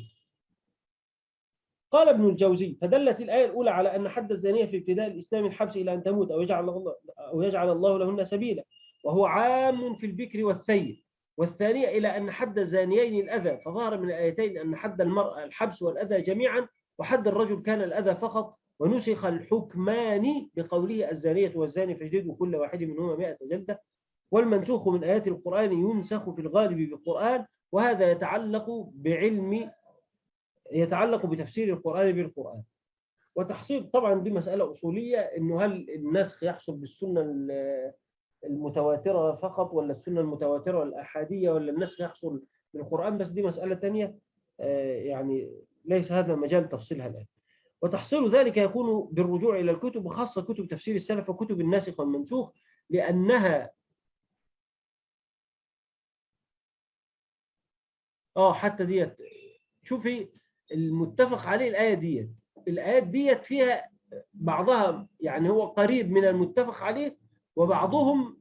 قال ابن الجوزي: فدلت الآية الأولى على أن حد الزانية في ابتداء الإسلام الحبس إلى أن تموت أو يجعل الله لهن سبيلا، وهو عام في البكر والثيب. والثانية إلى أن حد الزانيين الأذى، فظهر من الآيتين أن حد المرأة الحبس والأذى جميعا، وحد الرجل كان الأذى فقط. ونسخ الحكمان بقوله: الزانية والزاني فاجلدوا كل واحد منهما 100 جلدة. والمنسوخ من آيات القرآن ينسخ في الغالب بالقرآن، وهذا يتعلق بتفسير القرآن بالقرآن. وتحصيل طبعا دي مسألة أصولية، إنه هل النسخ يحصل بالسنة المتواترة فقط، ولا السنة المتواترة والأحادية، ولا النسخ يحصل بالقرآن بس؟ دي مسألة تانية، يعني ليس هذا مجال تفصيلها الآن. وتحصيل ذلك يكون بالرجوع إلى الكتب، وخاصة كتب تفسير السلف وكتب الناسخ والمنسوخ، لأنها حتى ديت شوفي المتفق عليه الآيات ديت فيها بعضها يعني هو قريب من المتفق عليه، وبعضها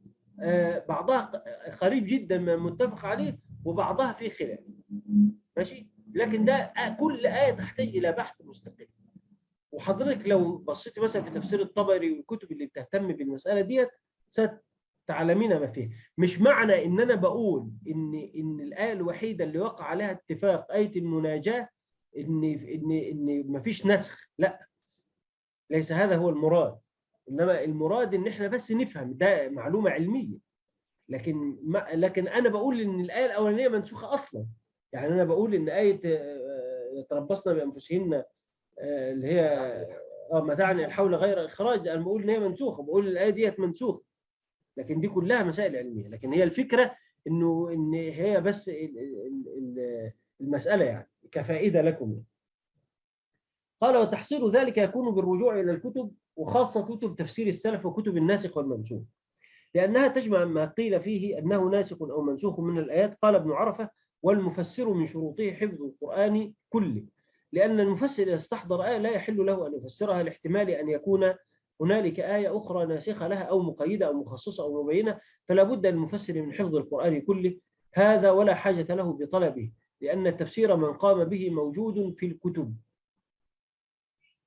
قريب جدا من المتفق عليه، وبعضها فيه خلاف. ماشي. لكن ده كل آية تحتاج إلى بحث مستقل. وحضرتك لو بصيت مثلا في تفسير الطبري والكتب اللي بتهتم بالمسألة ديت ستعلمين ما فيه. مش معنى ان انا بقول ان الآية الوحيدة اللي وقع عليها اتفاق آية المناجاة ان مفيش نسخ، لا، ليس هذا هو المراد. انما المراد ان احنا بس نفهم ده معلومة علمية. لكن انا بقول ان الآية الأولانية منسوخة اصلا. يعني انا بقول ان آية يتربصن بأنفسهن اللي هي متاعني الحول غير إخراج، انا بقول ان هي منسوخة، بقول الآية ديت منسوخة. لكن دي كلها مسائل علمية، لكن هي الفكرة ان هي بس المسألة يعني كفائدة لكم. قال: وتحصيل ذلك يكون بالرجوع إلى الكتب، وخاصة كتب تفسير السلف وكتب الناسخ والمنسوخ، لأنها تجمع ما قيل فيه أنه ناسخ أو منسوخ من الآيات. قال ابن عرفة: والمفسر من شروطه حفظ القرآن كله، لأن المفسر إذا استحضر آية لا يحل له أن يفسرها لاحتمال أن يكون هنالك آية أخرى ناسخة لها أو مقيدة أو مخصصة أو مبينة، فلا بد للمفسر من حفظ القرآن كله هذا، ولا حاجة له بطلبه، لأن التفسير من قام به موجود في الكتب.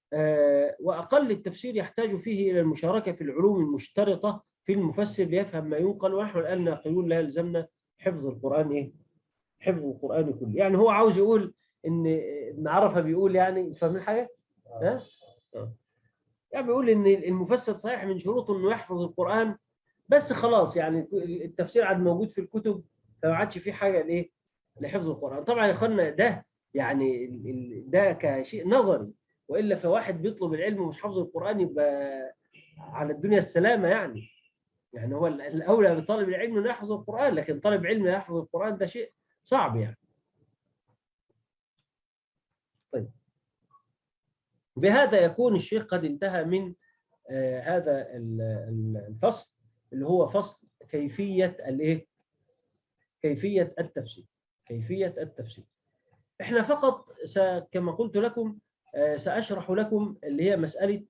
وأقل التفسير يحتاج فيه إلى المشاركة في العلوم المشترطة في المفسر ليفهم ما ينقل، ونحن الآن ناقلون لا يلزمنا حفظ القرآن إيه؟ حفظ القرآن كله. يعني هو عاوز يقول إن ابن عرفة بيقول، يعني فاهمين حاجة؟ ها؟ يعني بيقول إن المفسر صحيح من شروطه إنه يحفظ القرآن، بس خلاص يعني التفسير عاد موجود في الكتب، فما عادش في حاجة لإيه؟ لحفظ القرآن. طبعا يا إخوانا ده يعني ده كشيء نظري، وإلا فواحد بيطلب العلم ومش حافظ القرآن يبقى على الدنيا السلامة يعني. يعني هو الأولى بطالب العلم إنه يحفظ القرآن، لكن طالب علم يحفظ القرآن ده شيء صعب يعني. طيب، بهذا يكون الشيخ قد انتهى من هذا الفصل اللي هو فصل كيفية الايه؟ كيفية التفسير. كيفية التفسير. احنا فقط كما قلت لكم سأشرح لكم اللي هي مسألة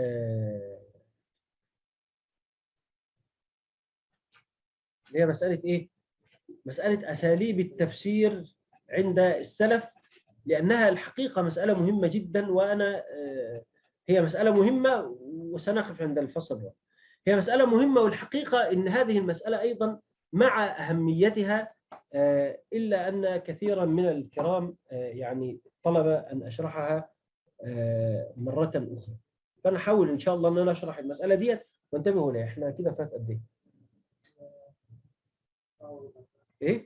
اللي هي مسألة ايه؟ مسألة أساليب التفسير عند السلف، لأنها الحقيقة مسألة مهمة جدا، وأنا هي مسألة مهمة وسنقف عند الفصل ده. هي مسألة مهمة، والحقيقة إن هذه المسألة أيضا مع أهميتها إلا أن كثيرا من الكرام يعني طلب أن أشرحها مرة أخرى، فأنا أحاول إن شاء الله أن أنا أشرح المسألة ديت. وانتبهوا لي، إحنا كده فات قد إيه؟ إيه؟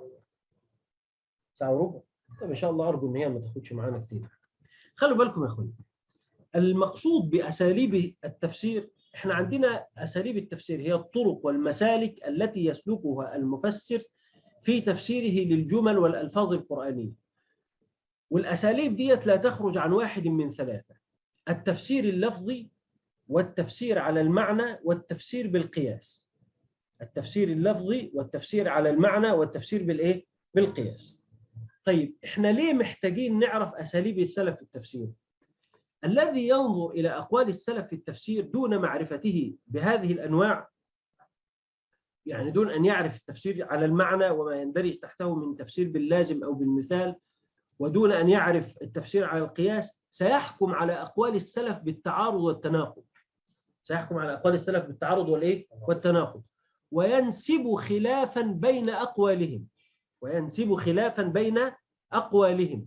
ساعة وربع. طب إن شاء الله أرجو إن هي ما تاخدش معانا كتير. خلوا بالكم يا أخواني، المقصود بأساليب التفسير، إحنا عندنا أساليب التفسير هي الطرق والمسالك التي يسلكها المفسر في تفسيره للجمل والألفاظ القرآنية. والأساليب ديت لا تخرج عن واحد من ثلاثة: التفسير اللفظي، والتفسير على المعنى، والتفسير بالقياس. التفسير اللفظي والتفسير على المعنى والتفسير بالإيه؟ بالقياس. طيب إحنا ليه محتاجين نعرف أساليب السلف في التفسير؟ الذي ينظر إلى أقوال السلف في التفسير دون معرفته بهذه الأنواع، يعني دون أن يعرف التفسير على المعنى وما يندرج تحته من تفسير باللازم أو بالمثال، ودون أن يعرف التفسير على القياس، سيحكم على أقوال السلف بالتعارض والتناقض. سيحكم على أقوال السلف بالتعارض والإيه؟ والتناقض، وينسب خلافا بين أقوالهم. وينسب خلافا بين أقوالهم.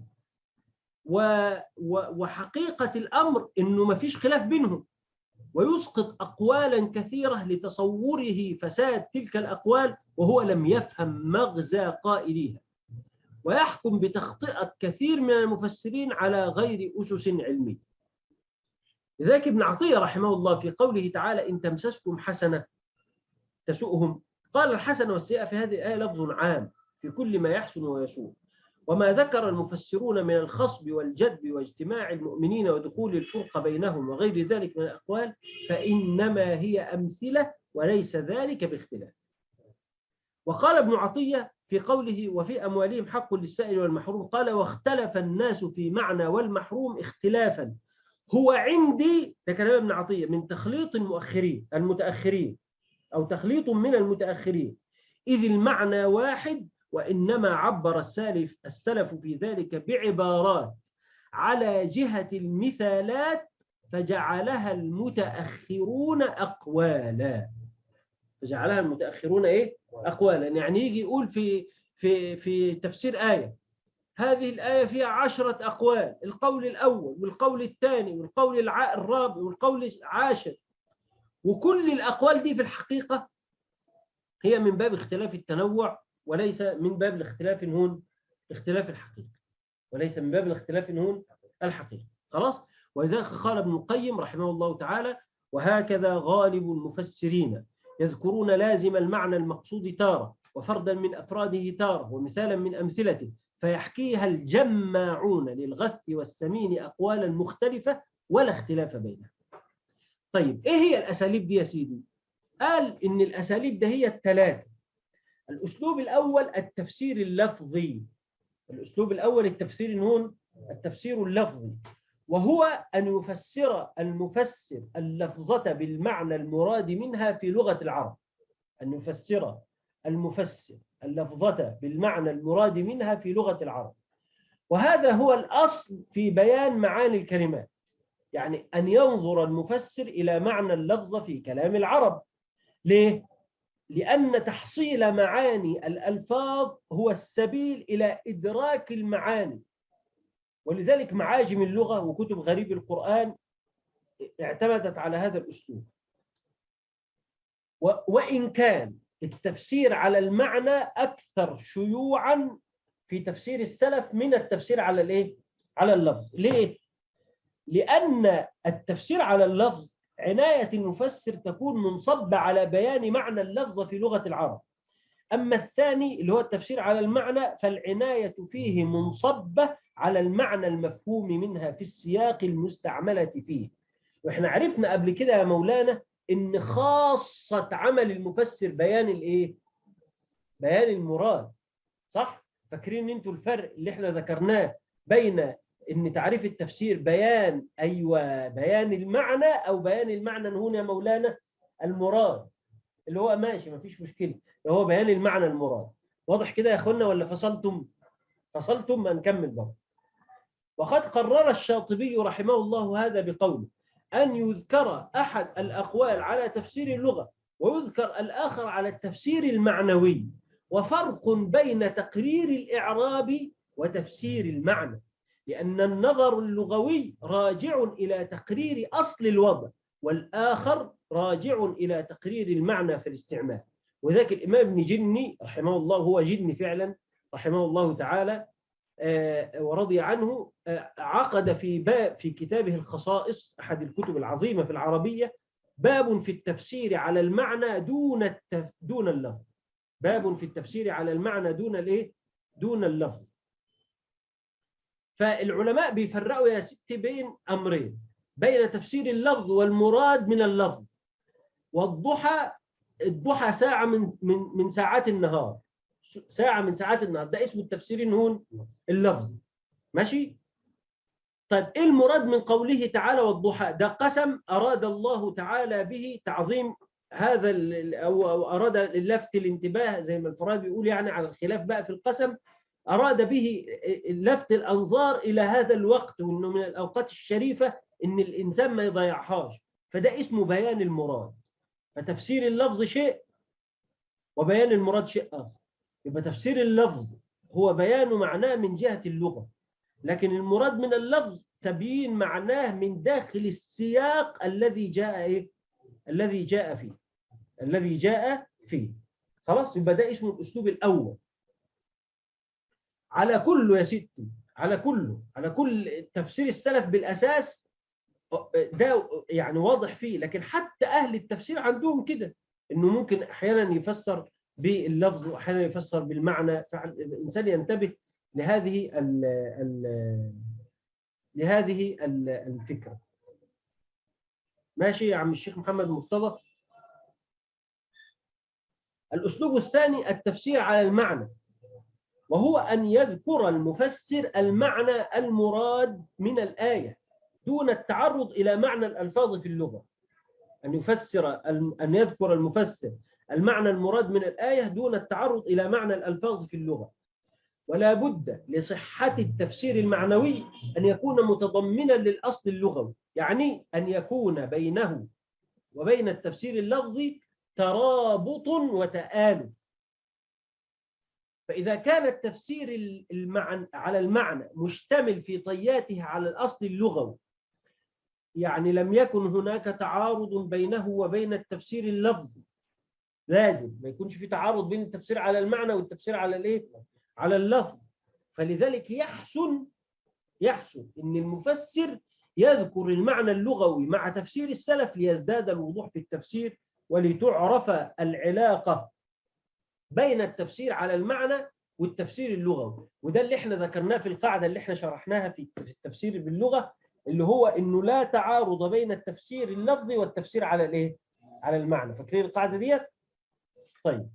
وحقيقة الأمر إنه ما فيش خلاف بينهم، ويسقط أقوالا كثيرة لتصوره فساد تلك الأقوال وهو لم يفهم مغزى قائليها، ويحكم بتخطئة كثير من المفسرين على غير أسس علمية. لذلك ابن عطية رحمه الله في قوله تعالى: إن تمسسكم حسنة تسؤهم، قال الحسنة والسيئة في هذه الآية لفظ عام في كل ما يحسن ويسوء. وما ذكر المفسرون من الخصب والجدب واجتماع المؤمنين ودخول الفرقة بينهم وغير ذلك من الأقوال فإنما هي أمثلة وليس ذلك باختلاف. وقال ابن عطية في قوله: وفي أموالهم حق للسائل والمحروم، قال: واختلف الناس في معنى والمحروم اختلافا هو عندي، ده كلام ابن عطية، من تخليط المتأخرين أو تخليط من المتأخرين، إذ المعنى واحد، وإنما عبر السلف في ذلك بعبارات على جهة المثالات فجعلها المتأخرون أقوالا. فجعلها المتأخرون إيه؟ أقوالا. يعني يجي يقول في تفسير آية، هذه الآية فيها 10 أقوال، القول الأول والقول الثاني والقول الرابع والقول العاشر، وكل الأقوال دي في الحقيقة هي من باب اختلاف التنوع وليس من باب الاختلاف هون اختلاف الحقيقة، وليس من باب الاختلاف هون الحقيقة. خلاص. ولذلك قال ابن القيم رحمه الله تعالى: وهكذا غالب المفسرين يذكرون لازم المعنى المقصود تارة، وفردا من أفراده تارة، ومثالا من أمثلته، فيحكيها الجماعون للغث والسمين أقوالا مختلفة ولا اختلاف بينها. طيب إيه هي الأساليب دي يا سيدي؟ قال إن الأساليب ده هي الثلاثة. الأسلوب الأول التفسير اللفظي. الأسلوب الأول التفسير هون التفسير اللفظي، وهو أن يفسر المفسر اللفظة بالمعنى المراد منها في لغة العرب. أن يفسر المفسر اللفظة بالمعنى المراد منها في لغة العرب، وهذا هو الأصل في بيان معاني الكلمات. يعني أن ينظر المفسر إلى معنى اللفظ في كلام العرب. ليه؟ لأن تحصيل معاني الألفاظ هو السبيل إلى إدراك المعاني، ولذلك معاجم اللغة وكتب غريب القرآن اعتمدت على هذا الأسلوب. وإن كان التفسير على المعنى أكثر شيوعا في تفسير السلف من التفسير على الإيه؟ على اللفظ. ليه؟ لأن التفسير على اللفظ عناية المفسر تكون منصبة على بيان معنى اللفظ في لغة العرب. أما الثاني اللي هو التفسير على المعنى فالعناية فيه منصبة على المعنى المفهوم منها في السياق المستعملة فيه. وإحنا عرفنا قبل كده يا مولانا إن خاصة عمل المفسر بيان الإيه؟ بيان المراد. صح؟ فاكرين أنتوا الفرق اللي إحنا ذكرناه بين إن تعريف التفسير بيان بيان المعنى أو بيان المعنى هنا يا مولانا المراد، اللي هو ماشي مفيش مشكلة، اللي هو بيان المعنى المراد. واضح كده يا أخوانا ولا فصلتم ما نكمل بقى. وقد قرر الشاطبي رحمه الله هذا بقوله أن يذكر أحد الأقوال على تفسير اللغة ويذكر الآخر على التفسير المعنوي، وفرق بين تقرير الإعراب وتفسير المعنى، لأن النظر اللغوي راجع إلى تقرير أصل الوضع والآخر راجع إلى تقرير المعنى في الاستعمال. وذاك الإمام ابن جني رحمه الله، هو جني فعلا رحمه الله تعالى ورضي عنه، عقد في كتابه الخصائص أحد الكتب العظيمة في العربية باب في التفسير على المعنى دون اللفظ. باب في التفسير على المعنى دون اللفظ. فالعلماء بيفرقوا يا ستي بين أمرين، بين تفسير اللفظ والمراد من اللفظ. الضحى ساعة من ساعات النهار، ساعة من ساعات النهار، ده اسمه التفسير هون اللفظ. ماشي؟ طيب ايه المراد من قوله تعالى والضحى؟ ده قسم أراد الله تعالى به تعظيم هذا أو أراد لفت الانتباه زي ما الفرائض بيقول يعني على الخلاف بقى في القسم، أراد به لفت الأنظار إلى هذا الوقت، وإنه من الأوقات الشريفة إن الإنسان ما يضيعهاش. فده اسمه بيان المراد. فتفسير اللفظ شيء وبيان المراد شيء آخر. يبقى تفسير اللفظ هو بيان معناه من جهة اللغة، لكن المراد من اللفظ تبيين معناه من داخل السياق الذي جاء فيه. خلاص، يبقى ده اسمه الأسلوب الأول. على كل يا ستي، على كل تفسير السلف بالأساس ده يعني واضح فيه، لكن حتى أهل التفسير عندهم كده، إنه ممكن أحيانا يفسر باللفظ وأحيانا يفسر بالمعنى. فالإنسان ينتبه لهذه الفكرة. ماشي يا عم الشيخ محمد مرتضى. الأسلوب الثاني التفسير على المعنى، وهو أن يذكر المفسر المعنى المراد من الآية دون التعرض إلى معنى الألفاظ في اللغة. أن يذكر المفسر المعنى المراد من الآية دون التعرض إلى معنى الألفاظ في اللغة. ولا بد لصحة التفسير المعنوي أن يكون متضمنا للأصل اللغوي، يعني أن يكون بينه وبين التفسير اللفظي ترابط وتآلف. فإذا كان التفسير على المعنى مشتمل في طياته على الأصل اللغوي، يعني لم يكن هناك تعارض بينه وبين التفسير اللفظي، لازم ما يكونش في تعارض بين التفسير على المعنى والتفسير على اللفظ. فلذلك يحسن أن المفسر يذكر المعنى اللغوي مع تفسير السلف ليزداد الوضوح في التفسير، ولتعرف العلاقة بين التفسير على المعنى والتفسير اللغوي. وده اللي احنا ذكرناه في القاعدة اللي احنا شرحناها في التفسير باللغة، اللي هو انه لا تعارض بين التفسير اللفظي والتفسير على المعنى. فاكرين القاعدة ديت؟ طيب،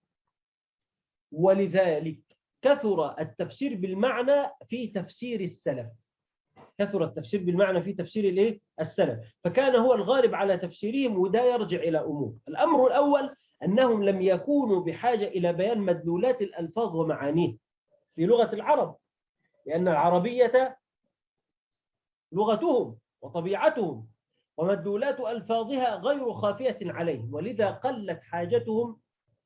ولذلك كثر التفسير بالمعنى في تفسير السلف. كثر التفسير بالمعنى في تفسير السلف، فكان هو الغالب على تفسيرهم. وده يرجع إلى أمور. الأمر الأول أنهم لم يكونوا بحاجة إلى بيان مدلولات الألفاظ ومعانيه في لغة العرب، لأن العربية لغتهم وطبيعتهم ومدلولات ألفاظها غير خافية عليهم، ولذا قلت حاجتهم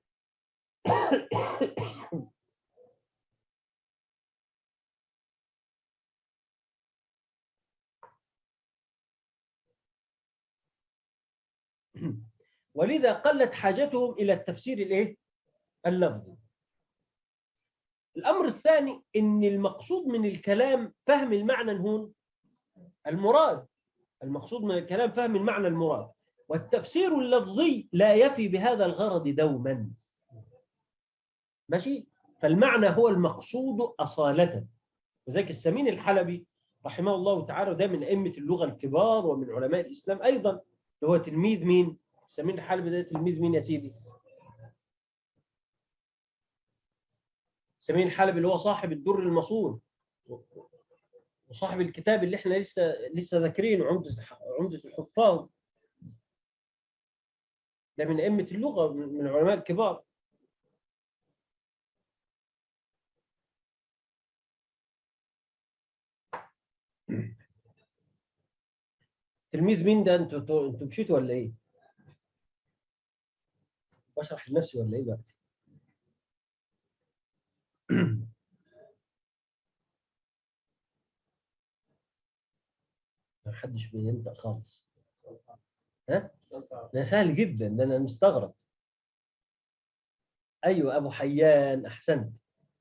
ولذا قلت حاجتهم إلى التفسير اللفظي. الأمر الثاني إن المقصود من الكلام فهم المعنى هون المراد، المقصود من الكلام فهم المعنى المراد، والتفسير اللفظي لا يفي بهذا الغرض دوما. ماشي؟ فالمعنى هو المقصود أصالة. وذلك السمين الحلبي رحمه الله تعالى، ده من أئمة اللغة الكبار ومن علماء الإسلام أيضا، اللي هو تلميذ مين؟ السمين الحلبي ده تلميذ مين يا سيدي؟ السمين الحلبي اللي هو صاحب الدر المصون وصاحب الكتاب اللي احنا لسه ذاكرينه، عمدة الحفاظ، ده من أئمة اللغة من العلماء الكبار. تلميذ مين ده؟ انتوا مشيتوا ولا ايه؟ بشرح لنفسي ولا ايه بقى؟ ما حدش بينطق خالص. ها؟ ده سهل جدا، ده انا مستغرب. ايوه ابو حيان، احسنت،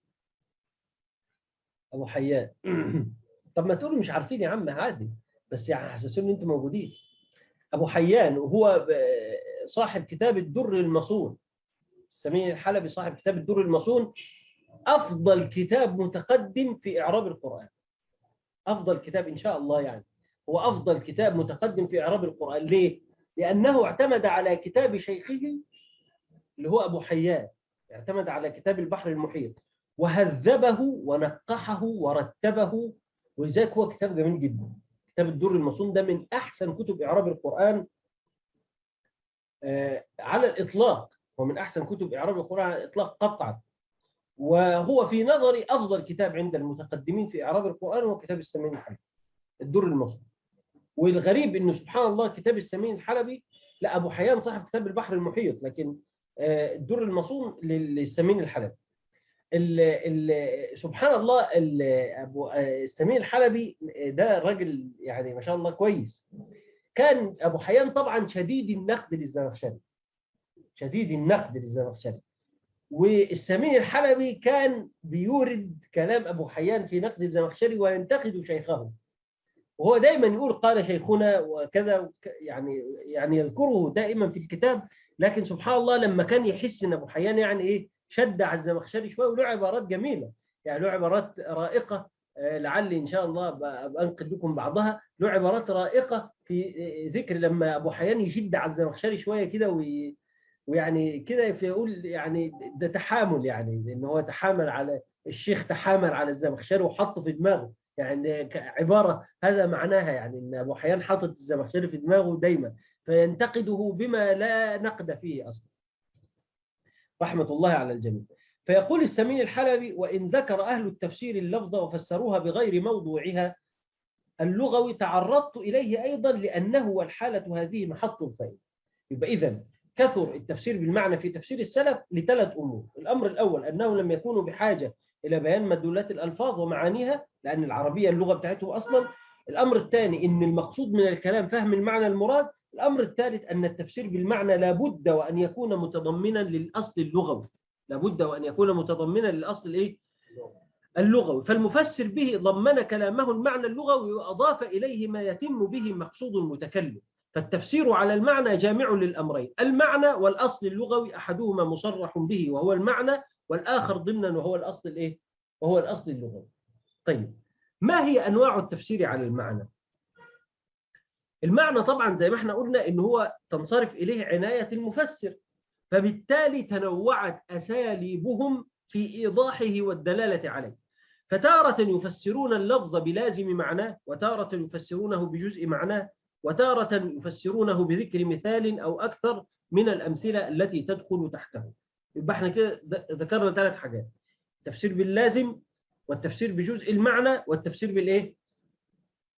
ابو حيان. طب ما تقولوا مش عارفين يا عم، عادي، بس يعني حسسوني ان انتم موجودين. ابو حيان وهو صاحب كتاب الدر المصون، السمين الحلبي صاحب كتاب الدر المصون، افضل كتاب متقدم في اعراب القران. افضل كتاب ان شاء الله، يعني هو افضل كتاب متقدم في اعراب القران. ليه؟ لانه اعتمد على كتاب شيخه اللي هو ابو حيان، اعتمد على كتاب البحر المحيط وهذبه ونقحه ورتبه، ولذلك هو كتاب جميل جدا. كتاب الدر المصون ده من احسن كتب اعراب القران على الاطلاق، ومن احسن كتب اعراب القران على الاطلاق قطعا. وهو في نظري افضل كتاب عند المتقدمين في اعراب القران هو كتاب السمين الحلبي الدر المصون. والغريب انه سبحان الله كتاب السمين الحلبي، لا ابو حيان صاحب كتاب البحر المحيط، لكن الدر المصون للسمين الحلبي. سبحان الله ابو السمين الحلبي ده راجل يعني ما شاء الله كويس. كان ابو حيان طبعا شديد النقد للزمخشري، شديد النقد للزمخشري، والسمين الحلبي كان بيورد كلام ابو حيان في نقد الزمخشري وينتقد شيخه، وهو دائما يقول قال شيخنا وكذا، يعني يذكره دائما في الكتاب. لكن سبحان الله لما كان يحس ان ابو حيان يعني ايه شد على الزمخشري شويه، وله عبارات جميله، يعني له عبارات رائقه، لعلي ان شاء الله انقل لكم بعضها. له عبارات رائقه في ذكر لما ابو حيان يشد على الزمخشري شويه كده، ويعني كده يقول يعني ده تحامل، يعني ان هو تحامل على الشيخ، تحامل على الزمخشري وحطه في دماغه، يعني عبارة هذا معناها، يعني ان ابو حيان حاطط الزمخشري في دماغه دايما، فينتقده بما لا نقد فيه اصلا، رحمة الله على الجميع. فيقول السمين الحلبي: وإن ذكر أهل التفسير اللفظ وفسروها بغير موضوعها اللغوي تعرضت إليه أيضا، لأنه والحالة هذه محط الفائدة. يبقى إذن كثر التفسير بالمعنى في تفسير السلف لثلاث أمور. الأمر الأول أنه لم يكونوا بحاجة إلى بيان مدلولات الألفاظ ومعانيها، لأن العربية اللغة بتاعتهم أصلا. الأمر الثاني أن المقصود من الكلام فهم المعنى المراد. الأمر الثالث أن التفسير بالمعنى لابد وأن يكون متضمنا للأصل اللغوي، لابد وأن يكون متضمنا للأصل اللغوي. فالمفسر به ضمن كلامه المعنى اللغوي وأضاف إليه ما يتم به مقصود المتكلم. فالتفسير على المعنى جامع للأمرين، المعنى والأصل اللغوي، أحدهما مصرح به وهو المعنى، والآخر ضمنا وهو الأصل وهو الأصل اللغوي. طيب، ما هي أنواع التفسير على المعنى؟ المعنى طبعا زي ما احنا قلنا إن هو تنصرف إليه عناية المفسر، فبالتالي تنوعت أساليبهم في إيضاحه والدلالة عليه. فتارة يفسرون اللفظ بلازم معناه، وتارة يفسرونه بجزء معناه، وتارة يفسرونه بذكر مثال أو أكثر من الأمثلة التي تدخل تحته. يبقى احنا كده ذكرنا ثلاث حاجات: التفسير باللازم، والتفسير بجزء المعنى، والتفسير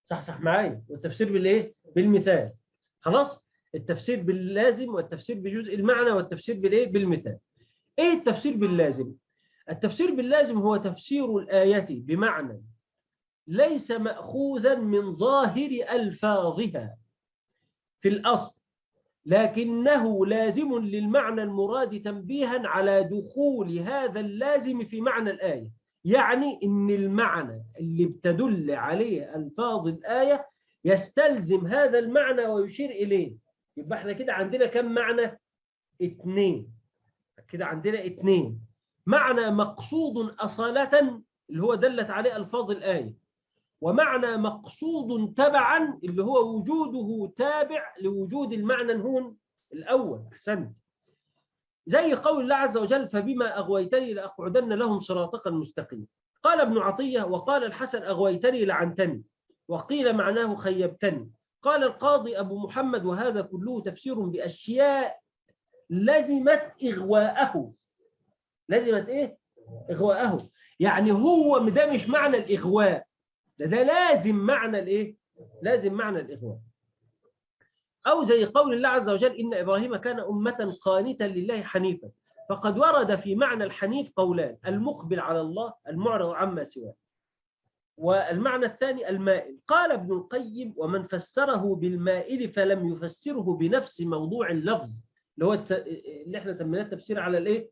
صح معايا. والتفسير بالايه؟ بالمثال. خلاص. التفسير باللازم والتفسير بجزء المعنى والتفسير بالايه؟ بالمثال. ايه التفسير باللازم؟ التفسير باللازم هو تفسير الآية بمعنى ليس مأخوذا من ظاهر ألفاظها في الأصل، لكنه لازم للمعنى المراد تنبيها على دخول هذا اللازم في معنى الآية. يعني إن المعنى اللي بتدل عليه ألفاظ الآية يستلزم هذا المعنى ويشير إليه. يبقى احنا كده عندنا كم معنى؟ 2. كده عندنا 2 معنى مقصود أصالة اللي هو دلت عليه ألفاظ الآية، ومعنى مقصود تبعا اللي هو وجوده تابع لوجود المعنى هون الأول. أحسنت. زي قول الله عز وجل فبما أغويتني لأقعدن لهم صراطك المستقيم. قال ابن عطية وقال الحسن أغويتني لعنتني، وقيل معناه خيبتني. قال القاضي أبو محمد وهذا كله تفسير بأشياء لزمت إغواءه. لزمت إيه؟ إغواءه. يعني هو ده مش معنى الإغواء، ده لازم معنى الإيه؟ لازم معنى الإغواء. أو زي قول الله عز وجل إن إبراهيم كان أمة قانتا لله حنيفا، فقد ورد في معنى الحنيف قولان: المقبل على الله، المعرض عما سواه. والمعنى الثاني المائل. قال ابن القيم ومن فسره بالمائل فلم يفسره بنفس موضوع اللفظ اللي هو اللي احنا سميناه التفسير على الايه؟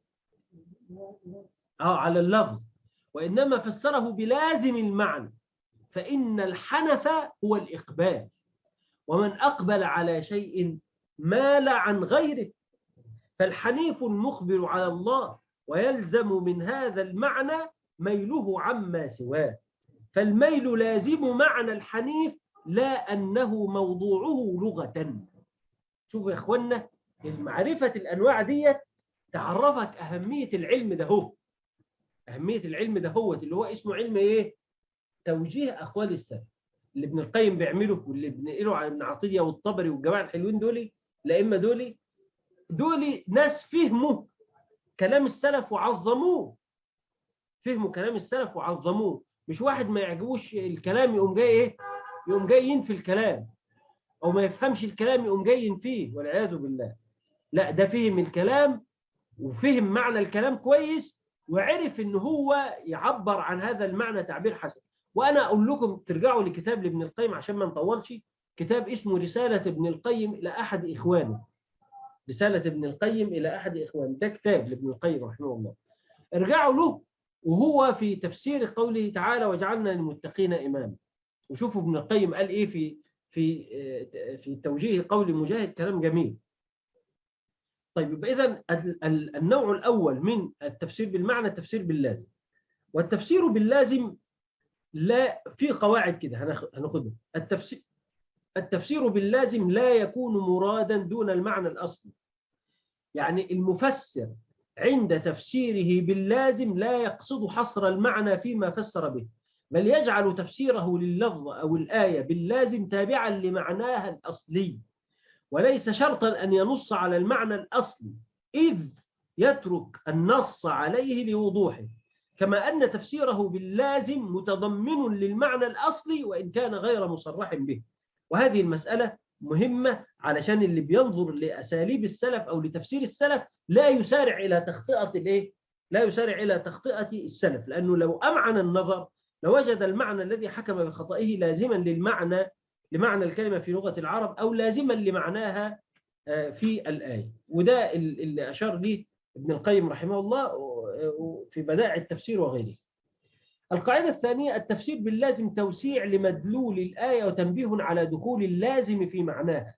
على اللفظ، وإنما فسره بلازم المعنى، فإن الحنف هو الإقبال، ومن أقبل على شيء مال عن غيره، فالحنيف المقبل على الله، ويلزم من هذا المعنى ميله عما سواه، فالميل لازم معنى الحنيف لا أنه موضوعه لغة. شوفوا يا إخوانا، المعرفة الأنواع دي تعرفك أهمية العلم ده. هو أهمية العلم ده هو اللي هو اسمه علم إيه؟ توجيه أقوال السلف، اللي ابن القيم بيعمله واللي بنقله على ابن عطية والطبري والجماعة الحلوين دول، الأئمة دول ناس فهموا كلام السلف وعظموه. فهموا كلام السلف وعظموه. مش واحد ما يعجبوش الكلام يقوم جاي إيه؟ يقوم جاي ينفي الكلام، أو ما يفهمش الكلام يقوم جاي ينفيه والعياذ بالله. لا، ده فهم الكلام وفهم معنى الكلام كويس، وعرف إن هو يعبر عن هذا المعنى تعبير حسن. وأنا أقول لكم ترجعوا لكتاب لابن القيم عشان ما نطولش، كتاب اسمه رسالة ابن القيم إلى أحد إخوانه. رسالة ابن القيم إلى أحد إخوانه، ده كتاب لابن القيم رحمه الله، ارجعوا له. وهو في تفسير قوله تعالى وجعلنا للمتقين إماما. وشوفوا ابن القيم قال إيه في توجيه قول مجاهد، كلام جميل. طيب، يبقى إذن النوع الأول من التفسير بالمعنى التفسير باللازم. والتفسير باللازم لا، في قواعد كده هناخدها. التفسير باللازم لا يكون مرادا دون المعنى الأصلي. يعني المفسر عند تفسيره باللازم لا يقصد حصر المعنى فيما فسر به، بل يجعل تفسيره لللفظ أو الآية باللازم تابعا لمعناها الأصلي، وليس شرطا أن ينص على المعنى الأصلي، إذ يترك النص عليه لوضوحه، كما أن تفسيره باللازم متضمن للمعنى الأصلي وإن كان غير مصرح به. وهذه المسألة مهمة علشان اللي بينظر لأساليب السلف أو لتفسير السلف لا يسارع إلى تخطئة الإيه؟ لا يسارع إلى تخطئة السلف، لأنه لو أمعن النظر لوجد المعنى الذي حكم بخطئه لازما لمعنى الكلمة في لغة العرب، أو لازما لمعناها في الآية. وده اللي أشار ليه ابن القيم رحمه الله في بدائع التفسير وغيره. القاعدة الثانية: التفسير باللازم توسيع لمدلول الآية وتنبيه على دخول اللازم في معناها.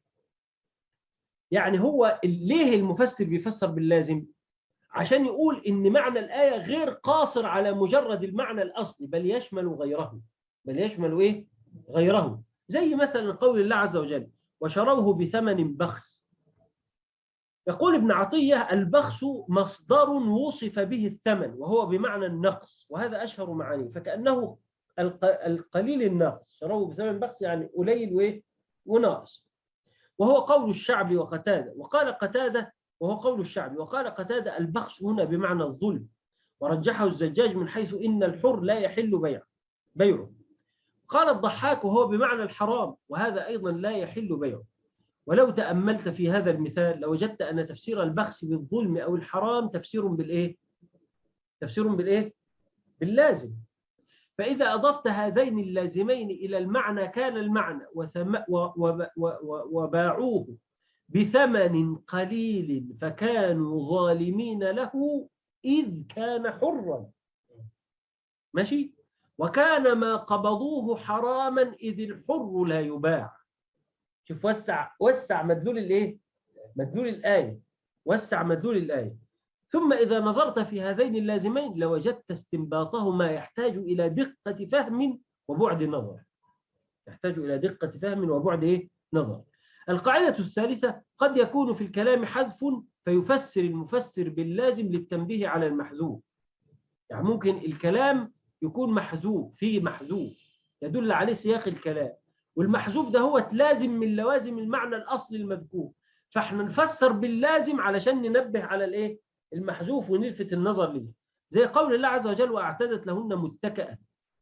يعني هو ليه المفسر بيفسر باللازم؟ عشان يقول إن معنى الآية غير قاصر على مجرد المعنى الأصلي، بل يشمل غيره. غيره. زي مثلا قول الله عز وجل وشروه بثمن بخس. يقول ابن عطية البخس مصدر وصف به الثمن، وهو بمعنى النقص، وهذا أشهر معانيه، فكأنه القليل الناقص. شروه بثمن بخس يعني قليل وناقص. وهو قول الشعبي وقتادة، وقال قتادة وهو قول الشعبي، وقال قتادة البخس هنا بمعنى الظلم، ورجحه الزجاج من حيث إن الحر لا يحل بيعه. قال الضحاك وهو بمعنى الحرام، وهذا أيضا لا يحل بيعه. ولو تأملت في هذا المثال لوجدت أن تفسير البخس بالظلم أو الحرام تفسير بالإيه؟ تفسير بالإيه؟ باللازم. فإذا أضفت هذين اللازمين إلى المعنى كان المعنى وباعوه بثمن قليل فكانوا ظالمين له إذ كان حرا. ماشي؟ وكان ما قبضوه حراما إذ الحر لا يباع. شوف، وسع مدلول الإيه؟ مدلول الآية، وسع مدلول الآية. ثم إذا نظرت في هذين اللازمين لوجدت استنباطهما يحتاج إلى دقة فهم وبعد نظر. يحتاج إلى دقة فهم وبعد إيه؟ نظر. القاعدة الثالثة: قد يكون في الكلام حذف فيفسر المفسر باللازم للتنبيه على المحذوف. يعني ممكن الكلام يكون محذوف، فيه محذوف يدل عليه سياق الكلام، والمحذوف ده هو لازم من لوازم المعنى الأصلي المذكور، فاحنا نفسر باللازم علشان ننبه على الايه؟ المحذوف ونلفت النظر ليه. زي قول الله عز وجل: وأعتدت لهن متكئا.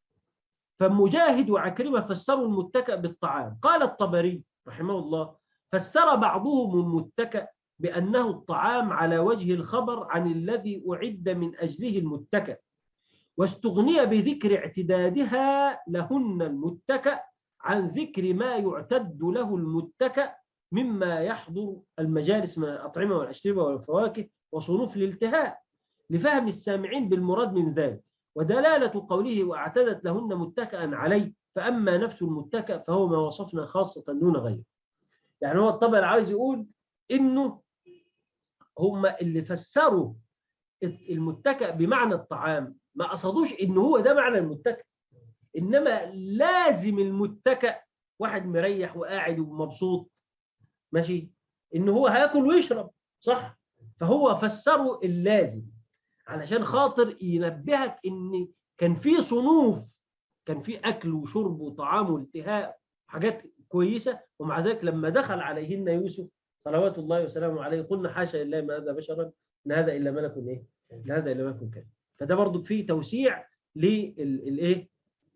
فمجاهد وعكرمة فسروا المتكأ بالطعام. قال الطبري رحمه الله: فسر بعضهم المتكأ بأنه الطعام على وجه الخبر عن الذي أعد من أجله المتكأ، واستغني بذكر اعتدادها لهن المتكأ عن ذكر ما يعتد له المتكأ مما يحضر المجالس من الأطعمة والأشربة والفواكه وصنوف الالتهاء، لفهم السامعين بالمراد من ذلك، ودلالة قوله وأعتدت لهن متكئا عليه. فأما نفس المتكأ فهو ما وصفنا خاصة دون غيره. يعني هو الطبع عايز يقول إنه هم اللي فسروا المتكأ بمعنى الطعام ما قصدوش إنه هو ده معنى المتكأ، إنما لازم المتكأ واحد مريح وقاعد ومبسوط، ماشي، إنه هو هياكل ويشرب، صح؟ فهو فسروا اللازم علشان خاطر ينبهك إن كان في صنوف، كان في أكل وشرب وطعام والتهاء، حاجات كويسة، ومع ذلك لما دخل عليهن يوسف صلوات الله وسلامه عليه قلنا حاشا لله ما هذا بشرا إن هذا إلا ملك إيه؟ إن هذا إلا ملك كريم. فده برضو فيه توسيع للإيه؟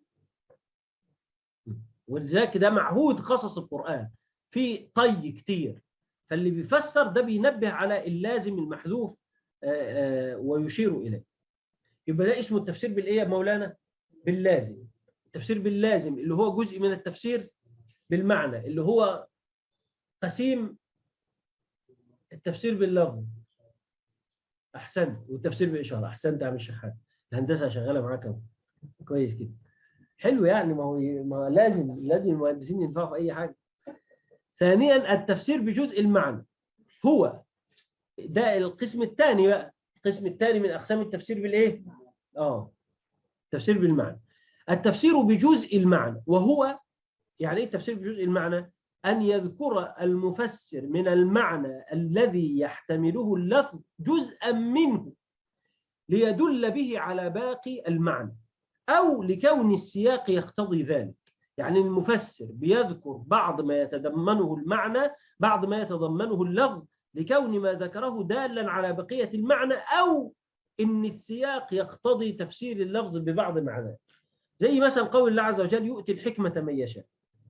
ولذلك ده معهود قصص القرآن في طي كتير، فاللي بيفسر ده بينبه على اللازم المحذوف ويشير إليه. يبقى ده اسمه التفسير بالإيه يا مولانا؟ باللازم. التفسير باللازم اللي هو جزء من التفسير بالمعنى، اللي هو قسيم التفسير باللفظ. أحسنت. والتفسير بالإشارة. أحسنت يا عم الشحات، الهندسة شغالة معاك كويس كده، حلو. يعني ما لازم المهندسين ينفعوا في أي حاجة. ثانيا التفسير بجزء المعنى، هو ده القسم الثاني بقى، القسم الثاني من أقسام التفسير بالإيه؟ التفسير بالمعنى. التفسير بجزء المعنى، وهو يعني إيه التفسير بجزء المعنى؟ أن يذكر المفسر من المعنى الذي يحتمله اللفظ جزءا منه ليدل به على باقي المعنى، أو لكون السياق يقتضي ذلك. يعني المفسر بيذكر بعض ما يتضمنه المعنى، بعض ما يتضمنه اللفظ، لكون ما ذكره دالا على بقية المعنى، أو إن السياق يقتضي تفسير اللفظ ببعض معناه. زي مثلا قول الله عز وجل: يؤتي الحكمة من يشاء.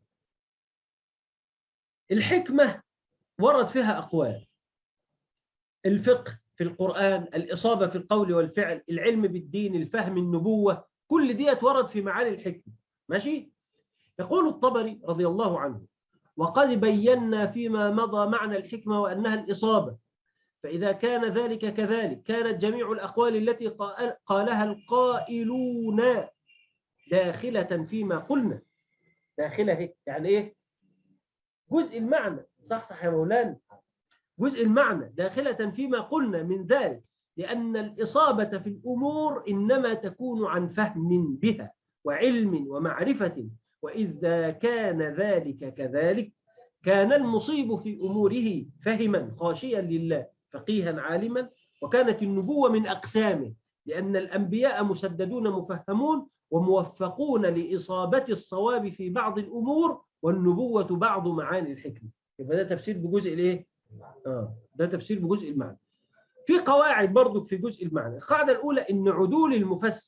الحكمة ورد فيها أقوال: الفقه في القرآن، الإصابة في القول والفعل، العلم بالدين، الفهم، النبوة، كل ديت ورد في معاني الحكمة. ماشي؟ يقول الطبري رضي الله عنه: وقد بينا فيما مضى معنى الحكمة وأنها الإصابة، فإذا كان ذلك كذلك كانت جميع الأقوال التي قالها القائلون داخلة فيما قلنا. داخلة يعني إيه؟ جزء المعنى. صح يا مولانا، جزء المعنى داخلة فيما قلنا من ذلك، لأن الإصابة في الأمور إنما تكون عن فهم بها وعلم ومعرفة، وإذا كان ذلك كذلك كان المصيب في أموره فهما خاشيا لله فقيها عالما. وكانت النبوة من أقسامه، لأن الأنبياء مسددون مفهمون وموفقون لإصابة الصواب في بعض الأمور، والنبوة بعض معاني الحكمة. يبقى ده تفسير بجزء الايه؟ ده تفسير بجزء المعنى. في قواعد برضو في جزء المعنى. القاعدة الأولى إن عدول المفسر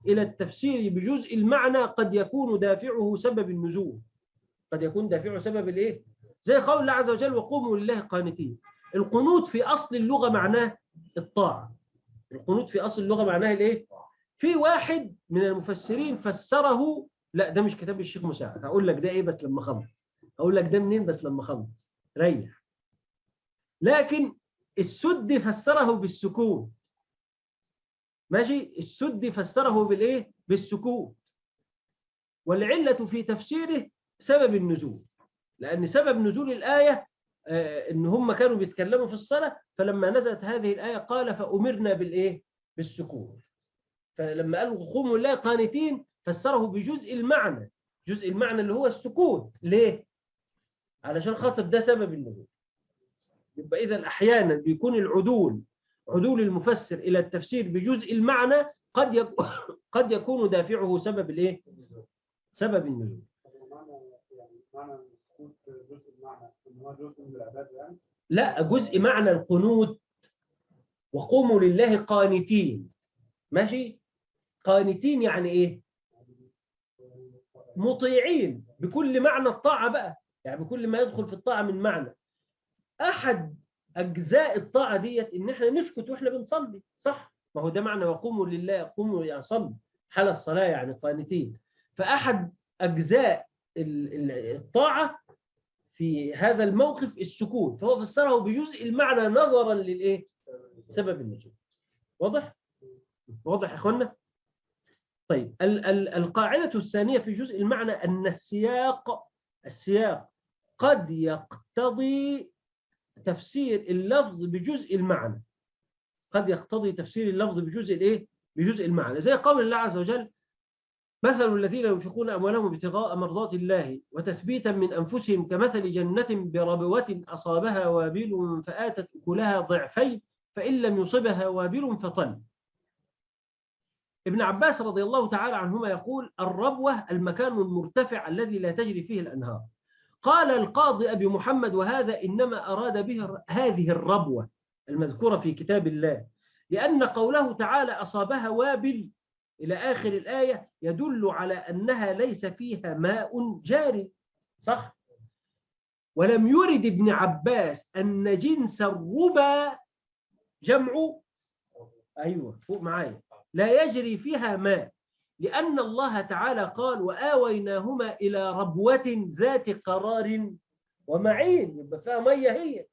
إلى التفسير بجزء المعنى قد يكون دافعه سبب النزول. قد يكون دافعه سبب الإيه؟ زي قول الله عز وجل وقوموا لله قانتين. القنوت في أصل اللغة معناه الطاعة. القنوت في أصل اللغة معناه الإيه؟ في واحد من المفسرين فسره، لا ده مش كتاب الشيخ مساعد، هقول لك ده إيه بس لما خلص، هقول لك ده منين بس لما خلص، ريح. لكن السدي فسره بالسكون. ماشي، السدي فسره بالإيه؟ بالسكون. والعلة في تفسيره سبب النزول، لأن سبب نزول الآية إن هم كانوا بيتكلموا في الصلاة، فلما نزلت هذه الآية قال فأمرنا بالإيه؟ بالسكون. فلما قالوا قوموا لله قانتين فسره بجزء المعنى، جزء المعنى اللي هو السكون. ليه؟ علشان خاطر ده سبب النزول. يبقى إذا أحيانا بيكون عدول المفسر إلى التفسير بجزء المعنى قد يكون دافعه سبب الإيه؟ سبب النزول. معنى السكوت جزء المعنى ان هو جزء من العباده يعني؟ لا، جزء معنى القنوت. وقوموا لله قانتين. ماشي، قانتين يعني ايه؟ مطيعين بكل معنى الطاعة بقى، يعني بكل ما يدخل في الطاعة من معنى. احد اجزاء الطاعة ديت ان احنا نسكت واحنا بنصلي، صح؟ ما هو ده معنى وقوموا لله، قوموا يعني صلوا حال الصلاة يعني قانتين. فاحد اجزاء الطاعة في هذا الموقف السكوت، فهو فسره بجزء المعنى نظرا للايه؟ سبب النزول. واضح؟ واضح يا اخوانا؟ طيب القاعدة الثانية في جزء المعنى أن السياق قد يقتضي تفسير اللفظ بجزء المعنى. قد يقتضي تفسير اللفظ بجزء الايه؟ بجزء المعنى. زي قول الله عز وجل مثل الذين ينفقون أموالهم ابتغاء مرضات الله وتثبيتا من أنفسهم كمثل جنة بربوة أصابها وابل فآتت أكلها ضعفين فإن لم يصبها وابل فطل. ابن عباس رضي الله تعالى عنهما يقول الربوة المكان المرتفع الذي لا تجري فيه الأنهار. قال القاضي أبي محمد وهذا إنما أراد به هذه الربوة المذكورة في كتاب الله، لأن قوله تعالى أصابها وابل إلى آخر الآية يدل على أنها ليس فيها ماء جاري، صح؟ ولم يرد ابن عباس أن جنس الربا جمع، أيوة فوق معايا، لا يجري فيها ماء، لأن الله تعالى قال وآويناهما إلى ربوة ذات قرار ومعين، يبقى فيها مية هي.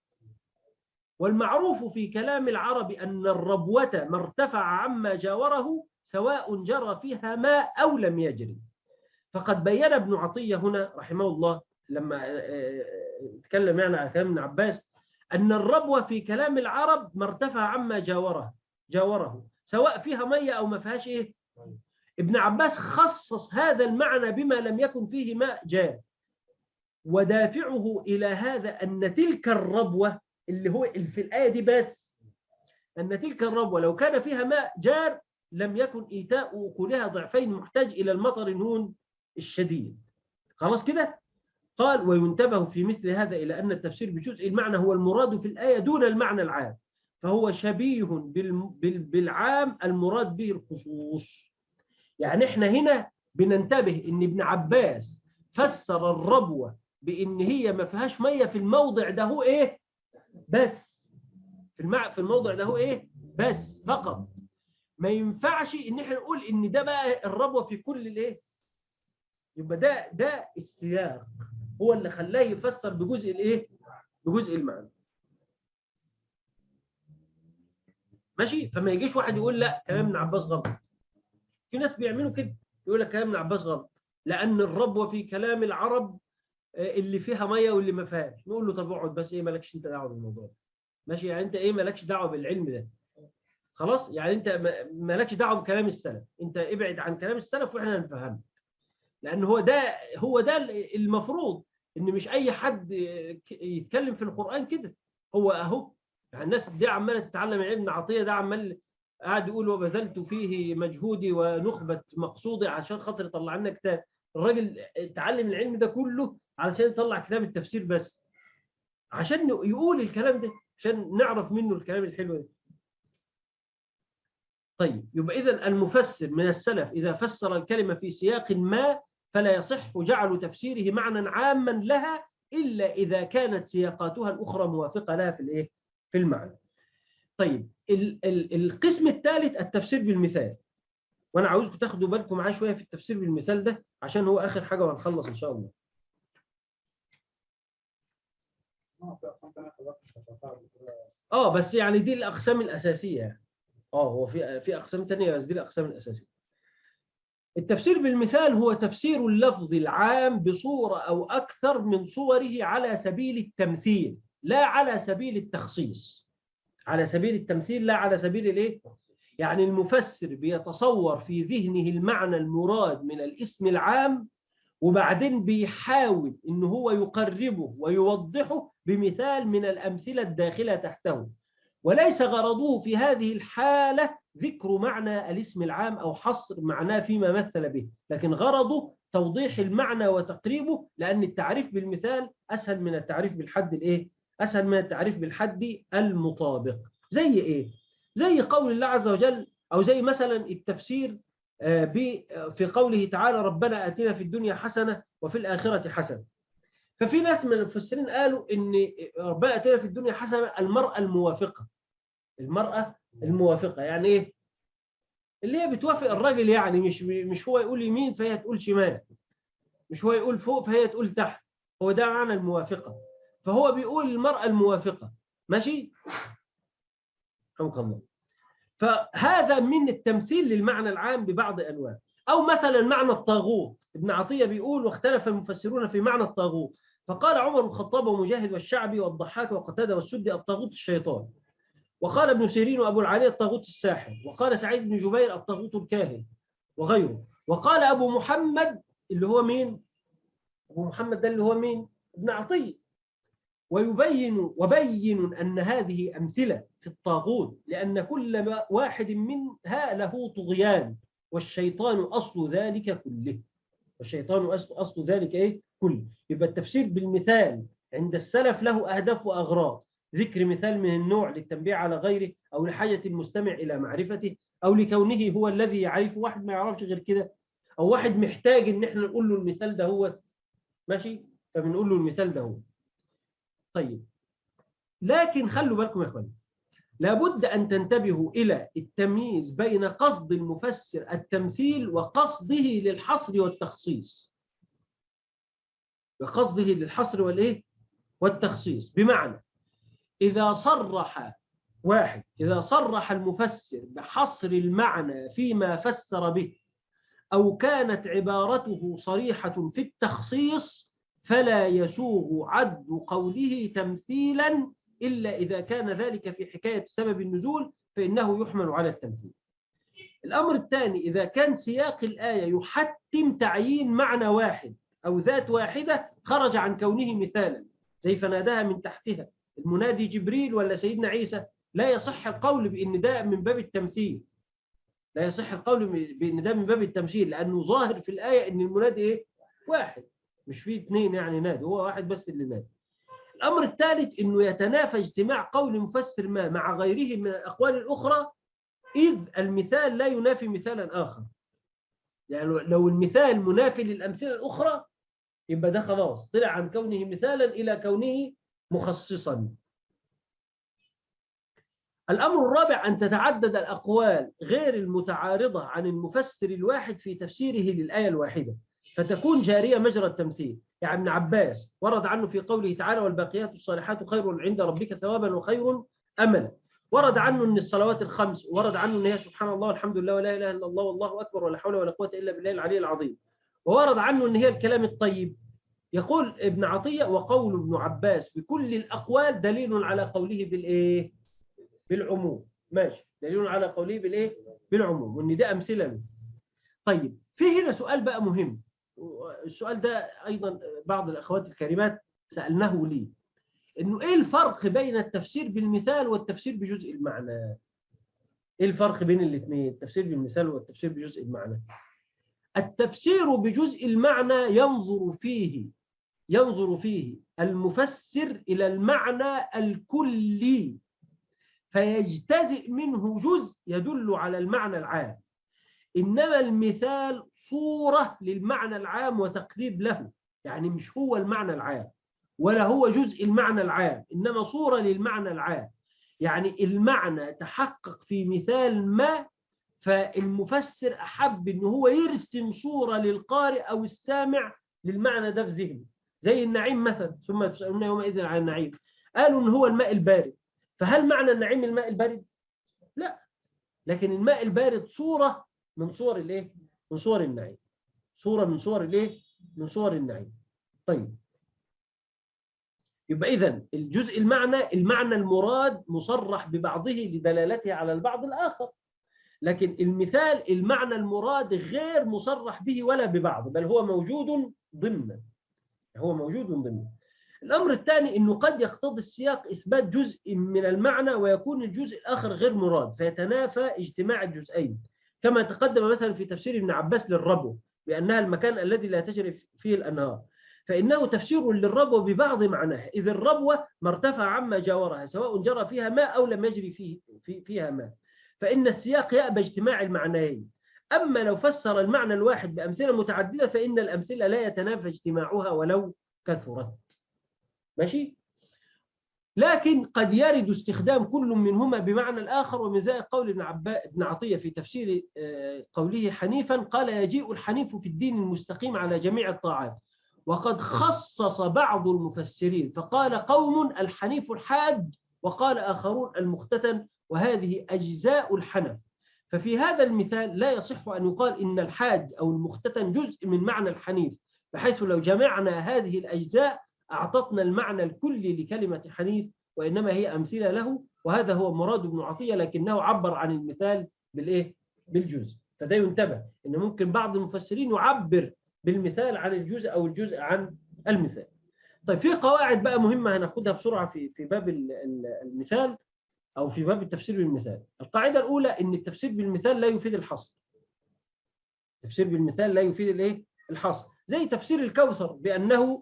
والمعروف في كلام العرب أن الربوة ما ارتفع عما جاوره سواء جرى فيها ماء أو لم يجري. فقد بين ابن عطية هنا رحمه الله لما تكلم يعني عن كلام ابن عباس أن الربوة في كلام العرب ما ارتفع عما جاوره سواء فيها مية أو ما فيهاش إيه. ابن عباس خصص هذا المعنى بما لم يكن فيه ماء جار، ودافعه إلى هذا أن تلك الربوة اللي هو في الآية دي بس، أن تلك الربوة لو كان فيها ماء جار لم يكن إيتاء أكلها ضعفين محتاج إلى المطر النون الشديد. خلاص كده؟ قال وينتبه في مثل هذا إلى أن التفسير بجزء المعنى هو المراد في الآية دون المعنى العام، فهو شبيه بالعام المراد به الخصوص. يعني احنا هنا بننتبه ان ابن عباس فسر الربوة بان هي ما فيهاش مية في الموضع ده هو ايه بس، في الموضع ده هو ايه بس فقط. ما ينفعش ان احنا نقول ان ده بقى الربوة في كل الايه. يبقى ده السياق هو اللي خلاه يفسر بجزء الايه، بجزء المعنى. ماشي، فما يجيش واحد يقول لا كلام ابن عباس غلط. في ناس بيعملوا كده يقول لك كلام ابن عباس غلط لان الربوة في كلام العرب اللي فيها ميه واللي ما فيهاش. نقول له طب اقعد بس، ايه مالكش انت دعوه بالموضوع ده. ماشي، يعني انت ايه مالكش دعوه بالعلم ده، خلاص. يعني انت مالكش دعوه بكلام السلف، انت ابعد عن كلام السلف واحنا نفهمك. لان هو ده المفروض، ان مش اي حد يتكلم في القرآن كده. هو اهو يعني الناس دي عماله تتعلم علم. ابن عطيه ده عمال قاعد يقول وبذلت فيه مجهودي ونخبة مقصودي عشان خاطر يطلع لنا كتاب. الراجل اتعلم العلم ده كله علشان يطلع كتاب التفسير بس، عشان يقول الكلام ده عشان نعرف منه الكلام الحلو ده. طيب يبقى إذن المفسر من السلف إذا فسر الكلمة في سياق ما فلا يصح جعل تفسيره معنى عاما لها إلا إذا كانت سياقاتها الأخرى موافقة لها في الإيه؟ في المعنى. طيب القسم الثالث التفسير بالمثال، وأنا عاوزكم تاخدوا بالكم معايا شوية في التفسير بالمثال ده عشان هو آخر حاجة وهنخلص إن شاء الله. بس يعني دي الأقسام الأساسية يعني. هو في أقسام تانية بس دي الأقسام الأساسية. التفسير بالمثال هو تفسير اللفظ العام بصورة أو أكثر من صوره على سبيل التمثيل لا على سبيل التخصيص. على سبيل التمثيل لا على سبيل الإيه؟ يعني المفسر بيتصور في ذهنه المعنى المراد من الاسم العام وبعدين بيحاول إن هو يقربه ويوضحه بمثال من الأمثلة الداخلة تحته، وليس غرضه في هذه الحالة ذكر معنى الاسم العام أو حصر معناه فيما مثل به، لكن غرضه توضيح المعنى وتقريبه، لأن التعريف بالمثال أسهل من التعريف بالحد الإيه؟ أسهل من التعريف بالحد المطابق. زي إيه؟ زي قول الله عز وجل، أو زي مثلا التفسير في قوله تعالى ربنا آتنا في الدنيا حسنة وفي الآخرة حسنة. ففي ناس من المفسرين قالوا إن ربنا آتنا في الدنيا حسنة المرأة الموافقة. المرأة الموافقة يعني إيه؟ اللي هي بتوافق الراجل، يعني مش هو يقول يمين فهي تقول شمال، مش هو يقول فوق فهي تقول تحت، هو ده معنى الموافقة. فهو بيقول المرأة الموافقة. ماشي؟ حمك الله. فهذا من التمثيل للمعنى العام ببعض أنواع. أو مثلا معنى الطاغوت، ابن عطية بيقول واختلف المفسرون في معنى الطاغوت، فقال عمر بن الخطاب ومجاهد والشعبي والضحاك وقتادة والسدي الطاغوت الشيطان، وقال ابن سيرين وأبو العالية الطاغوت الساحر، وقال سعيد بن جبير الطاغوت الكاهن وغيره، وقال أبو محمد اللي هو مين؟ أبو محمد ده اللي هو مين؟ ابن عطية. وبين أن هذه أمثلة في الطاغوت لأن كل واحد منها له طغيان والشيطان أصل ذلك كله. والشيطان أصل ذلك إيه؟ كله. يبقى التفسير بالمثال عند السلف له أهداف وأغراض، ذكر مثال من النوع للتنبيه على غيره أو لحاجة المستمع إلى معرفته أو لكونه هو الذي يعرف، واحد ما يعرفش غير كده، أو واحد محتاج إن احنا نقول له المثال ده هو ماشي فبنقول له المثال ده هو. طيب لكن خلوا بالكم يا اخواني، لابد أن تنتبهوا إلى التمييز بين قصد المفسر التمثيل وقصده للحصر والتخصيص. وقصده للحصر والإيه؟ والتخصيص. بمعنى إذا صرح المفسر بحصر المعنى فيما فسر به أو كانت عبارته صريحة في التخصيص فلا يسوغ عد قوله تمثيلا إلا إذا كان ذلك في حكاية سبب النزول فإنه يحمل على التمثيل. الأمر الثاني، إذا كان سياق الآية يحتم تعيين معنى واحد أو ذات واحدة خرج عن كونه مثالا، زي فناداها من تحتها، المنادي جبريل ولا سيدنا عيسى، لا يصح القول بأن ده من باب التمثيل. لا يصح القول بأن ده من باب التمثيل، لأنه ظاهر في الآية أن المنادي إيه؟ واحد، مش فيه اثنين يعني نادي، هو واحد بس اللي نادي. الأمر الثالث أنه يتنافى اجتماع قول مفسر ما مع غيره من الأقوال الأخرى، إذ المثال لا ينافي مثالا آخر. يعني لو المثال منافي للأمثلة الأخرى يبقى ده خلاص طلع عن كونه مثالا إلى كونه مخصصا. الأمر الرابع أن تتعدد الأقوال غير المتعارضة عن المفسر الواحد في تفسيره للآية الواحدة فتكون جارية مجرى التمثيل. يعني ابن عباس ورد عنه في قوله تعالى والباقيات الصالحات خير عند ربك ثوابا وخير أملا، ورد عنه أن الصلوات الخمس، ورد عنه أن هي سبحان الله والحمد لله ولا إله إلا الله والله أكبر ولا حول ولا قوة إلا بالله العلي العظيم، وورد عنه أن هي الكلام الطيب. يقول ابن عطية وقول ابن عباس بكل الأقوال دليل على قوله بالإيه؟ بالعموم. ماشي، دليل على قوله بالإيه؟ بالعموم، وأن ده أمثلة له. طيب في هنا سؤال بقى مهم، السؤال ده أيضا بعض الأخوات الكريمات سألناه لي، إنه إيه الفرق بين التفسير بالمثال والتفسير بجزء المعنى؟ إيه الفرق بين الاثنين، التفسير بالمثال والتفسير بجزء المعنى؟ التفسير بجزء المعنى ينظر فيه المفسر إلى المعنى الكلي فيجتزئ منه جزء يدل على المعنى العام، إنما المثال صورة للمعنى العام وتقريب له، يعني مش هو المعنى العام ولا هو جزء المعنى العام، إنما صورة للمعنى العام. يعني المعنى تحقق في مثال ما، فالمفسر أحب إن هو يرسم صورة للقارئ أو السامع للمعنى ده في ذهنه. زي النعيم مثلا، ثم تسألون يومئذ عن النعيم، قالوا إن هو الماء البارد، فهل معنى النعيم الماء البارد؟ لا، لكن الماء البارد صورة من صور الايه؟ من صور النعيم، صورة من صور الايه؟ من صور النعيم. طيب، يبقى إذن الجزء المعنى المراد مصرح ببعضه لدلالته على البعض الآخر، لكن المثال المعنى المراد غير مصرح به ولا ببعض، بل هو موجود ضمن، هو موجود ضمن. الأمر الثاني أنه قد يقتضي السياق إثبات جزء من المعنى ويكون الجزء الآخر غير مراد، فيتنافى اجتماع الجزئين، كما تقدم مثلا في تفسير ابن عباس للربو بأنها المكان الذي لا تجري فيه الأنهار، فإنه تفسير للربوة ببعض معناها، إذ الربوة ما ارتفع عما جاورها سواء جرى فيها ماء أو لم يجري فيها ماء، فإن السياق يأبى اجتماع المعنيين. أما لو فسر المعنى الواحد بأمثلة متعددة فإن الأمثلة لا يتنافى اجتماعها ولو كثرت. ماشي؟ لكن قد يرد استخدام كل منهما بمعنى الآخر، ومن ذلك قول ابن عطية في تفسير قوله حنيفا، قال يجيء الحنيف في الدين المستقيم على جميع الطاعات، وقد خصص بعض المفسرين فقال قوم الحنيف الحاج، وقال آخرون المختتن، وهذه أجزاء الحنف. ففي هذا المثال لا يصح أن يقال إن الحاج أو المختتن جزء من معنى الحنيف، بحيث لو جمعنا هذه الأجزاء أعطتنا المعنى الكلي لكلمة حنيف، وإنما هي أمثلة له، وهذا هو مراد ابن عطية، لكنه عبر عن المثال بالإيه؟ بالجزء. فده ينتبه إن ممكن بعض المفسرين يعبر بالمثال عن الجزء أو الجزء عن المثال. طيب، في قواعد بقى مهمة هناخدها بسرعة في باب المثال أو في باب التفسير بالمثال. القاعدة الأولى إن التفسير بالمثال لا يفيد الحصر. التفسير بالمثال لا يفيد الإيه؟ الحصر. زي تفسير الكوثر بأنه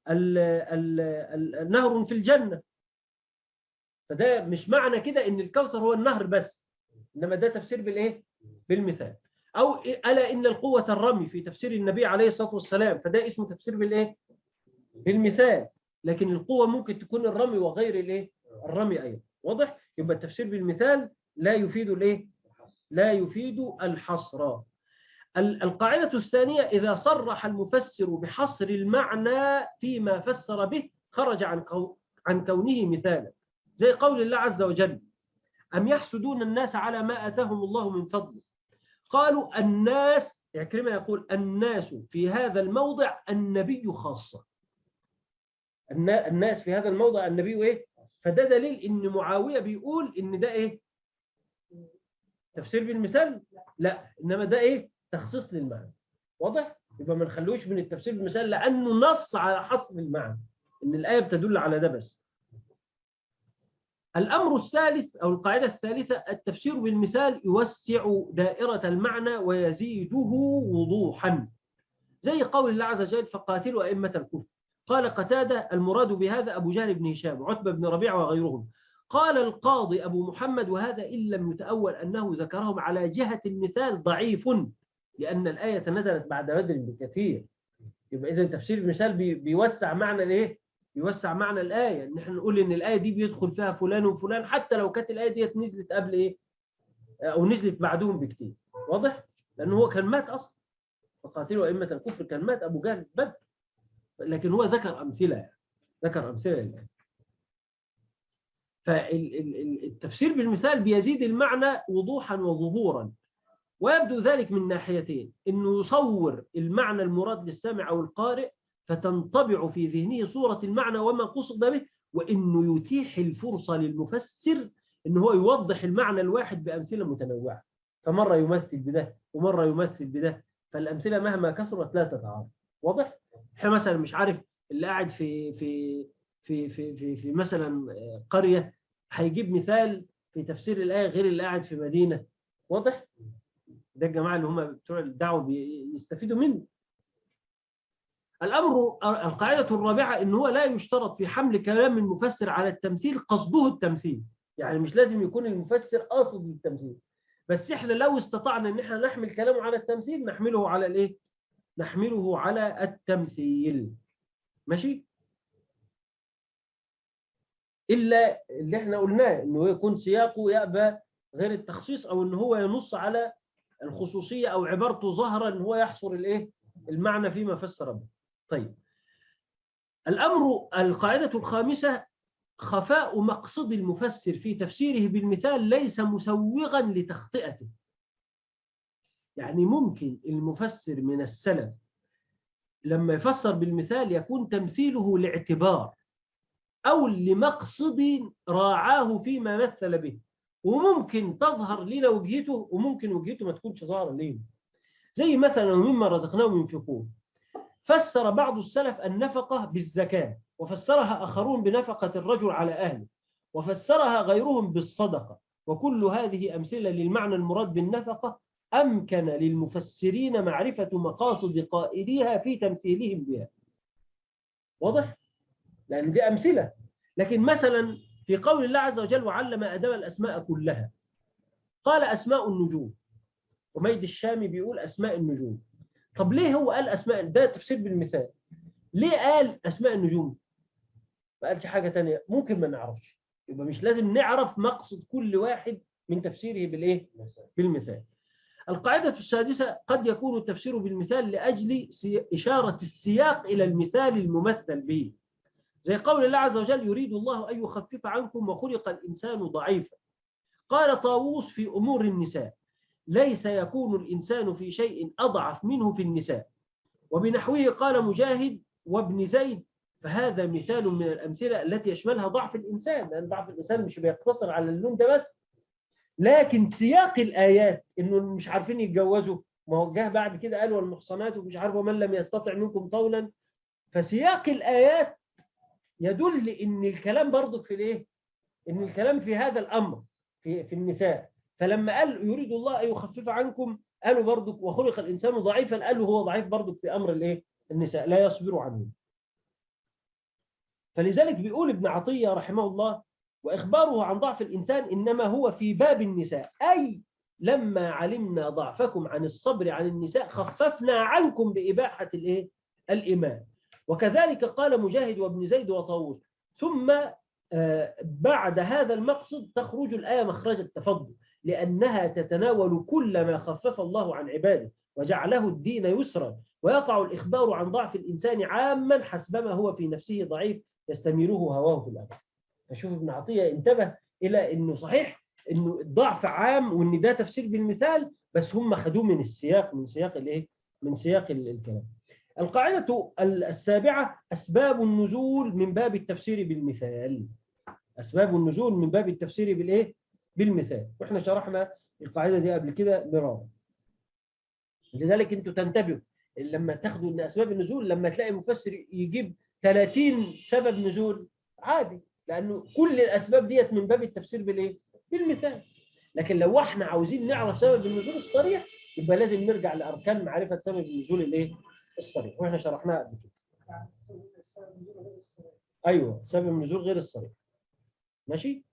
النهر في الجنة، فده مش معنى كده إن الكوثر هو النهر بس، إنما ده تفسير بالإيه؟ بالمثال. أو ألا إن القوة الرمي في تفسير النبي عليه الصلاة والسلام، فده اسمه تفسير بالإيه؟ بالمثال، لكن القوة ممكن تكون الرمي وغير الإيه؟ الرمي أيضا. واضح؟ يبقى التفسير بالمثال لا يفيد الإيه؟ لا يفيد الحصر. القاعدة الثانية، إذا صرح المفسر بحصر المعنى فيما فسر به خرج عن كونه مثالا، زي قول الله عز وجل أم يحسدون الناس على ما آتاهم الله من فضله. قالوا الناس، عكرمة يقول الناس في هذا الموضع النبي خاصة، الناس في هذا الموضع النبي إيه؟ فده دليل إن معاوية بيقول إن ده إيه؟ تفسير بالمثال؟ لا، إنما ده إيه؟ تخصيص للمعنى. واضح؟ يبقى ما نخلوش من التفسير بالمثال لأنه نص على حصر المعنى، إن الآية بتدل على ده بس. الأمر الثالث أو القاعدة الثالثة، التفسير بالمثال يوسع دائرة المعنى ويزيده وضوحا، زي قول الله عز وجل فقاتلوا أئمة الكفر. قال قتادة المراد بهذا أبو جهل بن هشام وعتبة بن ربيعة وغيرهم. قال القاضي أبو محمد وهذا إن لم يتأول أنه ذكرهم على جهة المثال ضعيف، لأن الآية نزلت بعد بدر بكثير. يبقى إذن تفسير المثال بيوسع معنى الإيه؟ بيوسع معنى الآية، إن احنا نقول إن الآية دي بيدخل فيها فلان وفلان، حتى لو كانت الآية دي نزلت قبل إيه؟ أو نزلت بعدهم بكتير. واضح؟ لأنه هو كان مات أصلا، فقاتلوا أئمة الكفر كان مات أبو جهل بدر، لكن هو ذكر أمثلة يعني. ذكر أمثلة يعني. فالتفسير بالمثال بيزيد المعنى وضوحا وظهورا، ويبدو ذلك من ناحيتين، إنه يصور المعنى المراد للسامع أو القارئ فتنطبع في ذهنه صورة المعنى وما قصد به، وإنه يتيح الفرصة للمفسر إنه هو يوضح المعنى الواحد بأمثلة متنوعة، فمرة يمثل بده ومرة يمثل بده، فالأمثلة مهما كثرت لا تتعارض. واضح؟ احنا مثلا مش عارف اللي قاعد في مثلا قرية هيجيب مثال في تفسير الآية غير اللي قاعد في مدينة. واضح؟ ده الجماعة اللي هم بتوع الدعوة بيستفيدوا منه. القاعدة الرابعة إن هو لا يشترط في حمل كلام المفسر على التمثيل قصده التمثيل، يعني مش لازم يكون المفسر قاصد للتمثيل، بس احنا لو استطعنا ان احنا نحمل كلامه على التمثيل نحمله على الايه؟ نحمله على التمثيل. ماشي؟ الا اللي احنا قلناه انه يكون سياقه يأبى غير التخصيص، او ان هو ينص على الخصوصية، او عبارته ظاهرة ان هو يحصر الايه؟ المعنى فيما فسر به. طيب، القاعدة الخامسة: خفاء مقصد المفسر في تفسيره بالمثال ليس مسوغا لتخطئته. يعني ممكن المفسر من السلف لما يفسر بالمثال يكون تمثيله لاعتبار أو لمقصد راعاه فيما مثل به، وممكن تظهر لنا وجهته وممكن وجهته ما تكونش ظاهرة لنا. زي مثلا ومما رزقناهم ينفقون، فسر بعض السلف النفقة بالزكاة، وفسرها آخرون بنفقة الرجل على أهله، وفسرها غيرهم بالصدقة، وكل هذه أمثلة للمعنى المراد بالنفقة أمكن للمفسرين معرفة مقاصد قائليها في تمثيلهم بها. واضح؟ لأن دي أمثلة. لكن مثلا في قول الله عز وجل: وعلم آدم الأسماء كلها، قال أسماء النجوم. حميد الشامي بيقول أسماء النجوم. طب ليه هو قال أسماء؟ ده تفسير بالمثال. ليه قال أسماء النجوم؟ ما قالش حاجة تانية؟ ممكن ما نعرفش، يبقى مش لازم نعرف مقصد كل واحد من تفسيره بالإيه؟ بالمثال. القاعدة السادسة: قد يكون التفسير بالمثال لأجل إشارة السياق إلى المثال الممثل به، زي قول الله عز وجل: يريد الله أن يخفف عنكم وخلق الإنسان ضعيفا. قال طاووس في أمور النساء: ليس يكون الإنسان في شيء أضعف منه في النساء. وبنحوه قال مجاهد وابن زيد: فهذا مثال من الأمثلة التي يشملها ضعف الإنسان، لأن ضعف الإنسان مش بيقتصر على اللون ده بس، لكن سياق الآيات إنه مش عارفين يتجوزوا، ما هو جه بعد كده قال والمحصنات ومش عارف ومن لم يستطع منكم طولا. فسياق الآيات يدل إن الكلام برضك في الإيه؟ إن الكلام في هذا الأمر في النساء. فلما قال يريد الله أن يخفف عنكم قالوا برضك وخلق الإنسان ضعيفا، قالوا هو ضعيف برضك في أمر الإيه؟ النساء، لا يصبر عنه. فلذلك بيقول ابن عطية رحمه الله: وإخباره عن ضعف الإنسان إنما هو في باب النساء، أي لما علمنا ضعفكم عن الصبر عن النساء خففنا عنكم بإباحة الإيه؟ الإماء. وكذلك قال مجاهد وابن زيد وطاووس. ثم بعد هذا المقصد تخرج الآية مخرج التفضل، لأنها تتناول كل ما خفف الله عن عباده وجعله الدين يسرا، ويقع الإخبار عن ضعف الإنسان عاما حسبما هو في نفسه ضعيف يستميره هواه في الأمر. فشوف ابن عطية انتبه إلى أنه صحيح أنه الضعف عام وأن ده تفسير بالمثال، بس هم خدوه من السياق، من سياق الإيه؟ من سياق الكلام. القاعدة السابعة: أسباب النزول من باب التفسير بالمثال. أسباب النزول من باب التفسير بالإيه؟ بالمثال. وإحنا شرحنا القاعدة دي قبل كده مرارا. لذلك أنتوا تنتبهوا لما تاخدوا أن أسباب النزول، لما تلاقي مفسر يجيب 30 سبب نزول عادي، لأنه كل الأسباب ديت من باب التفسير بالإيه؟ بالمثال. لكن لو احنا عاوزين نعرف سبب النزول الصريح يبقى لازم نرجع لأركان معرفة سبب النزول الإيه؟ الصريح، وإحنا شرحناها قبل كده. أيوه، سبب النزول غير الصريح. ماشي.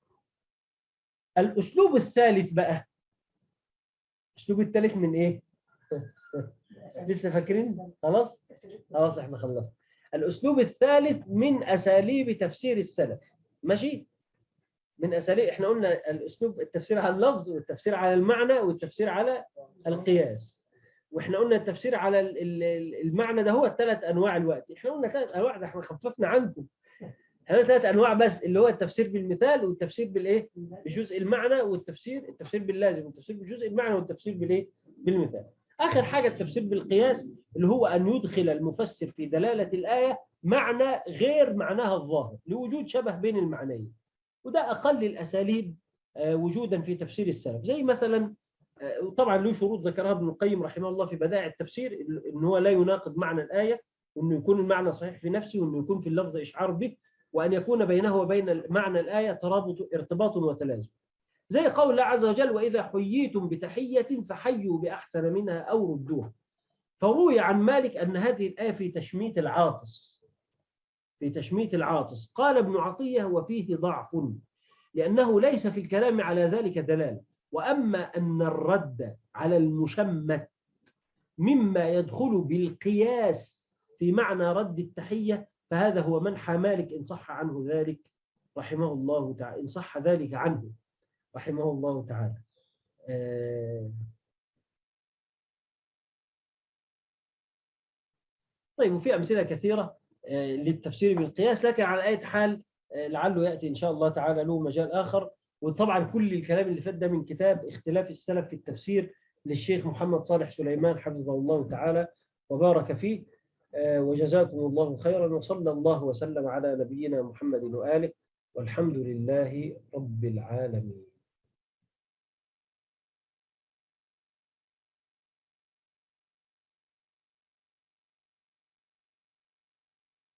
الأسلوب الثالث بقى، الأسلوب الثالث من إيه؟ لسه فاكرين؟ خلاص احنا خلصنا. الأسلوب الثالث من أساليب تفسير السلف. ماشي؟ من أساليب، احنا قلنا الأسلوب التفسير على اللفظ والتفسير على المعنى والتفسير على القياس، واحنا قلنا التفسير على المعنى ده هو الثلاث أنواع. الوقت احنا قلنا 3 أنواع، ده احنا خففنا عنكم. احنا 3 أنواع بس، اللي هو التفسير بالمثال والتفسير بالإيه؟ بجزء المعنى، والتفسير باللازم والتفسير بجزء المعنى والتفسير بالإيه؟ بالمثال. آخر حاجة التفسير بالقياس، اللي هو أن يدخل المفسر في دلالة الآية معنى غير معناها الظاهر لوجود شبه بين المعنيين، وده أقل الأساليب وجودا في تفسير السلف. زي مثلا طبعا له شروط ذكرها ابن القيم رحمه الله في بدائع التفسير، إن هو لا يناقض معنى الآية، وأنه يكون المعنى صحيح في نفسه، وأنه يكون في اللفظ إشعار به، وأن يكون بينه وبين معنى الآية ارتباط وتلازم. زي قول الله عز وجل: وإذا حييتم بتحية فحيوا بأحسن منها أو ردوها. فروي عن مالك أن هذه الآية في تشميت العاطس. قال ابن عطية: وفيه ضعف، لأنه ليس في الكلام على ذلك دلالة. وأما أن الرد على المشمت مما يدخل بالقياس في معنى رد التحية، فهذا هو منحى مالك إن صح عنه ذلك رحمه الله تعالى، إن صح ذلك عنه رحمه الله تعالى. طيب، وفي أمثلة كثيرة للتفسير بالقياس، لكن على أي حال لعله يأتي إن شاء الله تعالى له مجال آخر. وطبعا كل الكلام اللي فات ده من كتاب اختلاف السلف في التفسير للشيخ محمد صالح سليمان حفظه الله تعالى وبارك فيه. وجزاكم الله خيرا، وصلى الله وسلم على نبينا محمد وآله، والحمد لله رب العالمين.